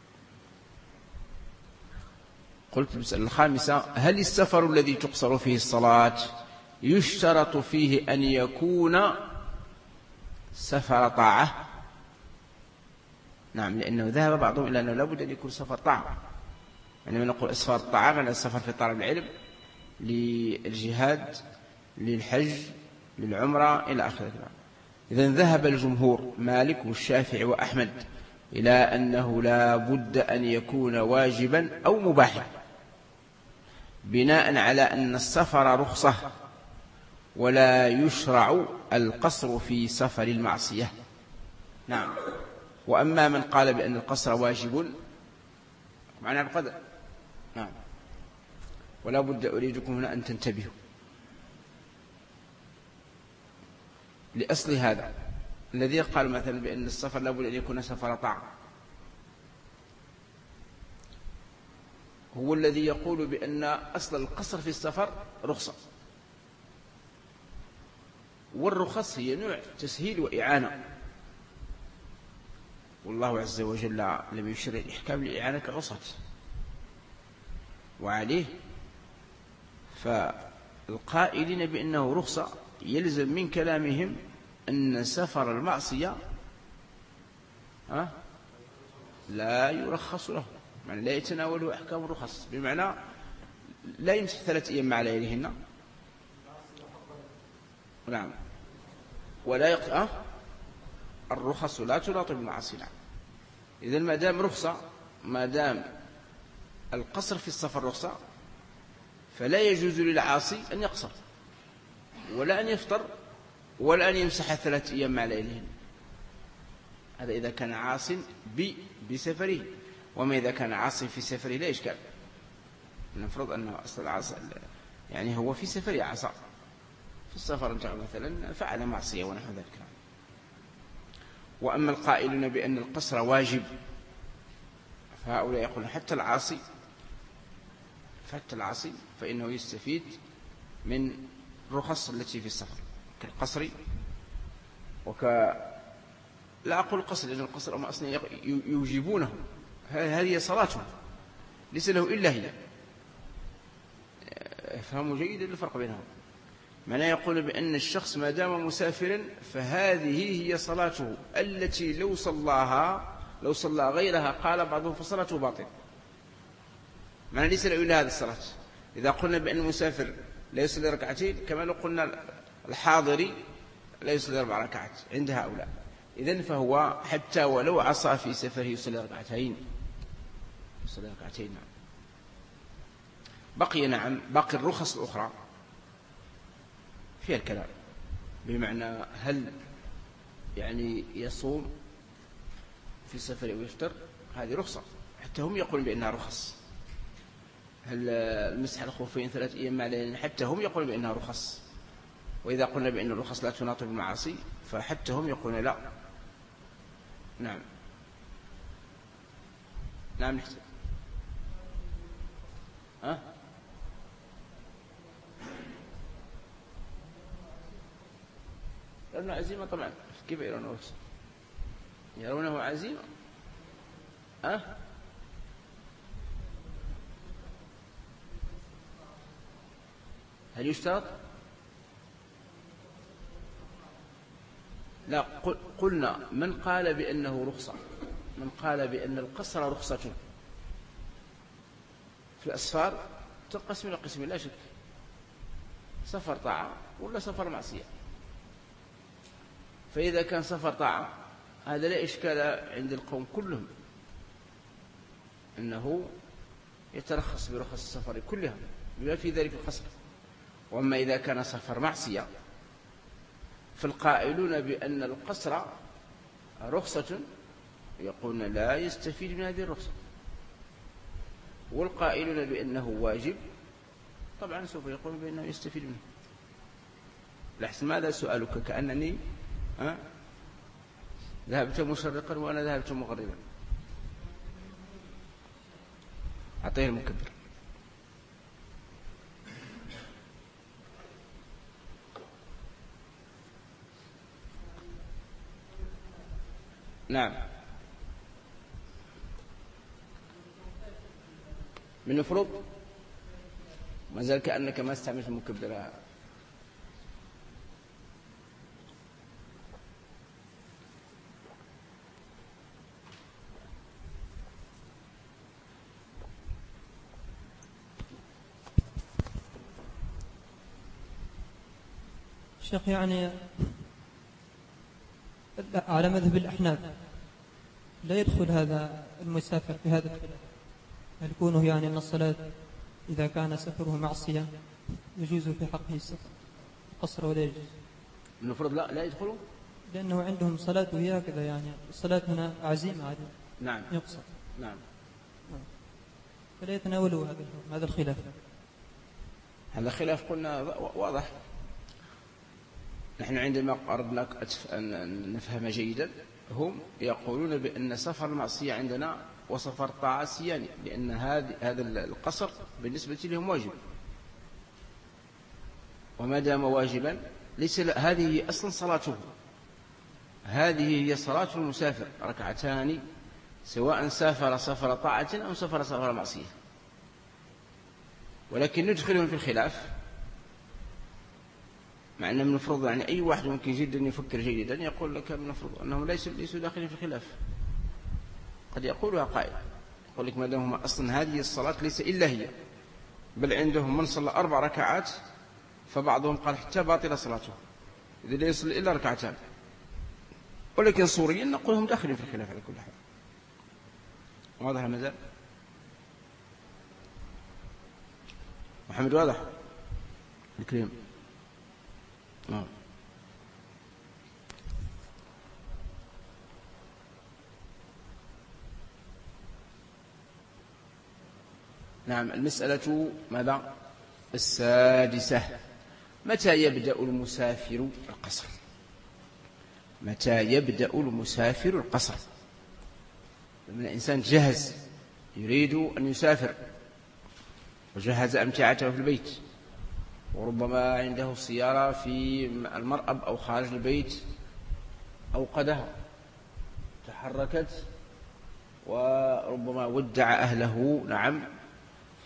قلت المسألة الخامسة هل السفر الذي تقصر فيه الصلاة يشترط فيه أن يكون سفر طاعة؟ نعم، لأنه ذهب بعضهم إلى أنه لابد أن يكون سفر طاعة، يعني من نقول أسفار الطاعة من السفر في طلب العلم للجهاد للحج للعمرة إلى آخره. إذن ذهب الجمهور مالك والشافعي وأحمد إلى أنه لا بد أن يكون واجبا أو مباحا، بناء على أن السفر رخصة ولا يشرع القصر في سفر المعصية. نعم، وأما من قال بأن القصر واجب معنى القدر، نعم، ولا بد أريدكم هنا أن تنتبهوا لأصل هذا الذي قال مثلا بأن السفر لا بد أن يكون سفر طاعة، هو الذي يقول بأن أصل القصر في السفر رخصة، والرخص هي نوع تسهيل وإعانة، والله عز وجل لم يشرع الإحكام لإعانة العصاة، وعليه فالقائلين بأنه رخصة يلزم من كلامهم أن سفر المعصية لا يرخص له، يعني لا يتناوله أحكام الرخص، بمعنى لا يمسح ثلاثة أيام مع لياليهن، نعم، ولا يقطع الرخص لا تناط بالمعاصي. نعم، إذن ما دام رخصة، ما دام القصر في السفر رخصة، فلا يجوز للعاصي أن يقصر ولا أن يفطر ولا أن يمسح ثلاثة أيام مع لياليهن، هذا إذا كان عاص بسفره. وما إذا كان عاصي في سفره لا إشكال، نفرض أنه أصل العاصي يعني هو في سفره عصى في السفر انتهى مثلا فعل معصية ونحو ذلك. وأما القائلون بأن القصر واجب فهؤلاء يقولون حتى العاصي حتى العاصي فإنه يستفيد من الرخص التي في السفر كالقصر وك لا أقول قصر لأن القصر أما أصلا يوجبونه، هذه صلاتهم ليس له إلا هي. افهموا جيدا الفرق بينهم. معناه يقول بأن الشخص ما دام مسافرا فهذه هي صلاته التي لو صلاها لو صلى غيرها قال بعضهم فصلاته باطل. معناه ليس له إلا هذه الصلاة. إذا قلنا بأن المسافر لا يصلي ركعتين كما لو قلنا الحاضري لا يصلي أربع ركعات عند هؤلاء. إذن فهو حتى ولو عصى في سفره يصلي ركعتين يصلي ركعتين نعم. بقي نعم باقي الرخص الأخرى فيها الكلام، بمعنى هل يعني يصوم في سفره ويفطر، هذه رخصة حتى هم يقولون بأنها رخص. هل المسح الخفين ثلاث أيام مع ليالين، حتى هم يقولون بأنها رخص. وإذا قلنا بأن الرخص لا تناط بالمعاصي فحتى هم يقولون لا. نعم نعم نحسن ها يرونه عزيمة طبعا. كيف يرونه رخصة؟ يرونه عزيمة ها هل يشترط؟ لا، قلنا من قال بأنه رخصة، من قال بأن القصر رخصة في الأسفار تنقسم إلى قسمين لا شك، سفر طاعة ولا سفر معصية. فإذا كان سفر طاعة هذا لا إشكال عند القوم كلهم أنه يترخص برخص السفر كلها بما في ذلك القصر. وأما إذا كان سفر معصية فالقائلون بأن القصر رخصة يقولون لا يستفيد من هذه الرخصة، والقائلون بأنه واجب طبعا سوف يقولون بأنه يستفيد منه. لحسن ماذا سؤالك؟ كأنني أه؟ ذهبت مشرقا وأنا ذهبت مغربا. أعطيه المكبر. نعم من المفروض ما زال كأنك ما استعملت المكبر. شيخ يعني على مذهب الأحناف لا يدخل هذا المسافر في هذا الخلاف، هل كونه يعني أن الصلاة إذا كان سفره معصية يجوز في حقه السفر قصر ولا يجوز؟ المفروض لا لا يدخلوا، لأنه عندهم صلاة وهي كذا، يعني الصلاة هنا عزيمة عادي. نعم يقصر. نعم فلا يتناولوا هذا هذا الخلاف. هذا خلاف قلنا واضح. نحن عندما أردنا أن نفهم جيدا هم يقولون بأن سفر المعصية عندنا وسفر طاعة سيان، لأن هذا القصر بالنسبة لهم واجب، وما دام واجبا ليس هذه هي أصلا صلاته، هذه هي صلاة المسافر ركعتان سواء سافر سفر طاعة أو سفر سفر معصية. ولكن ندخلهم في الخلاف، مع أن من المفروض يعني أي واحد ممكن جدا يفكر جيدا يقول لك من المفروض أنهم ليسوا داخلين في الخلاف. قد يقولها قائل يقول لك ما دام هم أصلا هذه الصلاة ليس إلا هي، بل عندهم من صلى أربع ركعات فبعضهم قال حتى باطل صلاته إذا لا يصلي إلا ركعتان. ولكن صوريا نقول هم داخلين في الخلاف على كل حال. واضح المزال؟ محمد واضح الكريم؟ نعم. نعم المسألة ماذا؟ السادسة. متى يبدأ المسافر القصر؟ متى يبدأ المسافر القصر؟ لما الإنسان جهز يريد أن يسافر وجهز أمتعته في البيت، وربما عنده سيارة في المرأب أو خارج البيت أوقدها تحركت، وربما ودع أهله نعم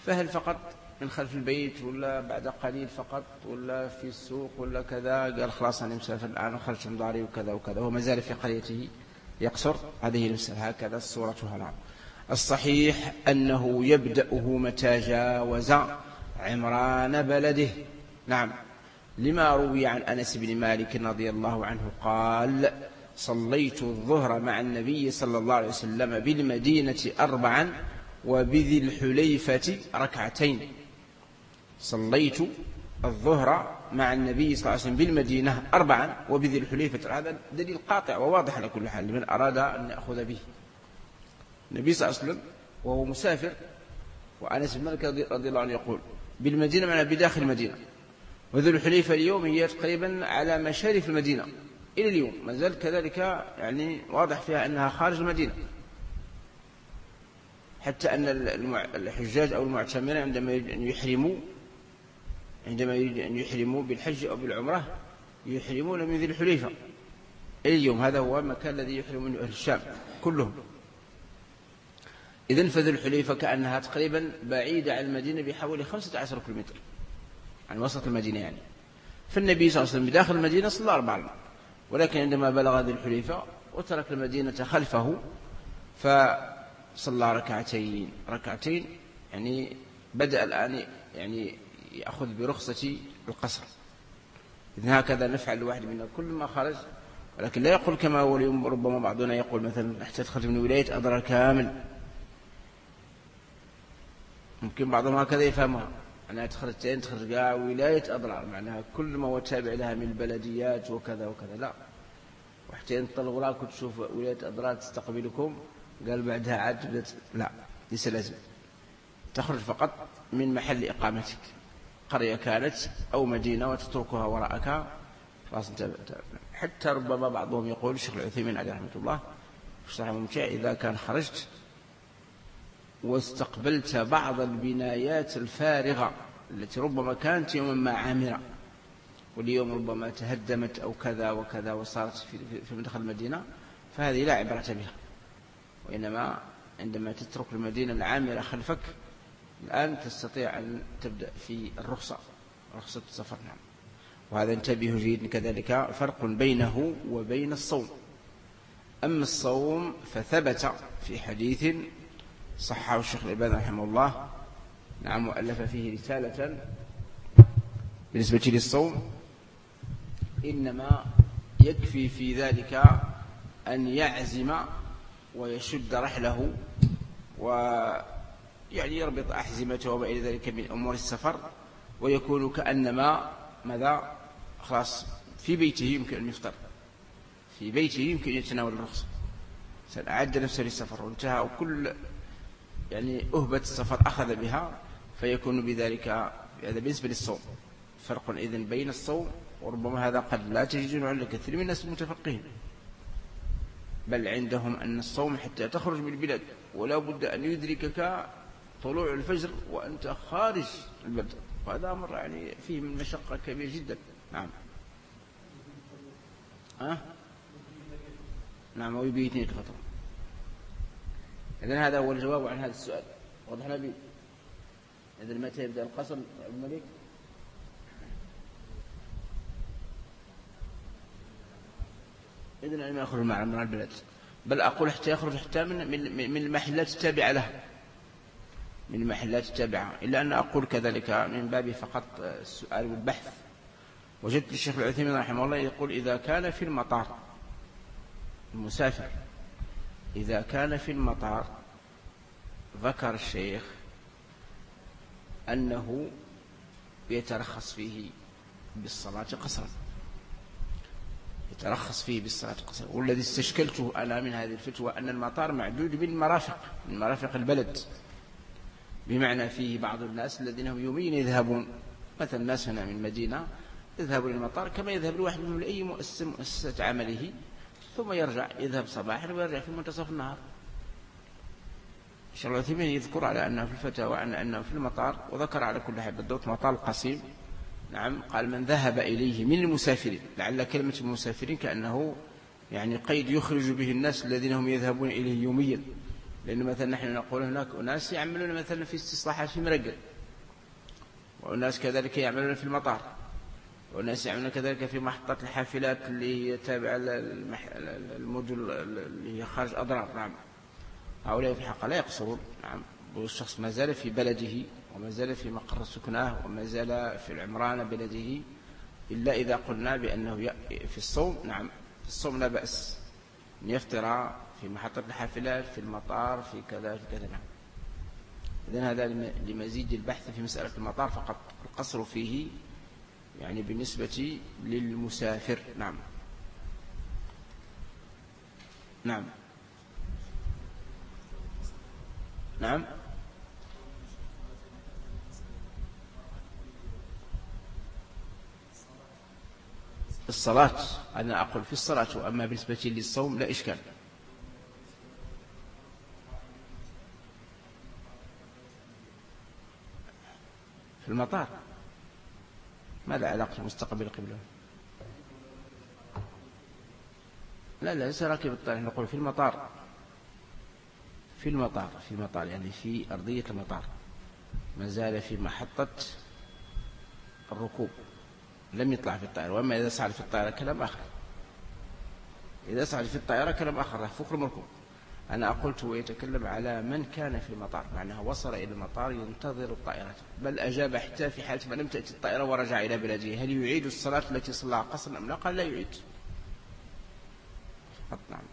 فهل فقط من خلف البيت ولا بعد قليل فقط ولا في السوق ولا كذا؟ قال خلاص أنا مسافر الآن وخرجت من داري وكذا وكذا، وما زال في قريته يقصر. هذه المسألة هكذا صورتها. نعم. الصحيح أنه يبدأه متى جاوز عمران بلده. نعم، لما روي عن أنس بن مالك رضي الله عنه قال: صليت الظهر مع النبي صلى الله عليه وسلم بالمدينة أربعا وبذي الحليفة ركعتين. صليت الظهر مع النبي صلى الله عليه وسلم بالمدينة أربعا وبذي الحليفة. هذا دليل قاطع وواضح على كل حال لمن أراد أن يأخذ به. النبي صلى الله عليه وسلم وهو مسافر، وأنس بن مالك رضي الله عنه يقول بالمدينة معنى بداخل المدينة، وذو الحليفة اليوم هي تقريبا على مشارف المدينة إلى اليوم، ما زال كذلك يعني واضح فيها أنها خارج المدينة، حتى أن الحجاج أو المعتمرين عندما يحرموا عندما يريد أن يحرموا بالحج أو بالعمرة يحرمون من ذي الحليفة إلى اليوم. هذا هو المكان الذي يحرم منه أهل الشام كلهم. إذن فذو الحليفة كأنها تقريبا بعيدة عن المدينة بحوالي خمسة عشر كيلومتر عن وسط المدينة يعني. فالنبي صلى الله عليه وسلم بداخل المدينة صلى أربعا، ولكن عندما بلغ ذي الحليفة وترك المدينة خلفه فصلى ركعتين ركعتين يعني بدأ الآن يعني يأخذ برخصة القصر. إذن هكذا نفعل الواحد منا كل ما خرج، ولكن لا يقول كما هو اليوم ربما بعضنا يقول مثلا حتى تخرج من ولاية أضرار كامل، ممكن بعضهم هكذا يفهمها أنها تخرج تخرج ولاية أضرار معناها كل ما هو تابع لها من البلديات وكذا وكذا. لا، وحتى ينطلقوا راك وتشوف ولاية أضرار تستقبلكم قال بعدها عاد، لا، ليس لازم. تخرج فقط من محل إقامتك، قرية كانت أو مدينة، وتتركها وراءك خلاص. حتى ربما بعضهم يقول الشيخ العثيمين عليه رحمة الله في شرح الممتع: إذا كان خرجت واستقبلت بعض البنايات الفارغة التي ربما كانت يوما ما عامرة واليوم ربما تهدمت أو كذا وكذا وصارت في مدخل المدينة، فهذه لا عبرة بها، وإنما عندما تترك المدينة العامرة خلفك الآن تستطيع أن تبدأ في الرخصة، رخصة السفر. نعم. وهذا انتبه جيد. كذلك فرق بينه وبين الصوم. أما الصوم فثبت في حديث صححه الشيخ الألباني رحمه الله، نعم، وألف فيه رسالة بالنسبة للصوم، إنما يكفي في ذلك أن يعزم ويشد رحله ويعني يربط أحزمته وما إلى ذلك من أمور السفر، ويكون كأنما ماذا خلاص في بيته يمكن أن يفطر، في بيته يمكن يتناول الرخصة، أعد نفسه للسفر وانتهى، وكل يعني أهبة السفر أخذ بها، فيكون بذلك. هذا بالنسبة للصوم. فرق إذن بين الصوم، وربما هذا قد لا تجد عند كثير من الناس المتفقهين، بل عندهم أن الصوم حتى تخرج من البلاد ولا بد أن يدركك طلوع الفجر وأنت خارج البلد، وهذا أمر يعني فيه من مشقة كبير جدا. نعم. أه؟ نعم، ويبيتني الخطر. إذن هذا هو الجواب عن هذا السؤال. واضح نبي؟ إذن متى يبدأ القصر الملك؟ إذن أن يخرج مع من البلد، بل أقول حتى يخرج حتى من من من المحلات التابعة له، من المحلات التابعة. إلا أن أقول كذلك من باب فقط السؤال والبحث. وجدت الشيخ العثيمين رحمه الله يقول: إذا كان في المطار المسافر، إذا كان في المطار، ذكر الشيخ أنه يترخص فيه بالصلاة قصرا، يترخص فيه بالصلاة قصرا. والذي استشكلته أنا من هذه الفتوى أن المطار معدود بالمرافق، من مرافق البلد، بمعنى فيه بعض الناس الذين هم يوميا يذهبون، مثلا الناس هنا من مدينة يذهب للمطار كما يذهب الواحد منهم لأي مؤسسة مؤسسة عمله، ثم يرجع، يذهب صباحا ويرجع في منتصف النهار. الشيخ العثيمين يذكر على أنه في الفتاوى أنه في المطار، وذكر على كل حال بالضبط مطار القصيم. نعم، قال: من ذهب إليه من المسافرين، لعل كلمة المسافرين كأنه يعني قيد يخرج به الناس الذين هم يذهبون إليه يوميا، لأن مثلا نحن نقول هناك أناس يعملون مثلا في استصلاحات في مرقل، وأناس كذلك يعملون في المطار، والناس يعملون كذلك في محطة الحافلات اللي هي تابعة للمدن اللي هي خارج أضرار. نعم، هؤلاء في الحقيقة لا يقصرون. نعم، والشخص ما زال في بلده وما زال في مقر سكناه وما زال في العمران بلده، إلا إذا قلنا بأنه في الصوم. نعم، في الصوم لا بأس أن يفطر في محطة الحافلات، في المطار، في كذا في كذا. نعم، إذن هذا لمزيد البحث في مسألة المطار فقط، القصر فيه يعني بالنسبة للمسافر. نعم. نعم. نعم. الصلاة أنا أقول في الصلاة، وأما بالنسبة للصوم لا إشكال. في المطار ماذا علاقة مستقبل القبلة؟ لا لا ليس راكب الطائرة، نقول في المطار. في المطار في المطار يعني في أرضية المطار، ما زال في محطة الركوب، لم يطلع في الطائرة. وأما إذا صعد في الطائرة كلام آخر، إذا صعد في الطائرة كلام آخر فوق المركوب. أنا قلت ويتكلم على من كان في المطار، معناه وصل إلى المطار ينتظر الطائرة، بل أجاب حتى في حالة ما لم تأتي الطائرة ورجع إلى بلده، هل يعيد الصلاة التي صلىها قصرا أم لا؟ قال لا يعيد. نعم.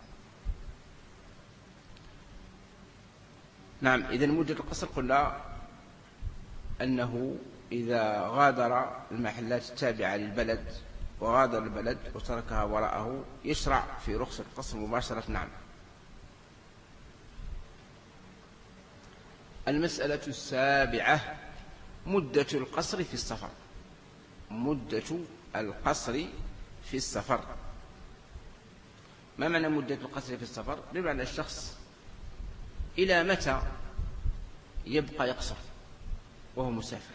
نعم، إذن مدة القصر قلنا أنه إذا غادر المحلات التابعة للبلد وغادر البلد وتركها وراءه يشرع في رخصة القصر مباشرة. نعم. المسألة السابعة مدة القصر في السفر. مدة القصر في السفر، ما معنى مدة القصر في السفر؟ بمعنى الشخص إلى متى يبقى يقصر وهو مسافر،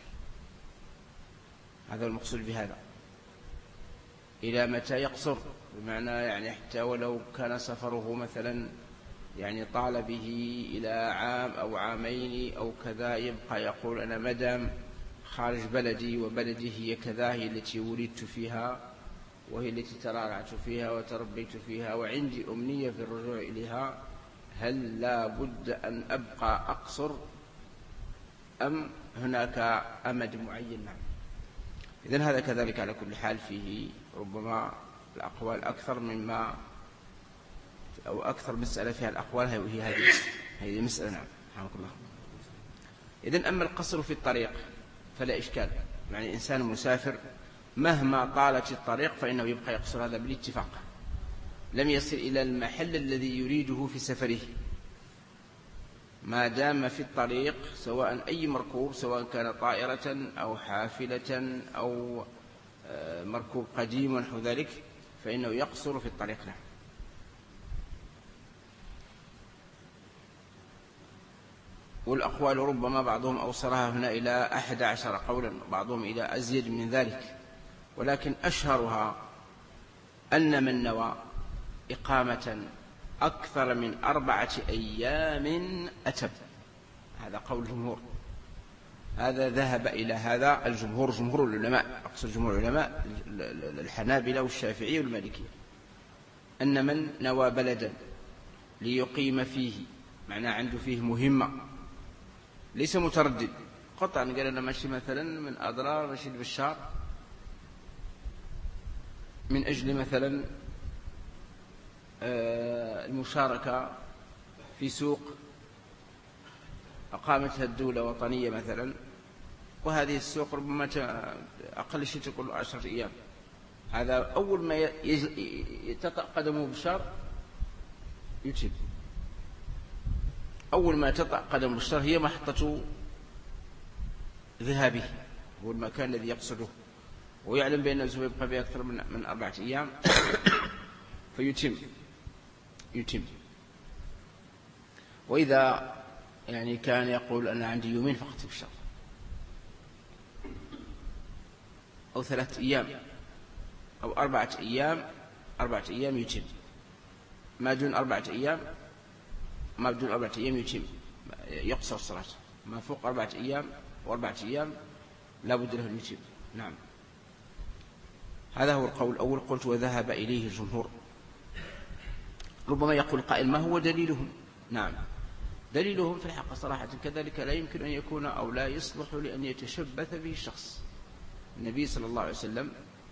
هذا المقصود بهذا. إلى متى يقصر بمعنى يعني حتى ولو كان سفره مثلا يعني طال به إلى عام أو عامين أو كذا، يبقى يقول أنا مدام خارج بلدي وبلدي هي كذا، هي التي ولدت فيها وهي التي ترعرعت فيها وتربيت فيها وعندي أمنية في الرجوع إليها، هل لا بد أن أبقى أقصر أم هناك أمد معين؟ نعم. إذن هذا كذلك على كل حال فيه ربما الأقوال أكثر مما أو أكثر مسألة فيها الأقوال هي هذه هذه المسألة. نعم، رحمك الله. إذن أما القصر في الطريق فلا إشكال، يعني إنسان مسافر مهما طالت الطريق فإنه يبقى يقصر، هذا بالاتفاق، لم يصل إلى المحل الذي يريده في سفره، ما دام في الطريق سواء أي مركوب، سواء كان طائرة أو حافلة أو مركوب قديم ونحو ذلك، فإنه يقصر في الطريق. نعم. والأقوال ربما بعضهم أوصلها هنا إلى أحد عشر قولا، بعضهم إلى أزيد من ذلك، ولكن أشهرها أن من نوى إقامة أكثر من أربعة أيام أتم، هذا قول الجمهور، هذا ذهب إلى هذا الجمهور، جمهور العلماء، أقصد جمهور العلماء الحنابلة والشافعي والمالكية، أن من نوى بلدا ليقيم فيه، معناه عنده فيه مهمة، ليس متردد قطعا، قال أنا ماشي مثلا من أضرار ماشي بالشهر من أجل مثلا المشاركة في سوق أقامتها الدولة وطنية مثلا، وهذه السوق ربما أقل شيء تقول عشرة أيام، هذا أول ما يتطأ قدمه بالشهر يتم، أول ما تطأ قدمه بالشهر هي محطة ذهابه، هو المكان الذي يقصده، ويعلم بأنه سوف يبقى به أكثر من, من أربعة أيام فيتم يتم. وإذا يعني كان يقول أنا عندي يومين فقط في الشهر أو ثلاثة أيام أو أربعة أيام، أربعة أيام يتم، ما دون أربعة أيام ما بدون أربعة أيام يتم يقصر الصلاة، ما فوق أربعة أيام وأربعة أيام لا بد له أن يتم. نعم، هذا هو القول الأول. قلت وذهب إليه الجمهور. ربما يقول قائل ما هو دليلهم؟ نعم، دليلهم في الحق صراحة كذلك لا يمكن أن يكون أو لا يصلح لأن يتشبث به الشخص. النبي صلى الله عليه وسلم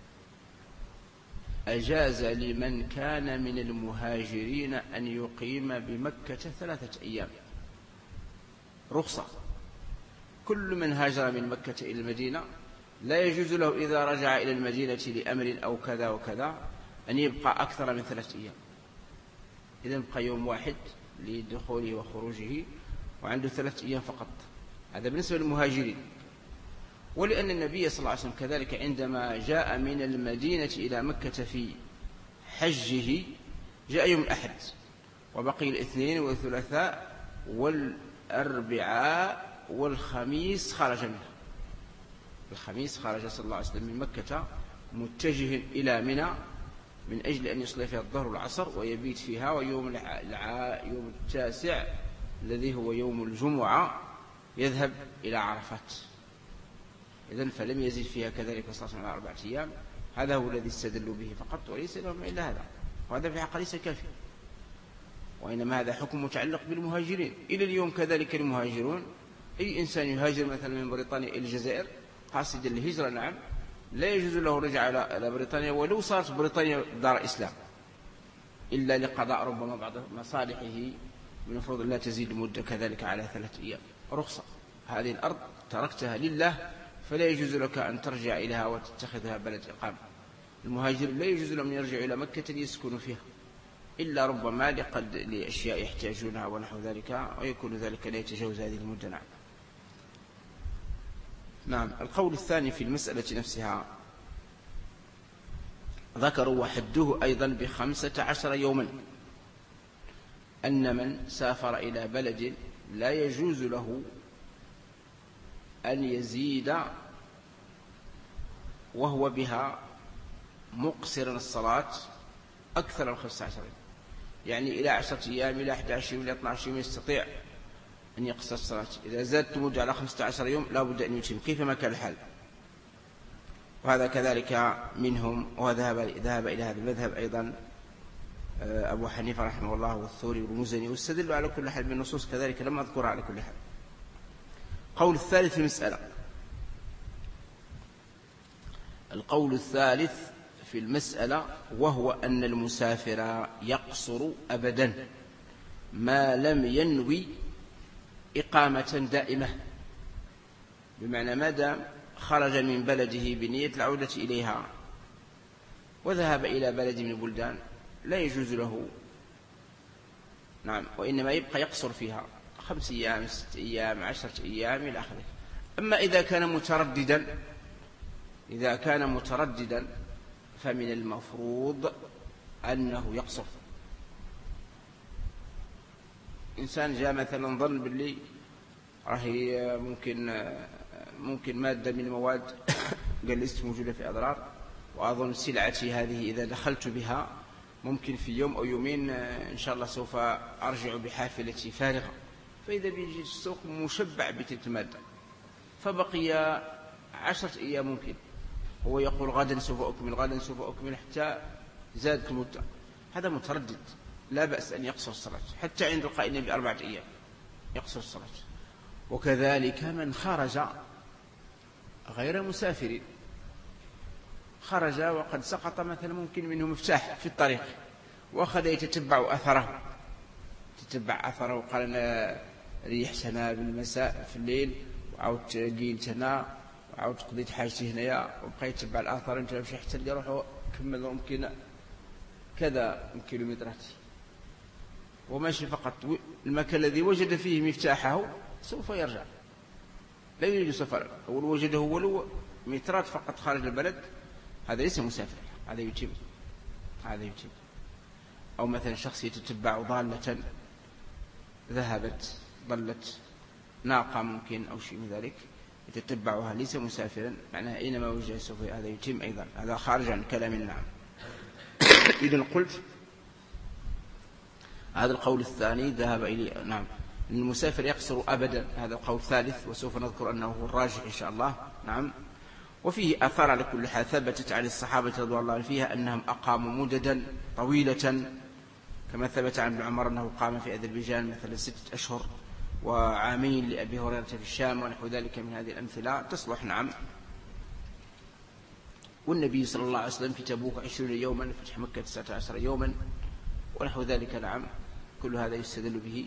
أجاز لمن كان من المهاجرين أن يقيم بمكة ثلاثة أيام، رخصة. كل من هاجر من مكة إلى المدينة لا يجوز له إذا رجع إلى المدينة لأمر أو كذا وكذا أن يبقى أكثر من ثلاثة أيام. إذا يبقى يوم واحد لدخوله وخروجه وعنده ثلاثة أيام فقط. هذا بالنسبة للمهاجرين. ولأن النبي صلى الله عليه وسلم كذلك عندما جاء من المدينة إلى مكة في حجه جاء يوم الأحد وبقي الاثنين والثلاثاء والأربعاء والخميس خرج منها. الخميس خرج صلى الله عليه وسلم من مكة متجه إلى منى من أجل أن يصلي فيها الظهر والعصر ويبيت فيها، ويوم الع... يوم التاسع الذي هو يوم الجمعة يذهب إلى عرفات. إذن فلم يزيد فيها كذلك صلى الله عليه وسلم على أربعة أيام. هذا هو الذي استدلوا به فقط، وليس لهم إلا هذا، وهذا في حق ليس كافي، وإنما هذا حكم متعلق بالمهاجرين. إلى اليوم كذلك المهاجرون، أي إنسان يهاجر مثلا من بريطانيا إلى الجزائر قاصدا الهجرة نعم لا يجوز له رجع إلى بريطانيا ولو صارت بريطانيا دار إسلام، إلا لقضاء ربما بعض مصالحه من المفروض لا تزيد المدة كذلك على ثلاثة أيام، رخصة. هذه الأرض تركتها لله فلا يجوز لك أن ترجع إليها وتتخذها بلد إقامة. المهاجر لا يجوز لهم أن يرجعوا إلى مكة ليسكنوا فيها إلا ربما لقد لأشياء يحتاجونها ونحو ذلك، ويكون ذلك لا يتجاوز هذه المدة. نعم. نعم. القول الثاني في المسألة نفسها ذكروا وحده أيضا بخمسة عشر يوما، أن من سافر إلى بلد لا يجوز له أن يزيد وهو بها مقصرا الصلاة أكثر من خمسة عشر، يعني إلى عشرة أيام إلى أحد عشر إلى اثنى عشر يوم يستطيع أن يقصر الصلاة. إذا زادت مدة على خمسة عشر يوم لا بد أن يتم كيفما كان الحال. وهذا كذلك منهم، وذهب ذهب إلى هذا المذهب أيضا أبو حنيفة رحمه الله والثوري والمزني، واستدلوا على كل حال بالنصوص كذلك لم أذكرها على كل حال. قول الثالث في المسألة، القول الثالث في المسألة وهو أن المسافر يقصر أبدا ما لم ينوي إقامة دائمة، بمعنى ما دام خرج من بلده بنية العودة إليها وذهب إلى بلد من البلدان لا يجوز له نعم، وإنما يبقى يقصر فيها خمس أيام ست أيام عشرة أيام إلى آخره. أما إذا كان مترددا إذا كان مترددا فمن المفروض أنه يقصر. إنسان جاء مثلا ظن باللي راهي ممكن ممكن مادة من المواد قال لست موجودة في أضرار، وأظن سلعتي هذه إذا دخلت بها ممكن في يوم أو يومين إن شاء الله سوف أرجع بحافلتي فارغة، فإذا بيجي السوق مشبع بتلك المادة فبقي عشرة أيام ممكن هو يقول غدا سوف أكمل غدا سوف أكمل حتى زادت المدة، هذا متردد لا بأس أن يقصر الصلاة حتى عند القائلين بأربعة أيام يقصر الصلاة. وكذلك من خرج غير مسافر، خرج وقد سقط مثلا ممكن منه مفتاح في الطريق وأخذ يتتبع أثره تتبع أثره وقال أنا ريحتنا بالمساء في الليل وعاود قيلتنا وعاود قضيت حاجتي هنايا وبقى يتبع الآثار انت مشي حتى اللي روحوا كمل ممكن كذا من كيلومترات وماشي فقط المكان الذي وجد فيه مفتاحه سوف يرجع لا يريد سفر، أول وجده ولو مترات فقط خارج البلد هذا ليس مسافر، هذا يتم هذا يتم. أو مثلا شخص يتتبع ضالة ذهبت ضلت ناقة ممكن أو شيء من ذلك يتتبعها ليس مسافرا، معناها أينما وجه سوف هذا يتم أيضا، هذا خارج عن كلام النعم. إذن قلت هذا القول الثاني ذهب إليه نعم المسافر يقصر أبدا، هذا القول الثالث وسوف نذكر أنه هو الراجح إن شاء الله. نعم. وفيه آثار على كل حال ثبتت عن الصحابة رضي الله عنهم فيها أنهم أقاموا مددا طويلة، كما ثبت عن ابن عمر أنه قام في أذربيجان مثلا ستة أشهر وعامين لأبي هريرة في الشام ونحو ذلك من هذه الأمثلة تصلح. نعم. والنبي صلى الله عليه وسلم في تبوك عشرين يوما، فتح مكة تسعة عشر يوما ونحو ذلك. نعم. كل هذا يستدل به.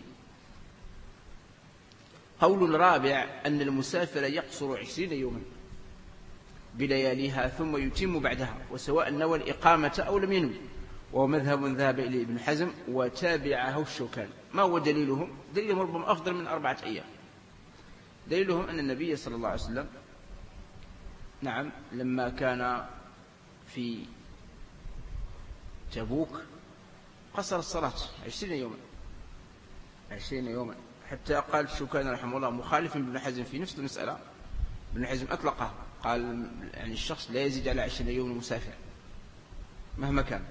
قول رابع أن المسافر يقصر عشرين يوما بلياليها ثم يتم بعدها، وسواء نوى الإقامة أو لم ينوي، وهو مذهب ذهب إليه ابن حزم وتابعه الشوكاني. ما هو دليلهم؟ دليلهم ربما أفضل من أربعة أيام. دليلهم أن النبي صلى الله عليه وسلم نعم لما كان في تبوك قصر الصلاة عشرين يوما عشرين يوما حتى قال الشوكاني رحمه الله مخالفا ابن حزم في نفس المسألة. ابن حزم أطلقه، قال يعني الشخص لا يزيد على عشرين يوم مسافر مهما كان،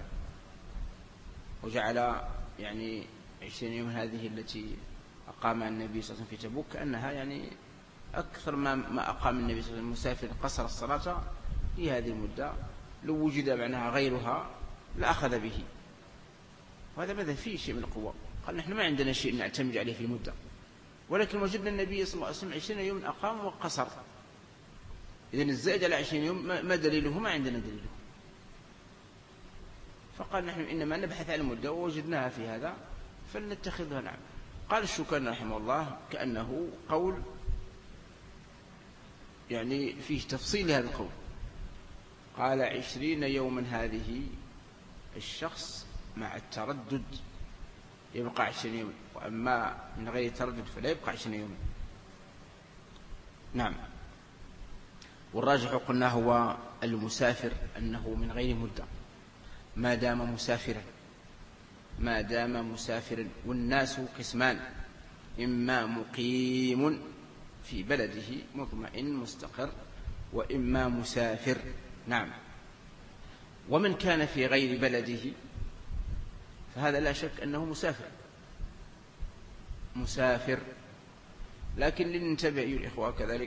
وجعل يعني عشرين يوم هذه التي أقامها النبي صلى الله عليه وسلم في تبوك كأنها يعني أكثر ما ما أقام النبي صلى الله عليه وسلم. المسافر قصر الصلاة في هذه المدة، لو وجد معناها غيرها لأخذ به. وهذا ماذا فيه شيء من القوة. قال نحن ما عندنا شيء نعتمد عليه في المدة، ولكن وجدنا النبي صلى الله عليه وسلم عشرين يوم أقام وقصر. إذن الزائد على عشرين يوم ما دليله؟ ما عندنا دليله. فقال نحن إنما نبحث عن المدة ووجدناها في هذا فلنتخذها. نعم. قال الشوكاني رحمه الله كأنه قول يعني فيه تفصيل هذا القول. قال عشرين يوما هذه الشخص مع التردد يبقى عشرين يوما، وأما من غير تردد فلا يبقى عشرين يوما. نعم. والراجح قلنا هو المسافر أنه من غير مدة ما دام مسافرا ما دام مسافرا. والناس قسمان، إما مقيم في بلده مطمئن مستقر، وإما مسافر. نعم. ومن كان في غير بلده فهذا لا شك أنه مسافر مسافر لكن لننتبه أيها الإخوة كذلك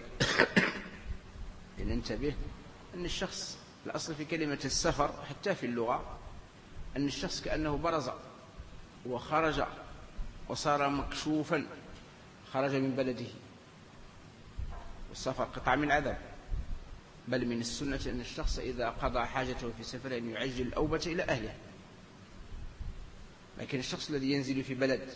لننتبه أن الشخص الأصل في كلمة السفر حتى في اللغة أن الشخص كأنه برز وخرج وصار مكشوفا، خرج من بلده. والسفر قطعة من عذاب، بل من السنة أن الشخص إذا قضى حاجته في سفر أن يعجل الأوبة إلى أهله. لكن الشخص الذي ينزل في بلد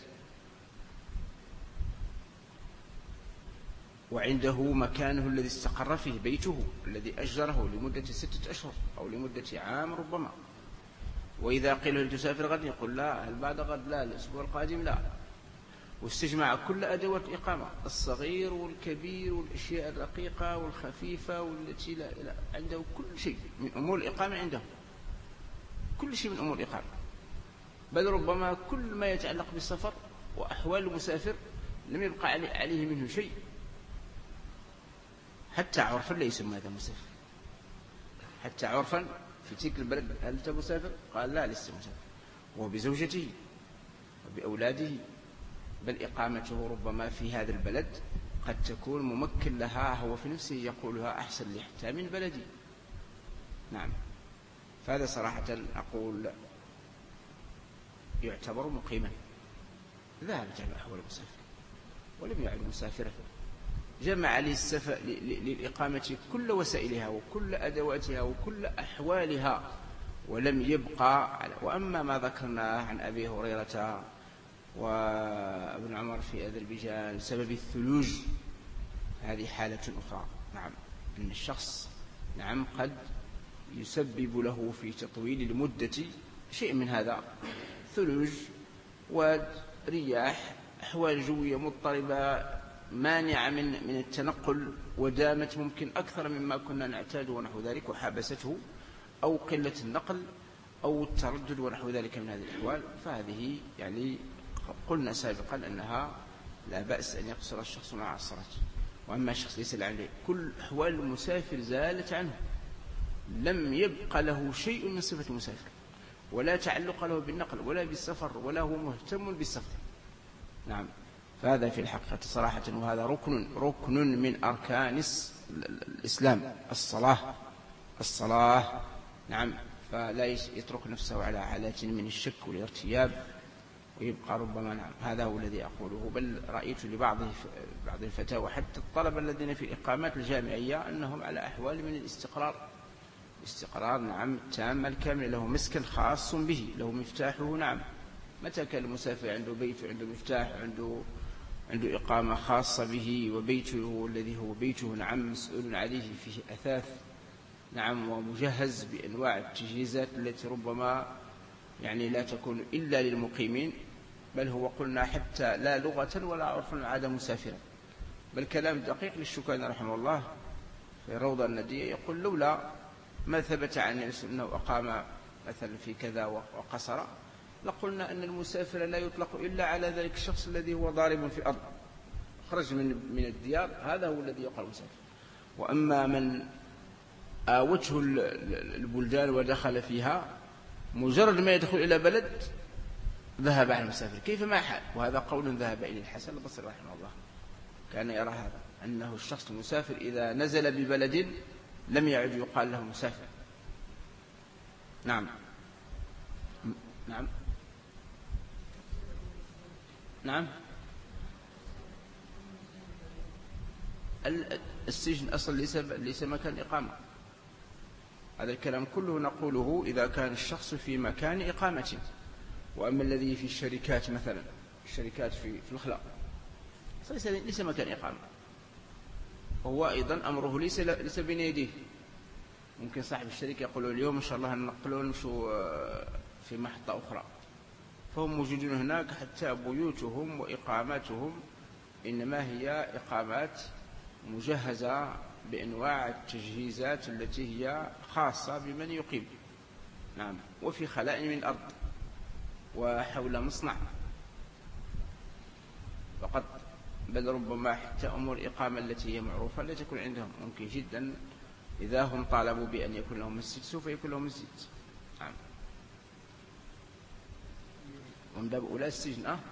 وعنده مكانه الذي استقر فيه، بيته الذي أجره لمدة ستة أشهر أو لمدة عام ربما، وإذا قيل له تسافر غد يقول لا، هل بعد غد؟ لا، الأسبوع القادم لا. واستجمع كل أدوات الإقامة، الصغير والكبير والأشياء الرقيقة والخفيفة والتي لا, لا عنده كل شيء من أمور الإقامة، عنده كل شيء من أمور الإقامة، بل ربما كل ما يتعلق بالسفر وأحوال المسافر لم يبقى عليه منه شيء. حتى عرفا لا يسمى هذا مسافر، حتى عرفا في تلك البلد هل أنت مسافر؟ قال لا، لسه مسافر، وهو بزوجته وبأولاده، بل إقامته ربما في هذا البلد قد تكون ممكن لها، هو في نفسه يقولها أحسن لي حتى من بلدي. نعم. فهذا صراحة أقول يعتبر مقيما، ذهب جمع أحوال المسافر ولم يعد مسافرا، جمع عليه السفر للإقامة كل وسائلها وكل أدواتها وكل أحوالها ولم يبقى. وأما ما ذكرناه عن أبي هريرة وابن عمر في أذربيجان سبب الثلوج، هذه حالة أخرى. نعم. أن الشخص نعم قد يسبب له في تطويل المدة شيء من هذا، ثلوج ورياح، أحوال جوية مضطربة مانعة من من التنقل، ودامت ممكن أكثر مما كنا نعتاد ونحو ذلك، وحابسته، أو قلة النقل أو التردد ونحو ذلك من هذه الأحوال. فهذه يعني قلنا سابقا أنها لا بأس أن يقصر الشخص مع الصلاة. وأما الشخص ليس عليه كل أحوال المسافر زالت عنه، لم يبقى له شيء من صفة المسافر، ولا تعلق له بالنقل ولا بالسفر ولا هو مهتم بالسفر. نعم، فهذا في الحقيقة صراحة، وهذا ركن ركن من أركان الإسلام، الصلاة الصلاة نعم. فلا يترك نفسه على حالة من الشك والارتياب ويبقى ربما. نعم، هذا هو الذي أقوله. بل رأيت لبعض بعض الفتاوى حتى الطلبة الذين في الإقامات الجامعية أنهم على أحوال من الاستقرار، استقرار نعم تام الكامل، له مسكن خاص به، له مفتاحه. نعم، متى كان المسافر عنده بيت وعنده مفتاح، عنده عنده إقامة خاصة به، وبيته الذي هو بيته نعم مسؤول عليه فيه أثاث نعم، ومجهز بأنواع التجهيزات التي ربما يعني لا تكون إلا للمقيمين، بل هو قلنا حتى لا لغة ولا عرفا عاد مسافرا. بل كلام دقيق للشوكاني رحمه الله في الروضة الندية يقول: لولا ما ثبت عن أنه أقام مثلا في كذا وقصر لقلنا أن المسافر لا يطلق إلا على ذلك الشخص الذي هو ضارب في الأرض خرج من من الديار، هذا هو الذي يقال مسافر. وأما من آوته البلدان ودخل فيها مجرد ما يدخل إلى بلد ذهب على المسافر كيفما حال. وهذا قول ذهب إليه الحسن البصري رحمه الله، كان يرى هذا، أنه الشخص المسافر إذا نزل ببلد لم يعد يقال له مسافر. نعم نعم نعم. السجن أصلا ليس ليس مكان إقامة. هذا الكلام كله نقوله إذا كان الشخص في مكان إقامة. وأما الذي في الشركات مثلا، الشركات في في الخلاء ليس مكان إقامة، وهو أيضا أمره ليس ليس بين يديه. ممكن صاحب الشركة يقول اليوم إن شاء الله ننقلون شو في محطة أخرى، فهم موجودون هناك حتى بيوتهم وإقاماتهم إنما هي إقامات مجهزة بأنواع التجهيزات التي هي خاصة بمن يقيم. نعم، وفي خلاء من الأرض وحول مصنع فقط. بل ربما حتى أمور الإقامة التي هي معروفة لا تكون عندهم. ممكن جدا إذا هم طالبوا بأن يكون لهم مسجد سوف يكون لهم مسجد. نعم، ومن باب أولى السجن أه؟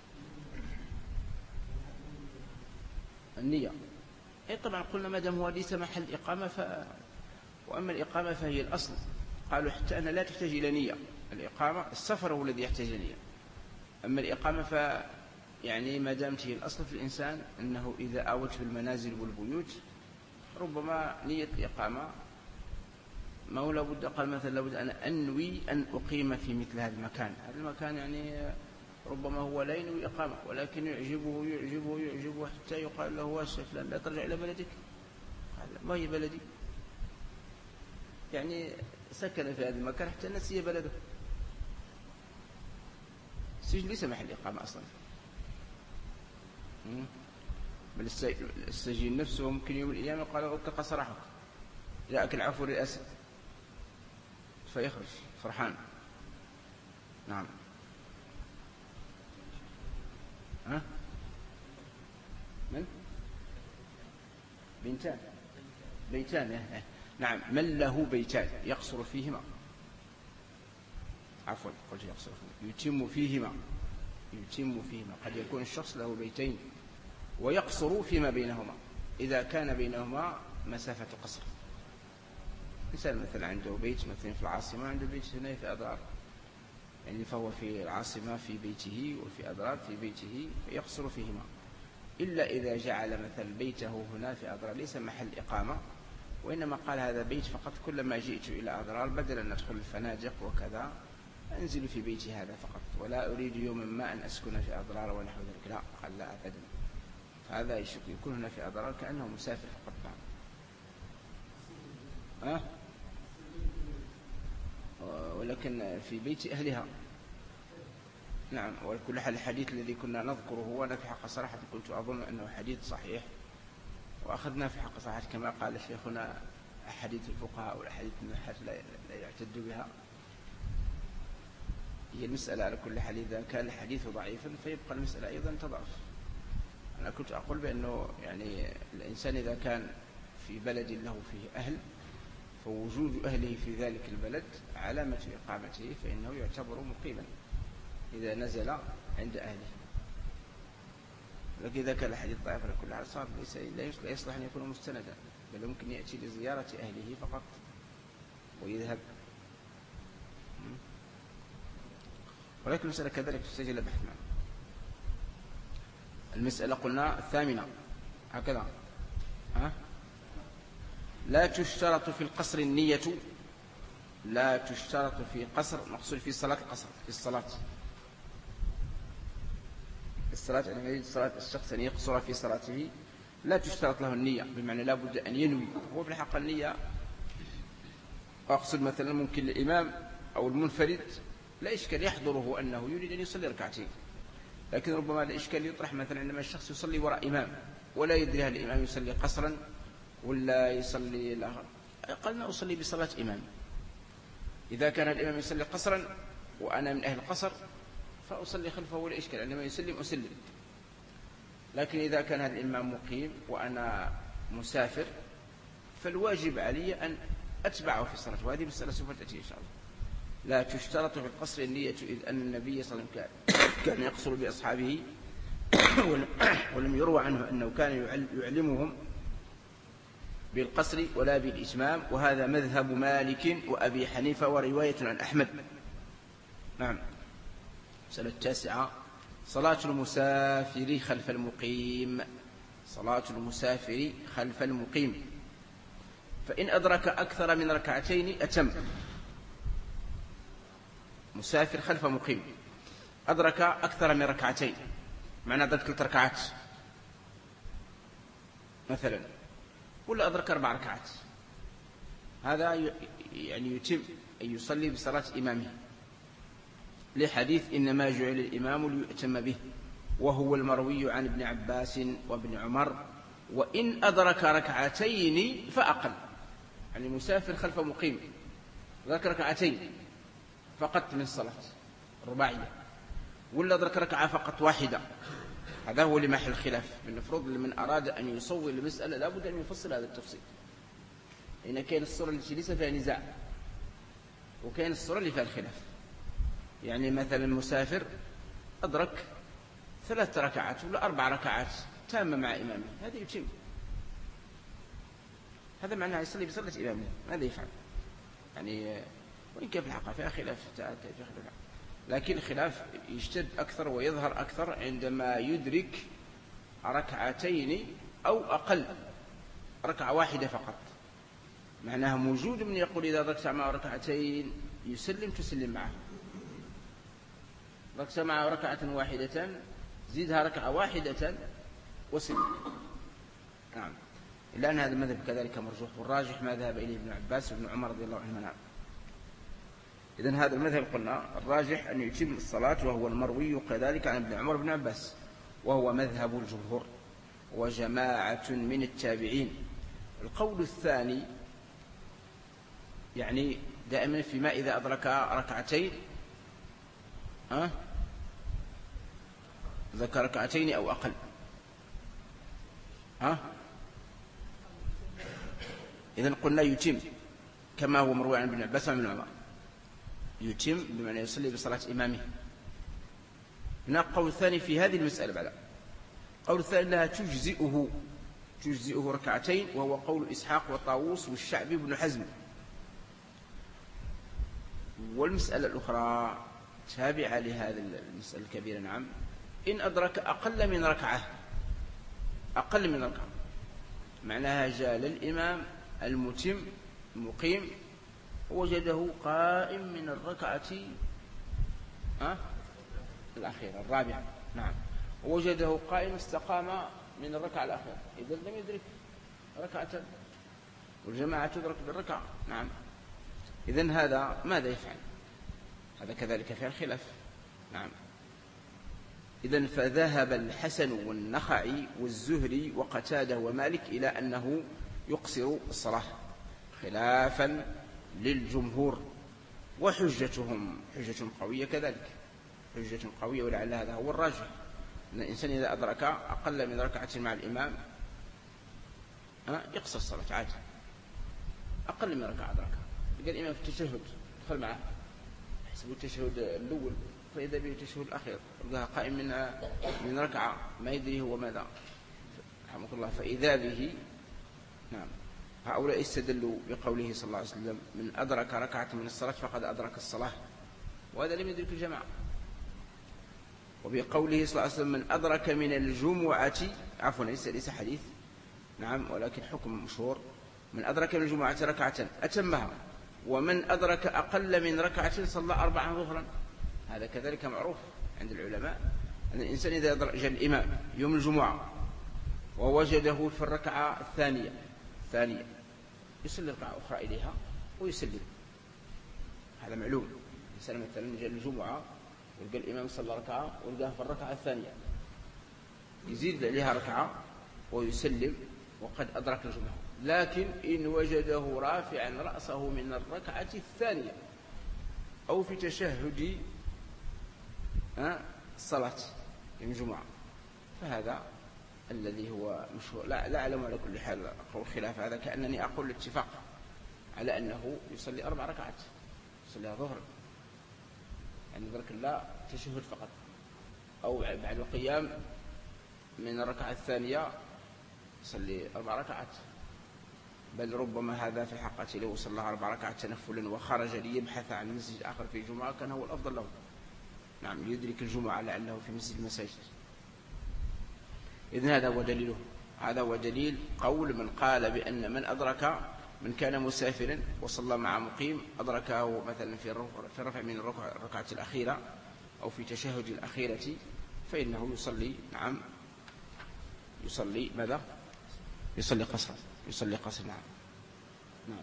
النية. أي طبعا قلنا ما دام هو ليس محل إقامة ف... وأما الإقامة فهي الأصل. قالوا حتى أنا لا تحتاج إلى نية. الإقامة السفر هو الذي يحتاج إلى نية. أما الإقامة ف يعني ما دامت هي الأصل في الإنسان أنه إذا آوته المنازل والبيوت ربما نية الإقامة ما هو لابد. قال مثلا لابد أن أنوي أن أقيم في مثل هذا المكان. هذا المكان يعني ربما هو لا ينوي إقامة ولكن يعجبه يعجبه يعجبه حتى يقال له واسف فلان لا ترجع إلى بلدك. قال ما هي بلدي؟ يعني سكن في هذا المكان حتى نسي بلده. السجن ليس محل إقامة أصلا. بل السجين نفسه ممكن يوم القيامة قال أطلق سراحك جاءك العفو للأسف فيخرج فرحان. نعم. ها؟ من؟ بنتان بيتان. نعم، من له بيتان يقصر فيهما، عفوا قلت يقصر فيهما يتم فيهما يتم فيهما. قد يكون الشخص له بيتين ويقصر فيما بينهما إذا كان بينهما مسافة قصر. إنسان مثلا عنده بيت مثلا في العاصمة، عنده بيت هنا في أضرار، يعني فهو في العاصمة في بيته وفي أضرار في بيته فيقصر فيهما. إلا إذا جعل مثلا بيته هنا في أضرار ليس محل إقامة، وإنما قال هذا بيت فقط، كلما جئت إلى أضرار بدل أن أدخل الفنادق وكذا أنزل في بيتي هذا فقط، ولا أريد يوما ما أن أسكن في أضرار ونحو ذلك. لا، قال لا أبدا. فهذا يكون هنا في أضرار كأنه مسافر فقط. أه؟ ولكن في بيت أهلها. نعم. وكل حال الحديث الذي كنا نذكره وأنا في حق صراحة قلت أظن أنه حديث صحيح، وأخذنا في حق صراحة كما قال شيخنا أحاديث الفقهاء والأحاديث النحاة لا يعتد بها. هي المسألة على كل حال إذا كان الحديث ضعيفا فيبقى المسألة أيضا تضعف. أنا كنت أقول بأنه يعني الإنسان إذا كان في بلد له فيه أهل فوجود أهله في ذلك البلد علامة إقامته، فإنه يعتبر مقيما إذا نزل عند أهله. لكن إذا كان الحديث ضعيف على كل حال صار ليس لا يصلح أن يكون مستندا، بل يمكن يأتي لزيارة أهله فقط ويذهب. ولكن المسألة كذلك تستجل بحث معنا. المسألة قلنا الثامنة هكذا، ها؟ لا تشترط في القصر النية، لا تشترط في قصر، مقصود في صلاة القصر، في الصلاة الصلاة يعني يريد صلاة الشخص أن يقصر في صلاته لا تشترط له النية، بمعنى لا بد أن ينوي. هو في الحق النية أقصد مثلا ممكن الإمام أو المنفرد لا إشكال يحضره أنه يريد أن يصلي ركعتين، لكن ربما الإشكال يطرح مثلا عندما الشخص يصلي وراء إمام ولا يدري هل الإمام يصلي قصرا ولا يصلي الآخر، قلنا أصلي بصلاة إمام. إذا كان الإمام يصلي قصرا وأنا من أهل القصر فأصلي خلفه ولا إشكال، عندما يسلم أسلم. لكن إذا كان هذا الإمام مقيم وأنا مسافر فالواجب علي أن أتبعه في الصلاة، وهذه مسألة سوف تأتي إن شاء الله. لا تشترط في القصر النية، إذ أن النبي صلى الله عليه وسلم كان يقصر بأصحابه ولم يروى عنه أنه كان يعلمهم بالقصر ولا بالإتمام، وهذا مذهب مالك وأبي حنيفة ورواية عن أحمد. نعم. مسألة التاسعة صلاة المسافر خلف المقيم. صلاة المسافر خلف المقيم، فإن أدرك أكثر من ركعتين أتم. مسافر خلف مقيم أدرك أكثر من ركعتين، معنى أدرك ثلاث ركعات مثلا، ولا أدرك أربع ركعات، هذا يعني يتم أن يصلي بصلاة إمامه، لحديث إنما جعل الإمام ليؤتم به، وهو المروي عن ابن عباس وابن عمر. وإن أدرك ركعتين فأقل، يعني مسافر خلف مقيم أدرك ركعتين فقط من الصلاة الرباعية، ولا أدرك ركعة فقط واحدة، هذا هو لمحل الخلاف. المفروض لمن أراد أن يصور المسألة لابد أن يفصل هذا التفصيل. إن كان الصورة التي ليس فيها نزاع، وكان الصورة اللي فيها الخلاف. يعني مثلا المسافر أدرك ثلاث ركعات ولا أربع ركعات تامة مع إمامه، هذا يتم، هذا معناه يصلي بصلاة إمامه، ماذا يفعل؟ يعني وإن كان في الحقيقة فيها خلاف، لكن الخلاف يشتد أكثر ويظهر أكثر عندما يدرك ركعتين أو أقل، ركعة واحدة فقط. معناها موجود من يقول إذا أدركت معه ركعتين يسلم تسلم معه، أدركت معه ركعة واحدة زيدها ركعة واحدة وسلم. نعم. إلا أن هذا المذهب كذلك مرجوح، والراجح ما ذهب إليه ابن عباس وابن عمر رضي الله عنهما. إذن هذا المذهب قلنا الراجح أن يتم الصلاة، وهو المروي كذلك عن ابن عمر بن عباس، وهو مذهب الجمهور وجماعة من التابعين. القول الثاني يعني دائما فيما إذا أدرك ركعتين أه؟ ذكر ركعتين أو أقل أه؟ إذن قلنا يتم كما هو مروي عن ابن عباس وابن عمر، يتم بمعنى يصلي بصلاة إمامه. هناك قول ثاني في هذه المسألة بعد، قول الثاني أنها تجزئه تجزئه ركعتين، وهو قول إسحاق وطاووس والشعبي بن حزم. والمسألة الأخرى تابعة لهذا المسألة الكبيرة. نعم. إن أدرك أقل من ركعة، أقل من ركعة معناها جاء للإمام المتم المقيم وجده قائم من الركعة أه؟ الأخيرة الرابعة. نعم. وجده قائم استقام من الركعة الأخيرة، إذا لم يدرك ركعة والجماعة تدرك بالركعة. نعم. إذن هذا ماذا يفعل؟ هذا كذلك فيه الخلاف. نعم. إذن فذهب الحسن والنخعي والزهري وقتادة ومالك إلى أنه يقصر الصلاة خلافا للجمهور، وحجتهم حجة قوية كذلك، حجة قوية، ولعل هذا هو الراجح، أن الإنسان إذا أدرك أقل من ركعة مع الإمام يقصر الصلاة عادي. أقل من ركعة أدركها، لقى الإمام في التشهد دخل معه يحسب التشهد الأول، فإذا به التشهد الأخير لقاها قائم من من ركعة ما يدري هو ماذا رحمه الله، فإذا به نعم. هؤلاء استدلوا بقوله صلى الله عليه وسلم من أدرك ركعة من الصلاة فقد أدرك الصلاة، وهذا لم يدرك الجماعة. وبقوله صلى الله عليه وسلم من أدرك من الجمعة، عفوا ليس ليس حديث نعم ولكن حكم مشهور، من أدرك من الجمعة ركعة أتمها، ومن أدرك أقل من ركعة صلى أربعا ظهرا. هذا كذلك معروف عند العلماء أن الإنسان إذا أدرك الإمام يوم الجمعة ووجده في الركعة الثانية الثانية يصلي ركعة أخرى إليها ويسلم. هذا معلوم. الإنسان مثلا جاء الجمعة ولقى الإمام صلى ركعة ولقاه في الركعة الثانية يزيد عليها ركعة ويسلم وقد أدرك الجمعة. لكن إن وجده رافعا رأسه من الركعة الثانية أو في تشهد الصلاة يوم الجمعة فهذا الذي هو مشهور. لا, لا أعلم على كل حال أقول خلاف هذا، كأنني أقول الاتفاق على أنه يصلي أربع ركعات يصليها ظهر يعني ذلك لا تشهد فقط، أو بعد القيام من الركعة الثانية يصلي أربع ركعات، بل ربما هذا في الحقيقة لو صلى أربع ركعات تنفلا وخرج ليبحث عن مسجد آخر في الجمعة كان هو الأفضل له. نعم يدرك الجمعة لعله في مسجد المساجد. إذن هذا هو دليله، هذا هو دليل قول من قال بأن من أدرك من كان مسافرا وصلى مع مقيم أدركه مثلا في الرفع من الركعة الأخيرة أو في تشهد الأخيرة فإنه يصلي نعم يصلي ماذا؟ يصلي قصر يصلي قصر نعم نعم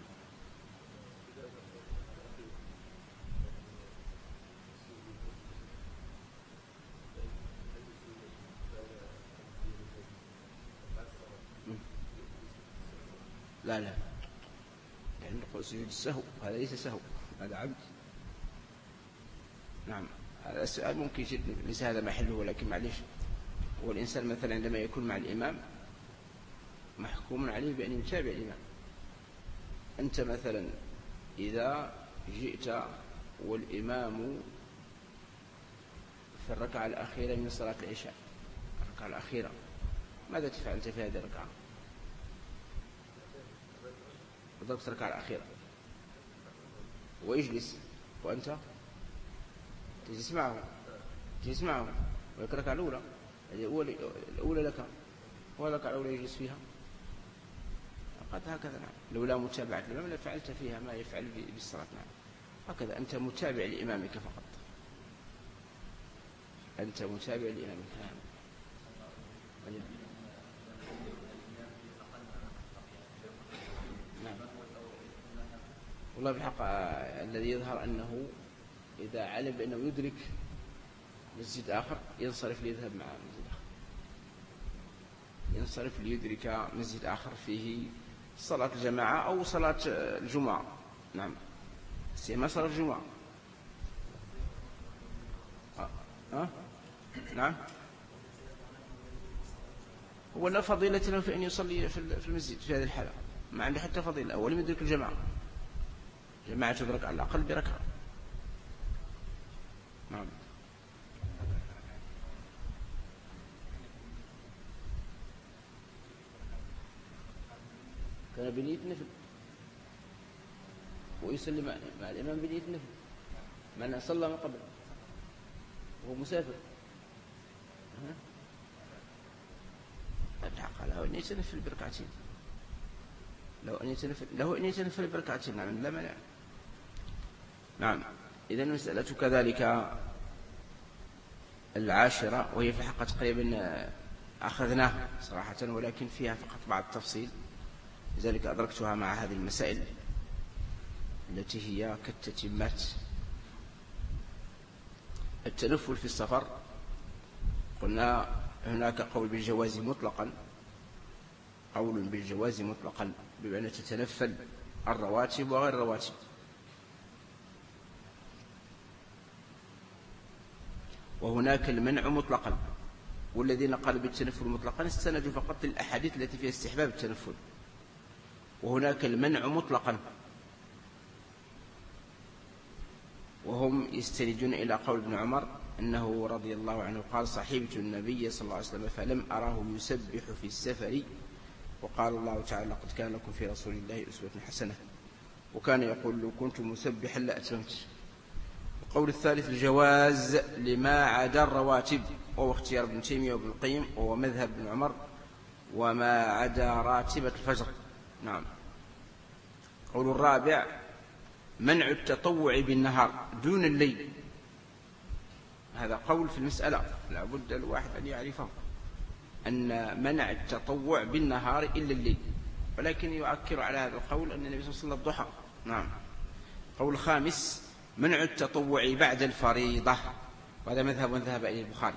لا لا يعني نقول سجود السهو هذا ليس سهو هذا عبد. نعم هذا السؤال ممكن جدا ليس هذا محله، ولكن معليش هو الإنسان مثلا عندما يكون مع الإمام محكوم عليه بأن يتابع الإمام. أنت مثلا إذا جئت والإمام في الركعة الأخيرة من صلاة العشاء الركعة الأخيرة ماذا تفعل أنت في هذه الركعة؟ وضربت الركعة الأخيرة ويجلس وأنت تجلس معه تجلس معه ولك الركعة الأولى الأولى, الأولى لك ولك الأولى يجلس فيها قد هكذا. نعم لولا متابعة الإمام لفعلت فيها ما يفعل بالصلاة. نعم هكذا أنت متابع لإمامك فقط، أنت متابع لإمامك. نعم نعم والله بالحق الذي يظهر أنه إذا علم بأنه يدرك مسجد آخر ينصرف ليذهب مع مسجد آخر، ينصرف ليدرك مسجد آخر فيه صلاة الجماعة أو صلاة الجمعة. نعم سيما صلاة الجمعة. أه؟ أه؟ نعم هو لا فضيلة له في أن يصلي في المسجد في هذه الحالة، ما عنده حتى فضيلة، ولم يدرك الجماعة، جماعة تدرك على الأقل بركعة. نعم كان بنية نفل ويسلم مع الإمام بنية نفل من صلى من قبل وهو مسافر الحق له أن يتنفل بركعتين لو أن يتنفل له أن يتنفل بركعتين. نعم لا مانع. نعم إذن المسألة كذلك العاشرة وهي في الحقيقة تقريبا أخذناها صراحة ولكن فيها فقط بعض التفصيل، لذلك أدركتها مع هذه المسائل التي هي كالتتمات. التنفل في السفر قلنا هناك قول بالجواز مطلقا، قول بالجواز مطلقا بمعنى تتنفل الرواتب وغير الرواتب، وهناك المنع مطلقا، والذين قالوا بالتنفل مطلقا استندوا فقط للأحاديث التي فيها استحباب التنفل، وهناك المنع مطلقا، وهم يستندون إلى قول ابن عمر أنه رضي الله عنه قال: صحبت النبي صلى الله عليه وسلم فلم أراه يسبح في السفر، وقال الله تعالى: لقد كان لكم في رسول الله أسوة حسنة، وكان يقول: لو كنت مسبحا لأتممت. القول الثالث الجواز لما عدا الرواتب، وهو اختيار ابن تيمية وابن القيم، وهو مذهب ابن عمر، وما عدا راتبة الفجر. نعم. القول الرابع منع التطوع بالنهار دون الليل. هذا قول في المسألة لا بد الواحد أن يعرفه، أن منع التطوع بالنهار إلا الليل، ولكن يؤكر على هذا القول أن النبي صلى الله عليه وسلم الضحى. نعم. القول الخامس منع التطوع بعد الفريضة، وهذا مذهب ذهب إليه البخاري.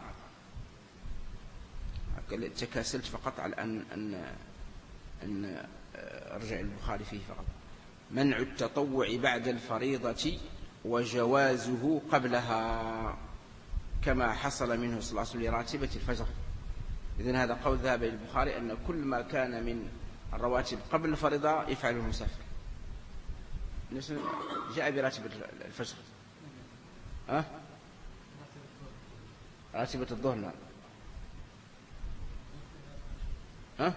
تكاسلت فقط على أن أن أن أرجع البخاري فيه فقط. منع التطوع بعد الفريضة وجوازه قبلها، كما حصل منه صلى الله عليه وسلم لراتبة الفجر. إذن هذا قول ذهب إلى البخاري أن كل ما كان من الرواتب قبل الفريضة يفعله المسافر. جاء براتبة الفجر، أه؟ راتبة الظهر لا، أه؟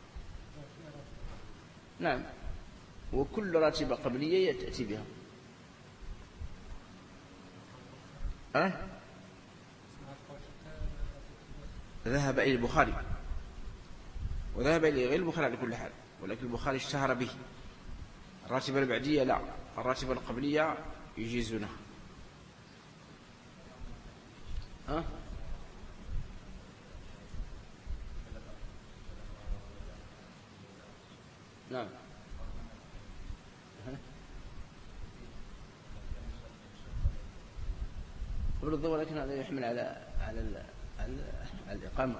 نعم، وكل راتبة قبلية يأتي بها. أه؟ ذهب إلى البخاري، وذهب إلى غير البخاري على كل حال، ولكن البخاري اشتهر به. الراتبة البعدية لا، الراتبة القبلية يجيزونها. ها؟ نعم. قبل الظهر، لكن هذا يحمل على على على الإقامة،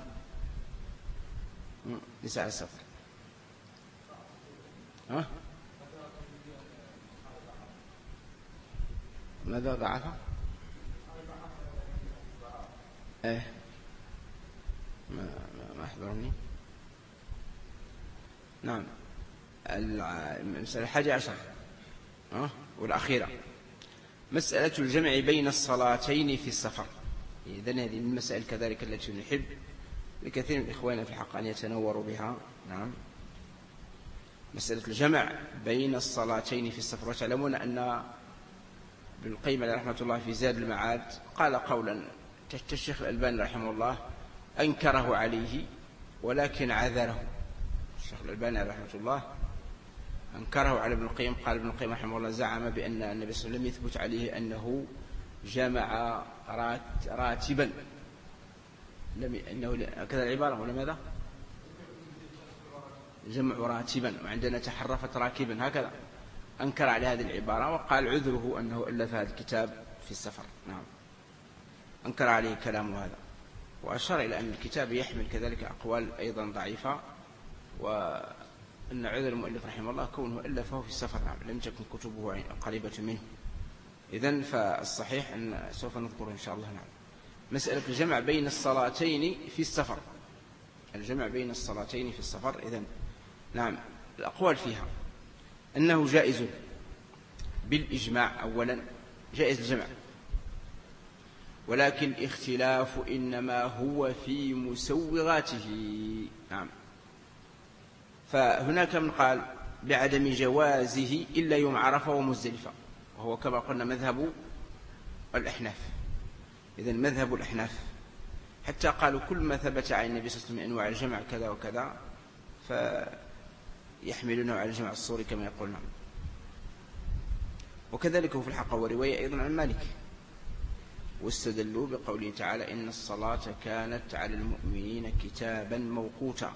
ليس على السفر. ها؟ ماذا ضعفه؟ ايه ما ما أحضرني. نعم. المسألة الحادية عشر أه؟ والأخيرة مسألة الجمع بين الصلاتين في السفر. إذن هذه المسائل كذلك التي نحب لكثير من إخواننا في الحق أن يتنوروا بها. نعم. مسألة الجمع بين الصلاتين في السفر. وتعلمون أن ابن القيم رحمة الله في زاد المعاد قال قولا الشيخ الألباني رحمه الله أنكره عليه ولكن عذره. الشيخ الألباني رحمه الله أنكره على ابن القيم. قال ابن القيم رحمه الله زعم بأن النبي صلى الله عليه وسلم يثبت عليه أنه جمع راتبا، لم أنه كذا العبارة ولا ماذا؟ جمع راتبا، وعندنا تحرفت راكبا، هكذا أنكر على هذه العبارة، وقال عذره أنه ألف هذا الكتاب في السفر. نعم. أنكر عليه كلامه هذا، وأشار إلى أن الكتاب يحمل كذلك أقوال أيضا ضعيفة، وأن عذر المؤلف رحمه الله كونه ألفه في السفر. نعم. لم تكن كتبه قريبة منه. إذن فالصحيح أن سوف نذكر إن شاء الله. نعم. مسألة الجمع بين الصلاتين في السفر. الجمع بين الصلاتين في السفر. إذن نعم الأقوال فيها أنه جائز بالإجماع. أولا جائز الجمع، ولكن الاختلاف إنما هو في مسوغاته. نعم. فهناك من قال بعدم جوازه إلا يوم عرفة ومزدلفة، وهو كما قلنا مذهب الأحناف. إذن مذهب الأحناف، حتى قالوا كل ما ثبت عن النبي صلى الله عليه وسلم من أنواع الجمع كذا وكذا فيحملونه على الجمع الصوري كما يقولون. وكذلك هو في الحق ورواية أيضا عن مالك، واستدلوا بقوله تعالى إن الصلاة كانت على المؤمنين كتابا موقوتا.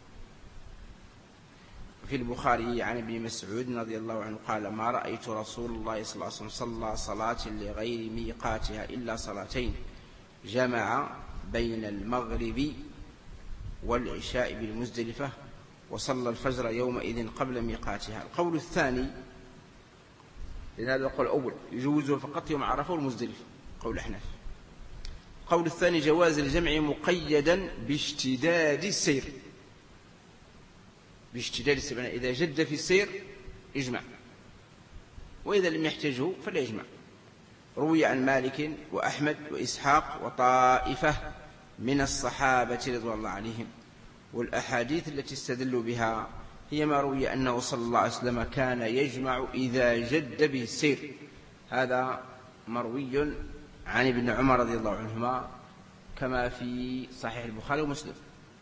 في البخاري عن ابن مسعود رضي الله عنه قال ما رأيت رسول الله صلى الله عليه وسلم صلى صلاة لغير ميقاتها إلا صلاتين، جمع بين المغرب والعشاء بالمزدلفة، وصلى الفجر يومئذ قبل ميقاتها. القول الثاني، لأن هذا القول الأول يجوزه فقط يوم عرفة والمزدلفة، قول الأحناف. القول الثاني جواز الجمع مقيدا باشتداد السير. باشتداد السير، إذا جد في السير يجمع، وإذا لم يحتاجه فلا يجمع. روي عن مالك وأحمد وإسحاق وطائفة من الصحابة رضوان الله عليهم. والأحاديث التي استدلوا بها هي ما روي أنه صلى الله عليه وسلم كان يجمع إذا جد به السير، هذا مروي عن ابن عمر رضي الله عنهما كما في صحيح البخاري ومسلم.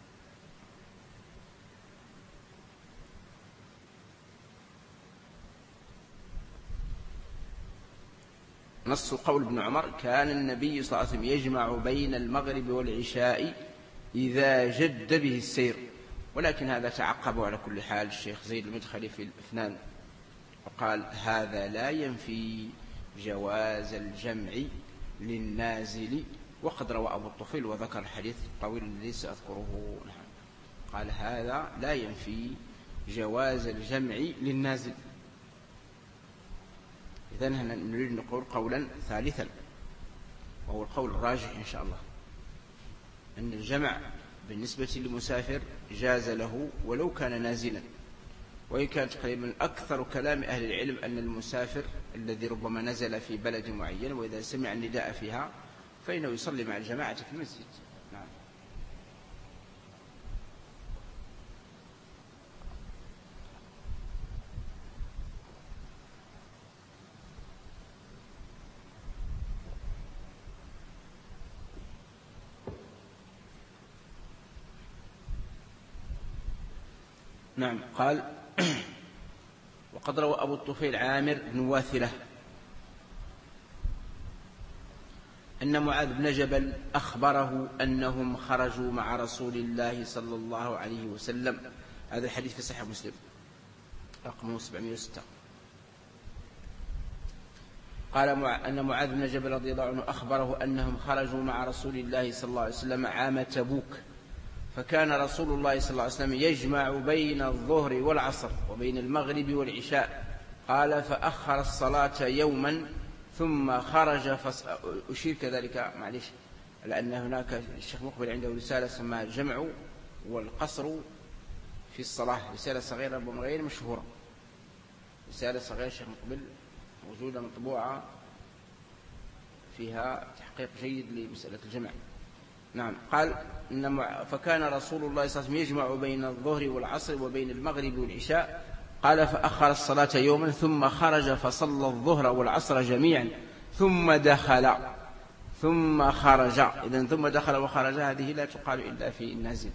نص قول ابن عمر: كان النبي صلى الله عليه وسلم يجمع بين المغرب والعشاء إذا جد به السير. ولكن هذا تعقب على كل حال الشيخ زيد المدخلي في الإفنان وقال: هذا لا ينفي جواز الجمع للنازل، وقد روى أبو الطفيل وذكر الحديث الطويل الذي سأذكره. قال: هذا لا ينفي جواز الجمع للنازل. إذن هنا نريد نقول قولا ثالثا، وهو القول الراجح إن شاء الله، أن الجمع بالنسبة للمسافر جاز له ولو كان نازلا. وإن كان تقريبا أكثر كلام أهل العلم أن المسافر الذي ربما نزل في بلد معين وإذا سمع النداء فيها فإنه يصلي مع الجماعة في المسجد. نعم. نعم. قال: وقد روى أبو الطفيل عامر بن واثلة أن معاذ بن جبل أخبره أنهم خرجوا مع رسول الله صلى الله عليه وسلم. هذا الحديث في صحيح مسلم رقم سبعمائة وستة. قال أن معاذ بن جبل رضي الله عنه أخبره أنهم خرجوا مع رسول الله صلى الله عليه وسلم عام تبوك، فكان رسول الله صلى الله عليه وسلم يجمع بين الظهر والعصر وبين المغرب والعشاء. قال: فأخر الصلاة يوما ثم خرج فص... أشير كذلك معلش لأن هناك الشيخ مقبل عنده رسالة اسمها الجمع والقصر في الصلاة، رسالة صغيرة غير مشهورة، رسالة صغيرة الشيخ مقبل موجودة مطبوعة فيها تحقيق جيد لمسألة الجمع. نعم. قال: إن فكان رسول الله صلى الله عليه وسلم يجمع بين الظهر والعصر وبين المغرب والعشاء. قال: فأخر الصلاة يوما ثم خرج فصلى الظهر والعصر جميعا ثم دخل ثم خرج. إذن ثم دخل وخرج هذه لا تقال إلا في النازل.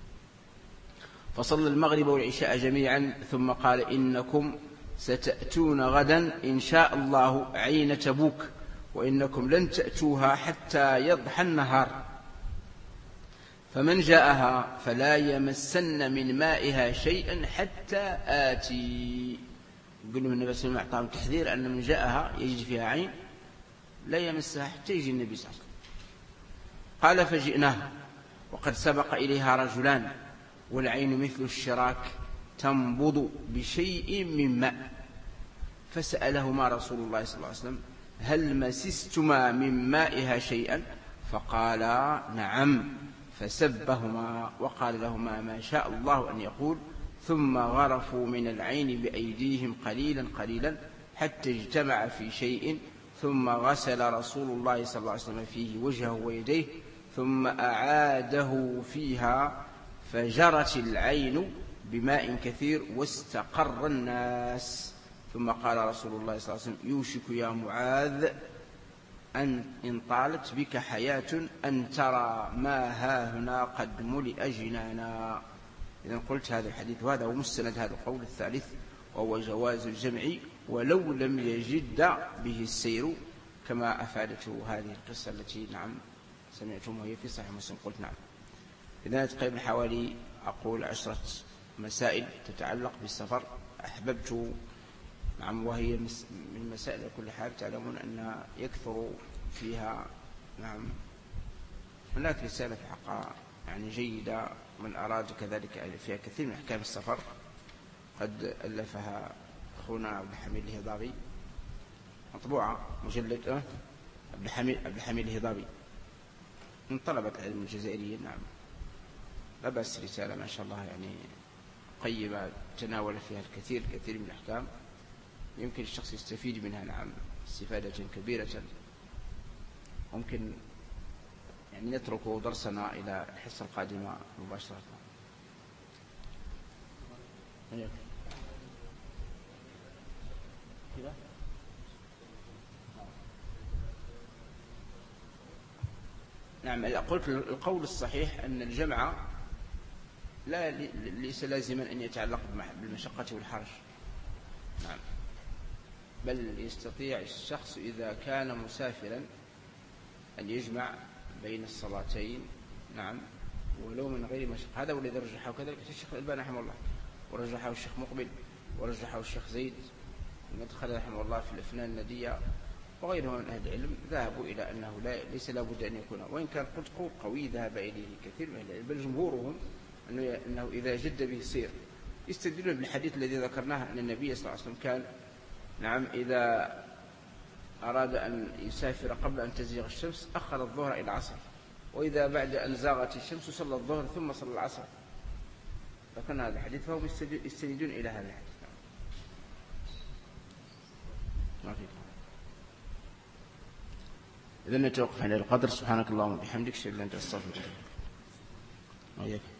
فصلى المغرب والعشاء جميعا ثم قال: إنكم ستأتون غدا إن شاء الله عين تبوك، وإنكم لن تأتوها حتى يضحى النهار، فمن جاءها فلا يمسن من مائها شيئا حتى آتي. يقول له النبي صلى الله عليه وسلم أعطاهم تحذير أن من جاءها يجد فيها عين لا يمسها حتى يجي النبي صلى الله عليه وسلم. قال: فجئناه وقد سبق إليها رجلان والعين مثل الشراك تنبض بشيء من ماء، فسألهما رسول الله صلى الله عليه وسلم: هل مسستما من مائها شيئا؟ فقالا: نعم. فسبهما وقال لهما ما شاء الله أن يقول، ثم غرفوا من العين بأيديهم قليلا قليلا حتى اجتمع في شيء، ثم غسل رسول الله صلى الله عليه وسلم فيه وجهه ويديه ثم أعاده فيها، فجرت العين بماء كثير واستقر الناس. ثم قال رسول الله صلى الله عليه وسلم: يوشك يا معاذ أن إن طالت بك حياة أن ترى ما هاهنا قد ملئ جنانا. إذن قلت هذا الحديث وهذا هو مستند هذا القول الثالث، وهو جواز الجمع ولو لم يجد به السير، كما أفادته هذه القصة التي نعم سمعتم وهي في صحيح مسلم. قلت نعم. إذن تقريبا حوالي أقول عشرة مسائل تتعلق بالسفر أحببت نعم، وهي من مسائل كل حال تعلمون أن يكثر فيها نعم. هناك رسالة في حقها يعني جيدة من أراد كذلك فيها كثير من أحكام السفر، قد ألفها أخونا عبد الحميد الهضابي، مطبوعة مجلد أه عبد الحميد عبد الحميد الهضابي من طلبة العلم الجزائريين. نعم لا بأس، رسالة ما شاء الله يعني قيمة تناول فيها الكثير الكثير من الأحكام يمكن الشخص يستفيد منها نعم استفادة كبيرة. ممكن يعني نترك درسنا إلى الحصة القادمة مباشرة. نعم قلت القول الصحيح أن الجمع لا ليس لازما أن يتعلق بالمشقة والحرج. نعم بل يستطيع الشخص إذا كان مسافرا أن يجمع بين الصلاتين نعم ولو من غير مشقة. هذا والذي رجحه كذلك الشيخ الألباني رحمه الله، ورجحه الشيخ مقبل، ورجحه الشيخ زيد المدخل رحمه الله في الأفنان الندية، وغيرهم من أهل العلم ذهبوا إلى أنه لا ليس لابد أن يكون، وإن كان قلت قول قوي ذهب إليه كثير من أهل العلم بل جمهورهم أنه إذا جد به صير. يستدلون بالحديث الذي ذكرناه أن النبي صلى الله عليه وسلم كان نعم إذا أراد أن يسافر قبل أن تزيغ الشمس أخر الظهر إلى العصر، وإذا بعد أن زاغت الشمس صلى الظهر ثم صلى العصر. فكان هذا الحديث فهم يستندون إلى هذا الحديث. ما في إذن نتوقف عند القدر. سبحانك اللهم وبحمدك أشهد أن لا إله إلا أنت أستغفرك.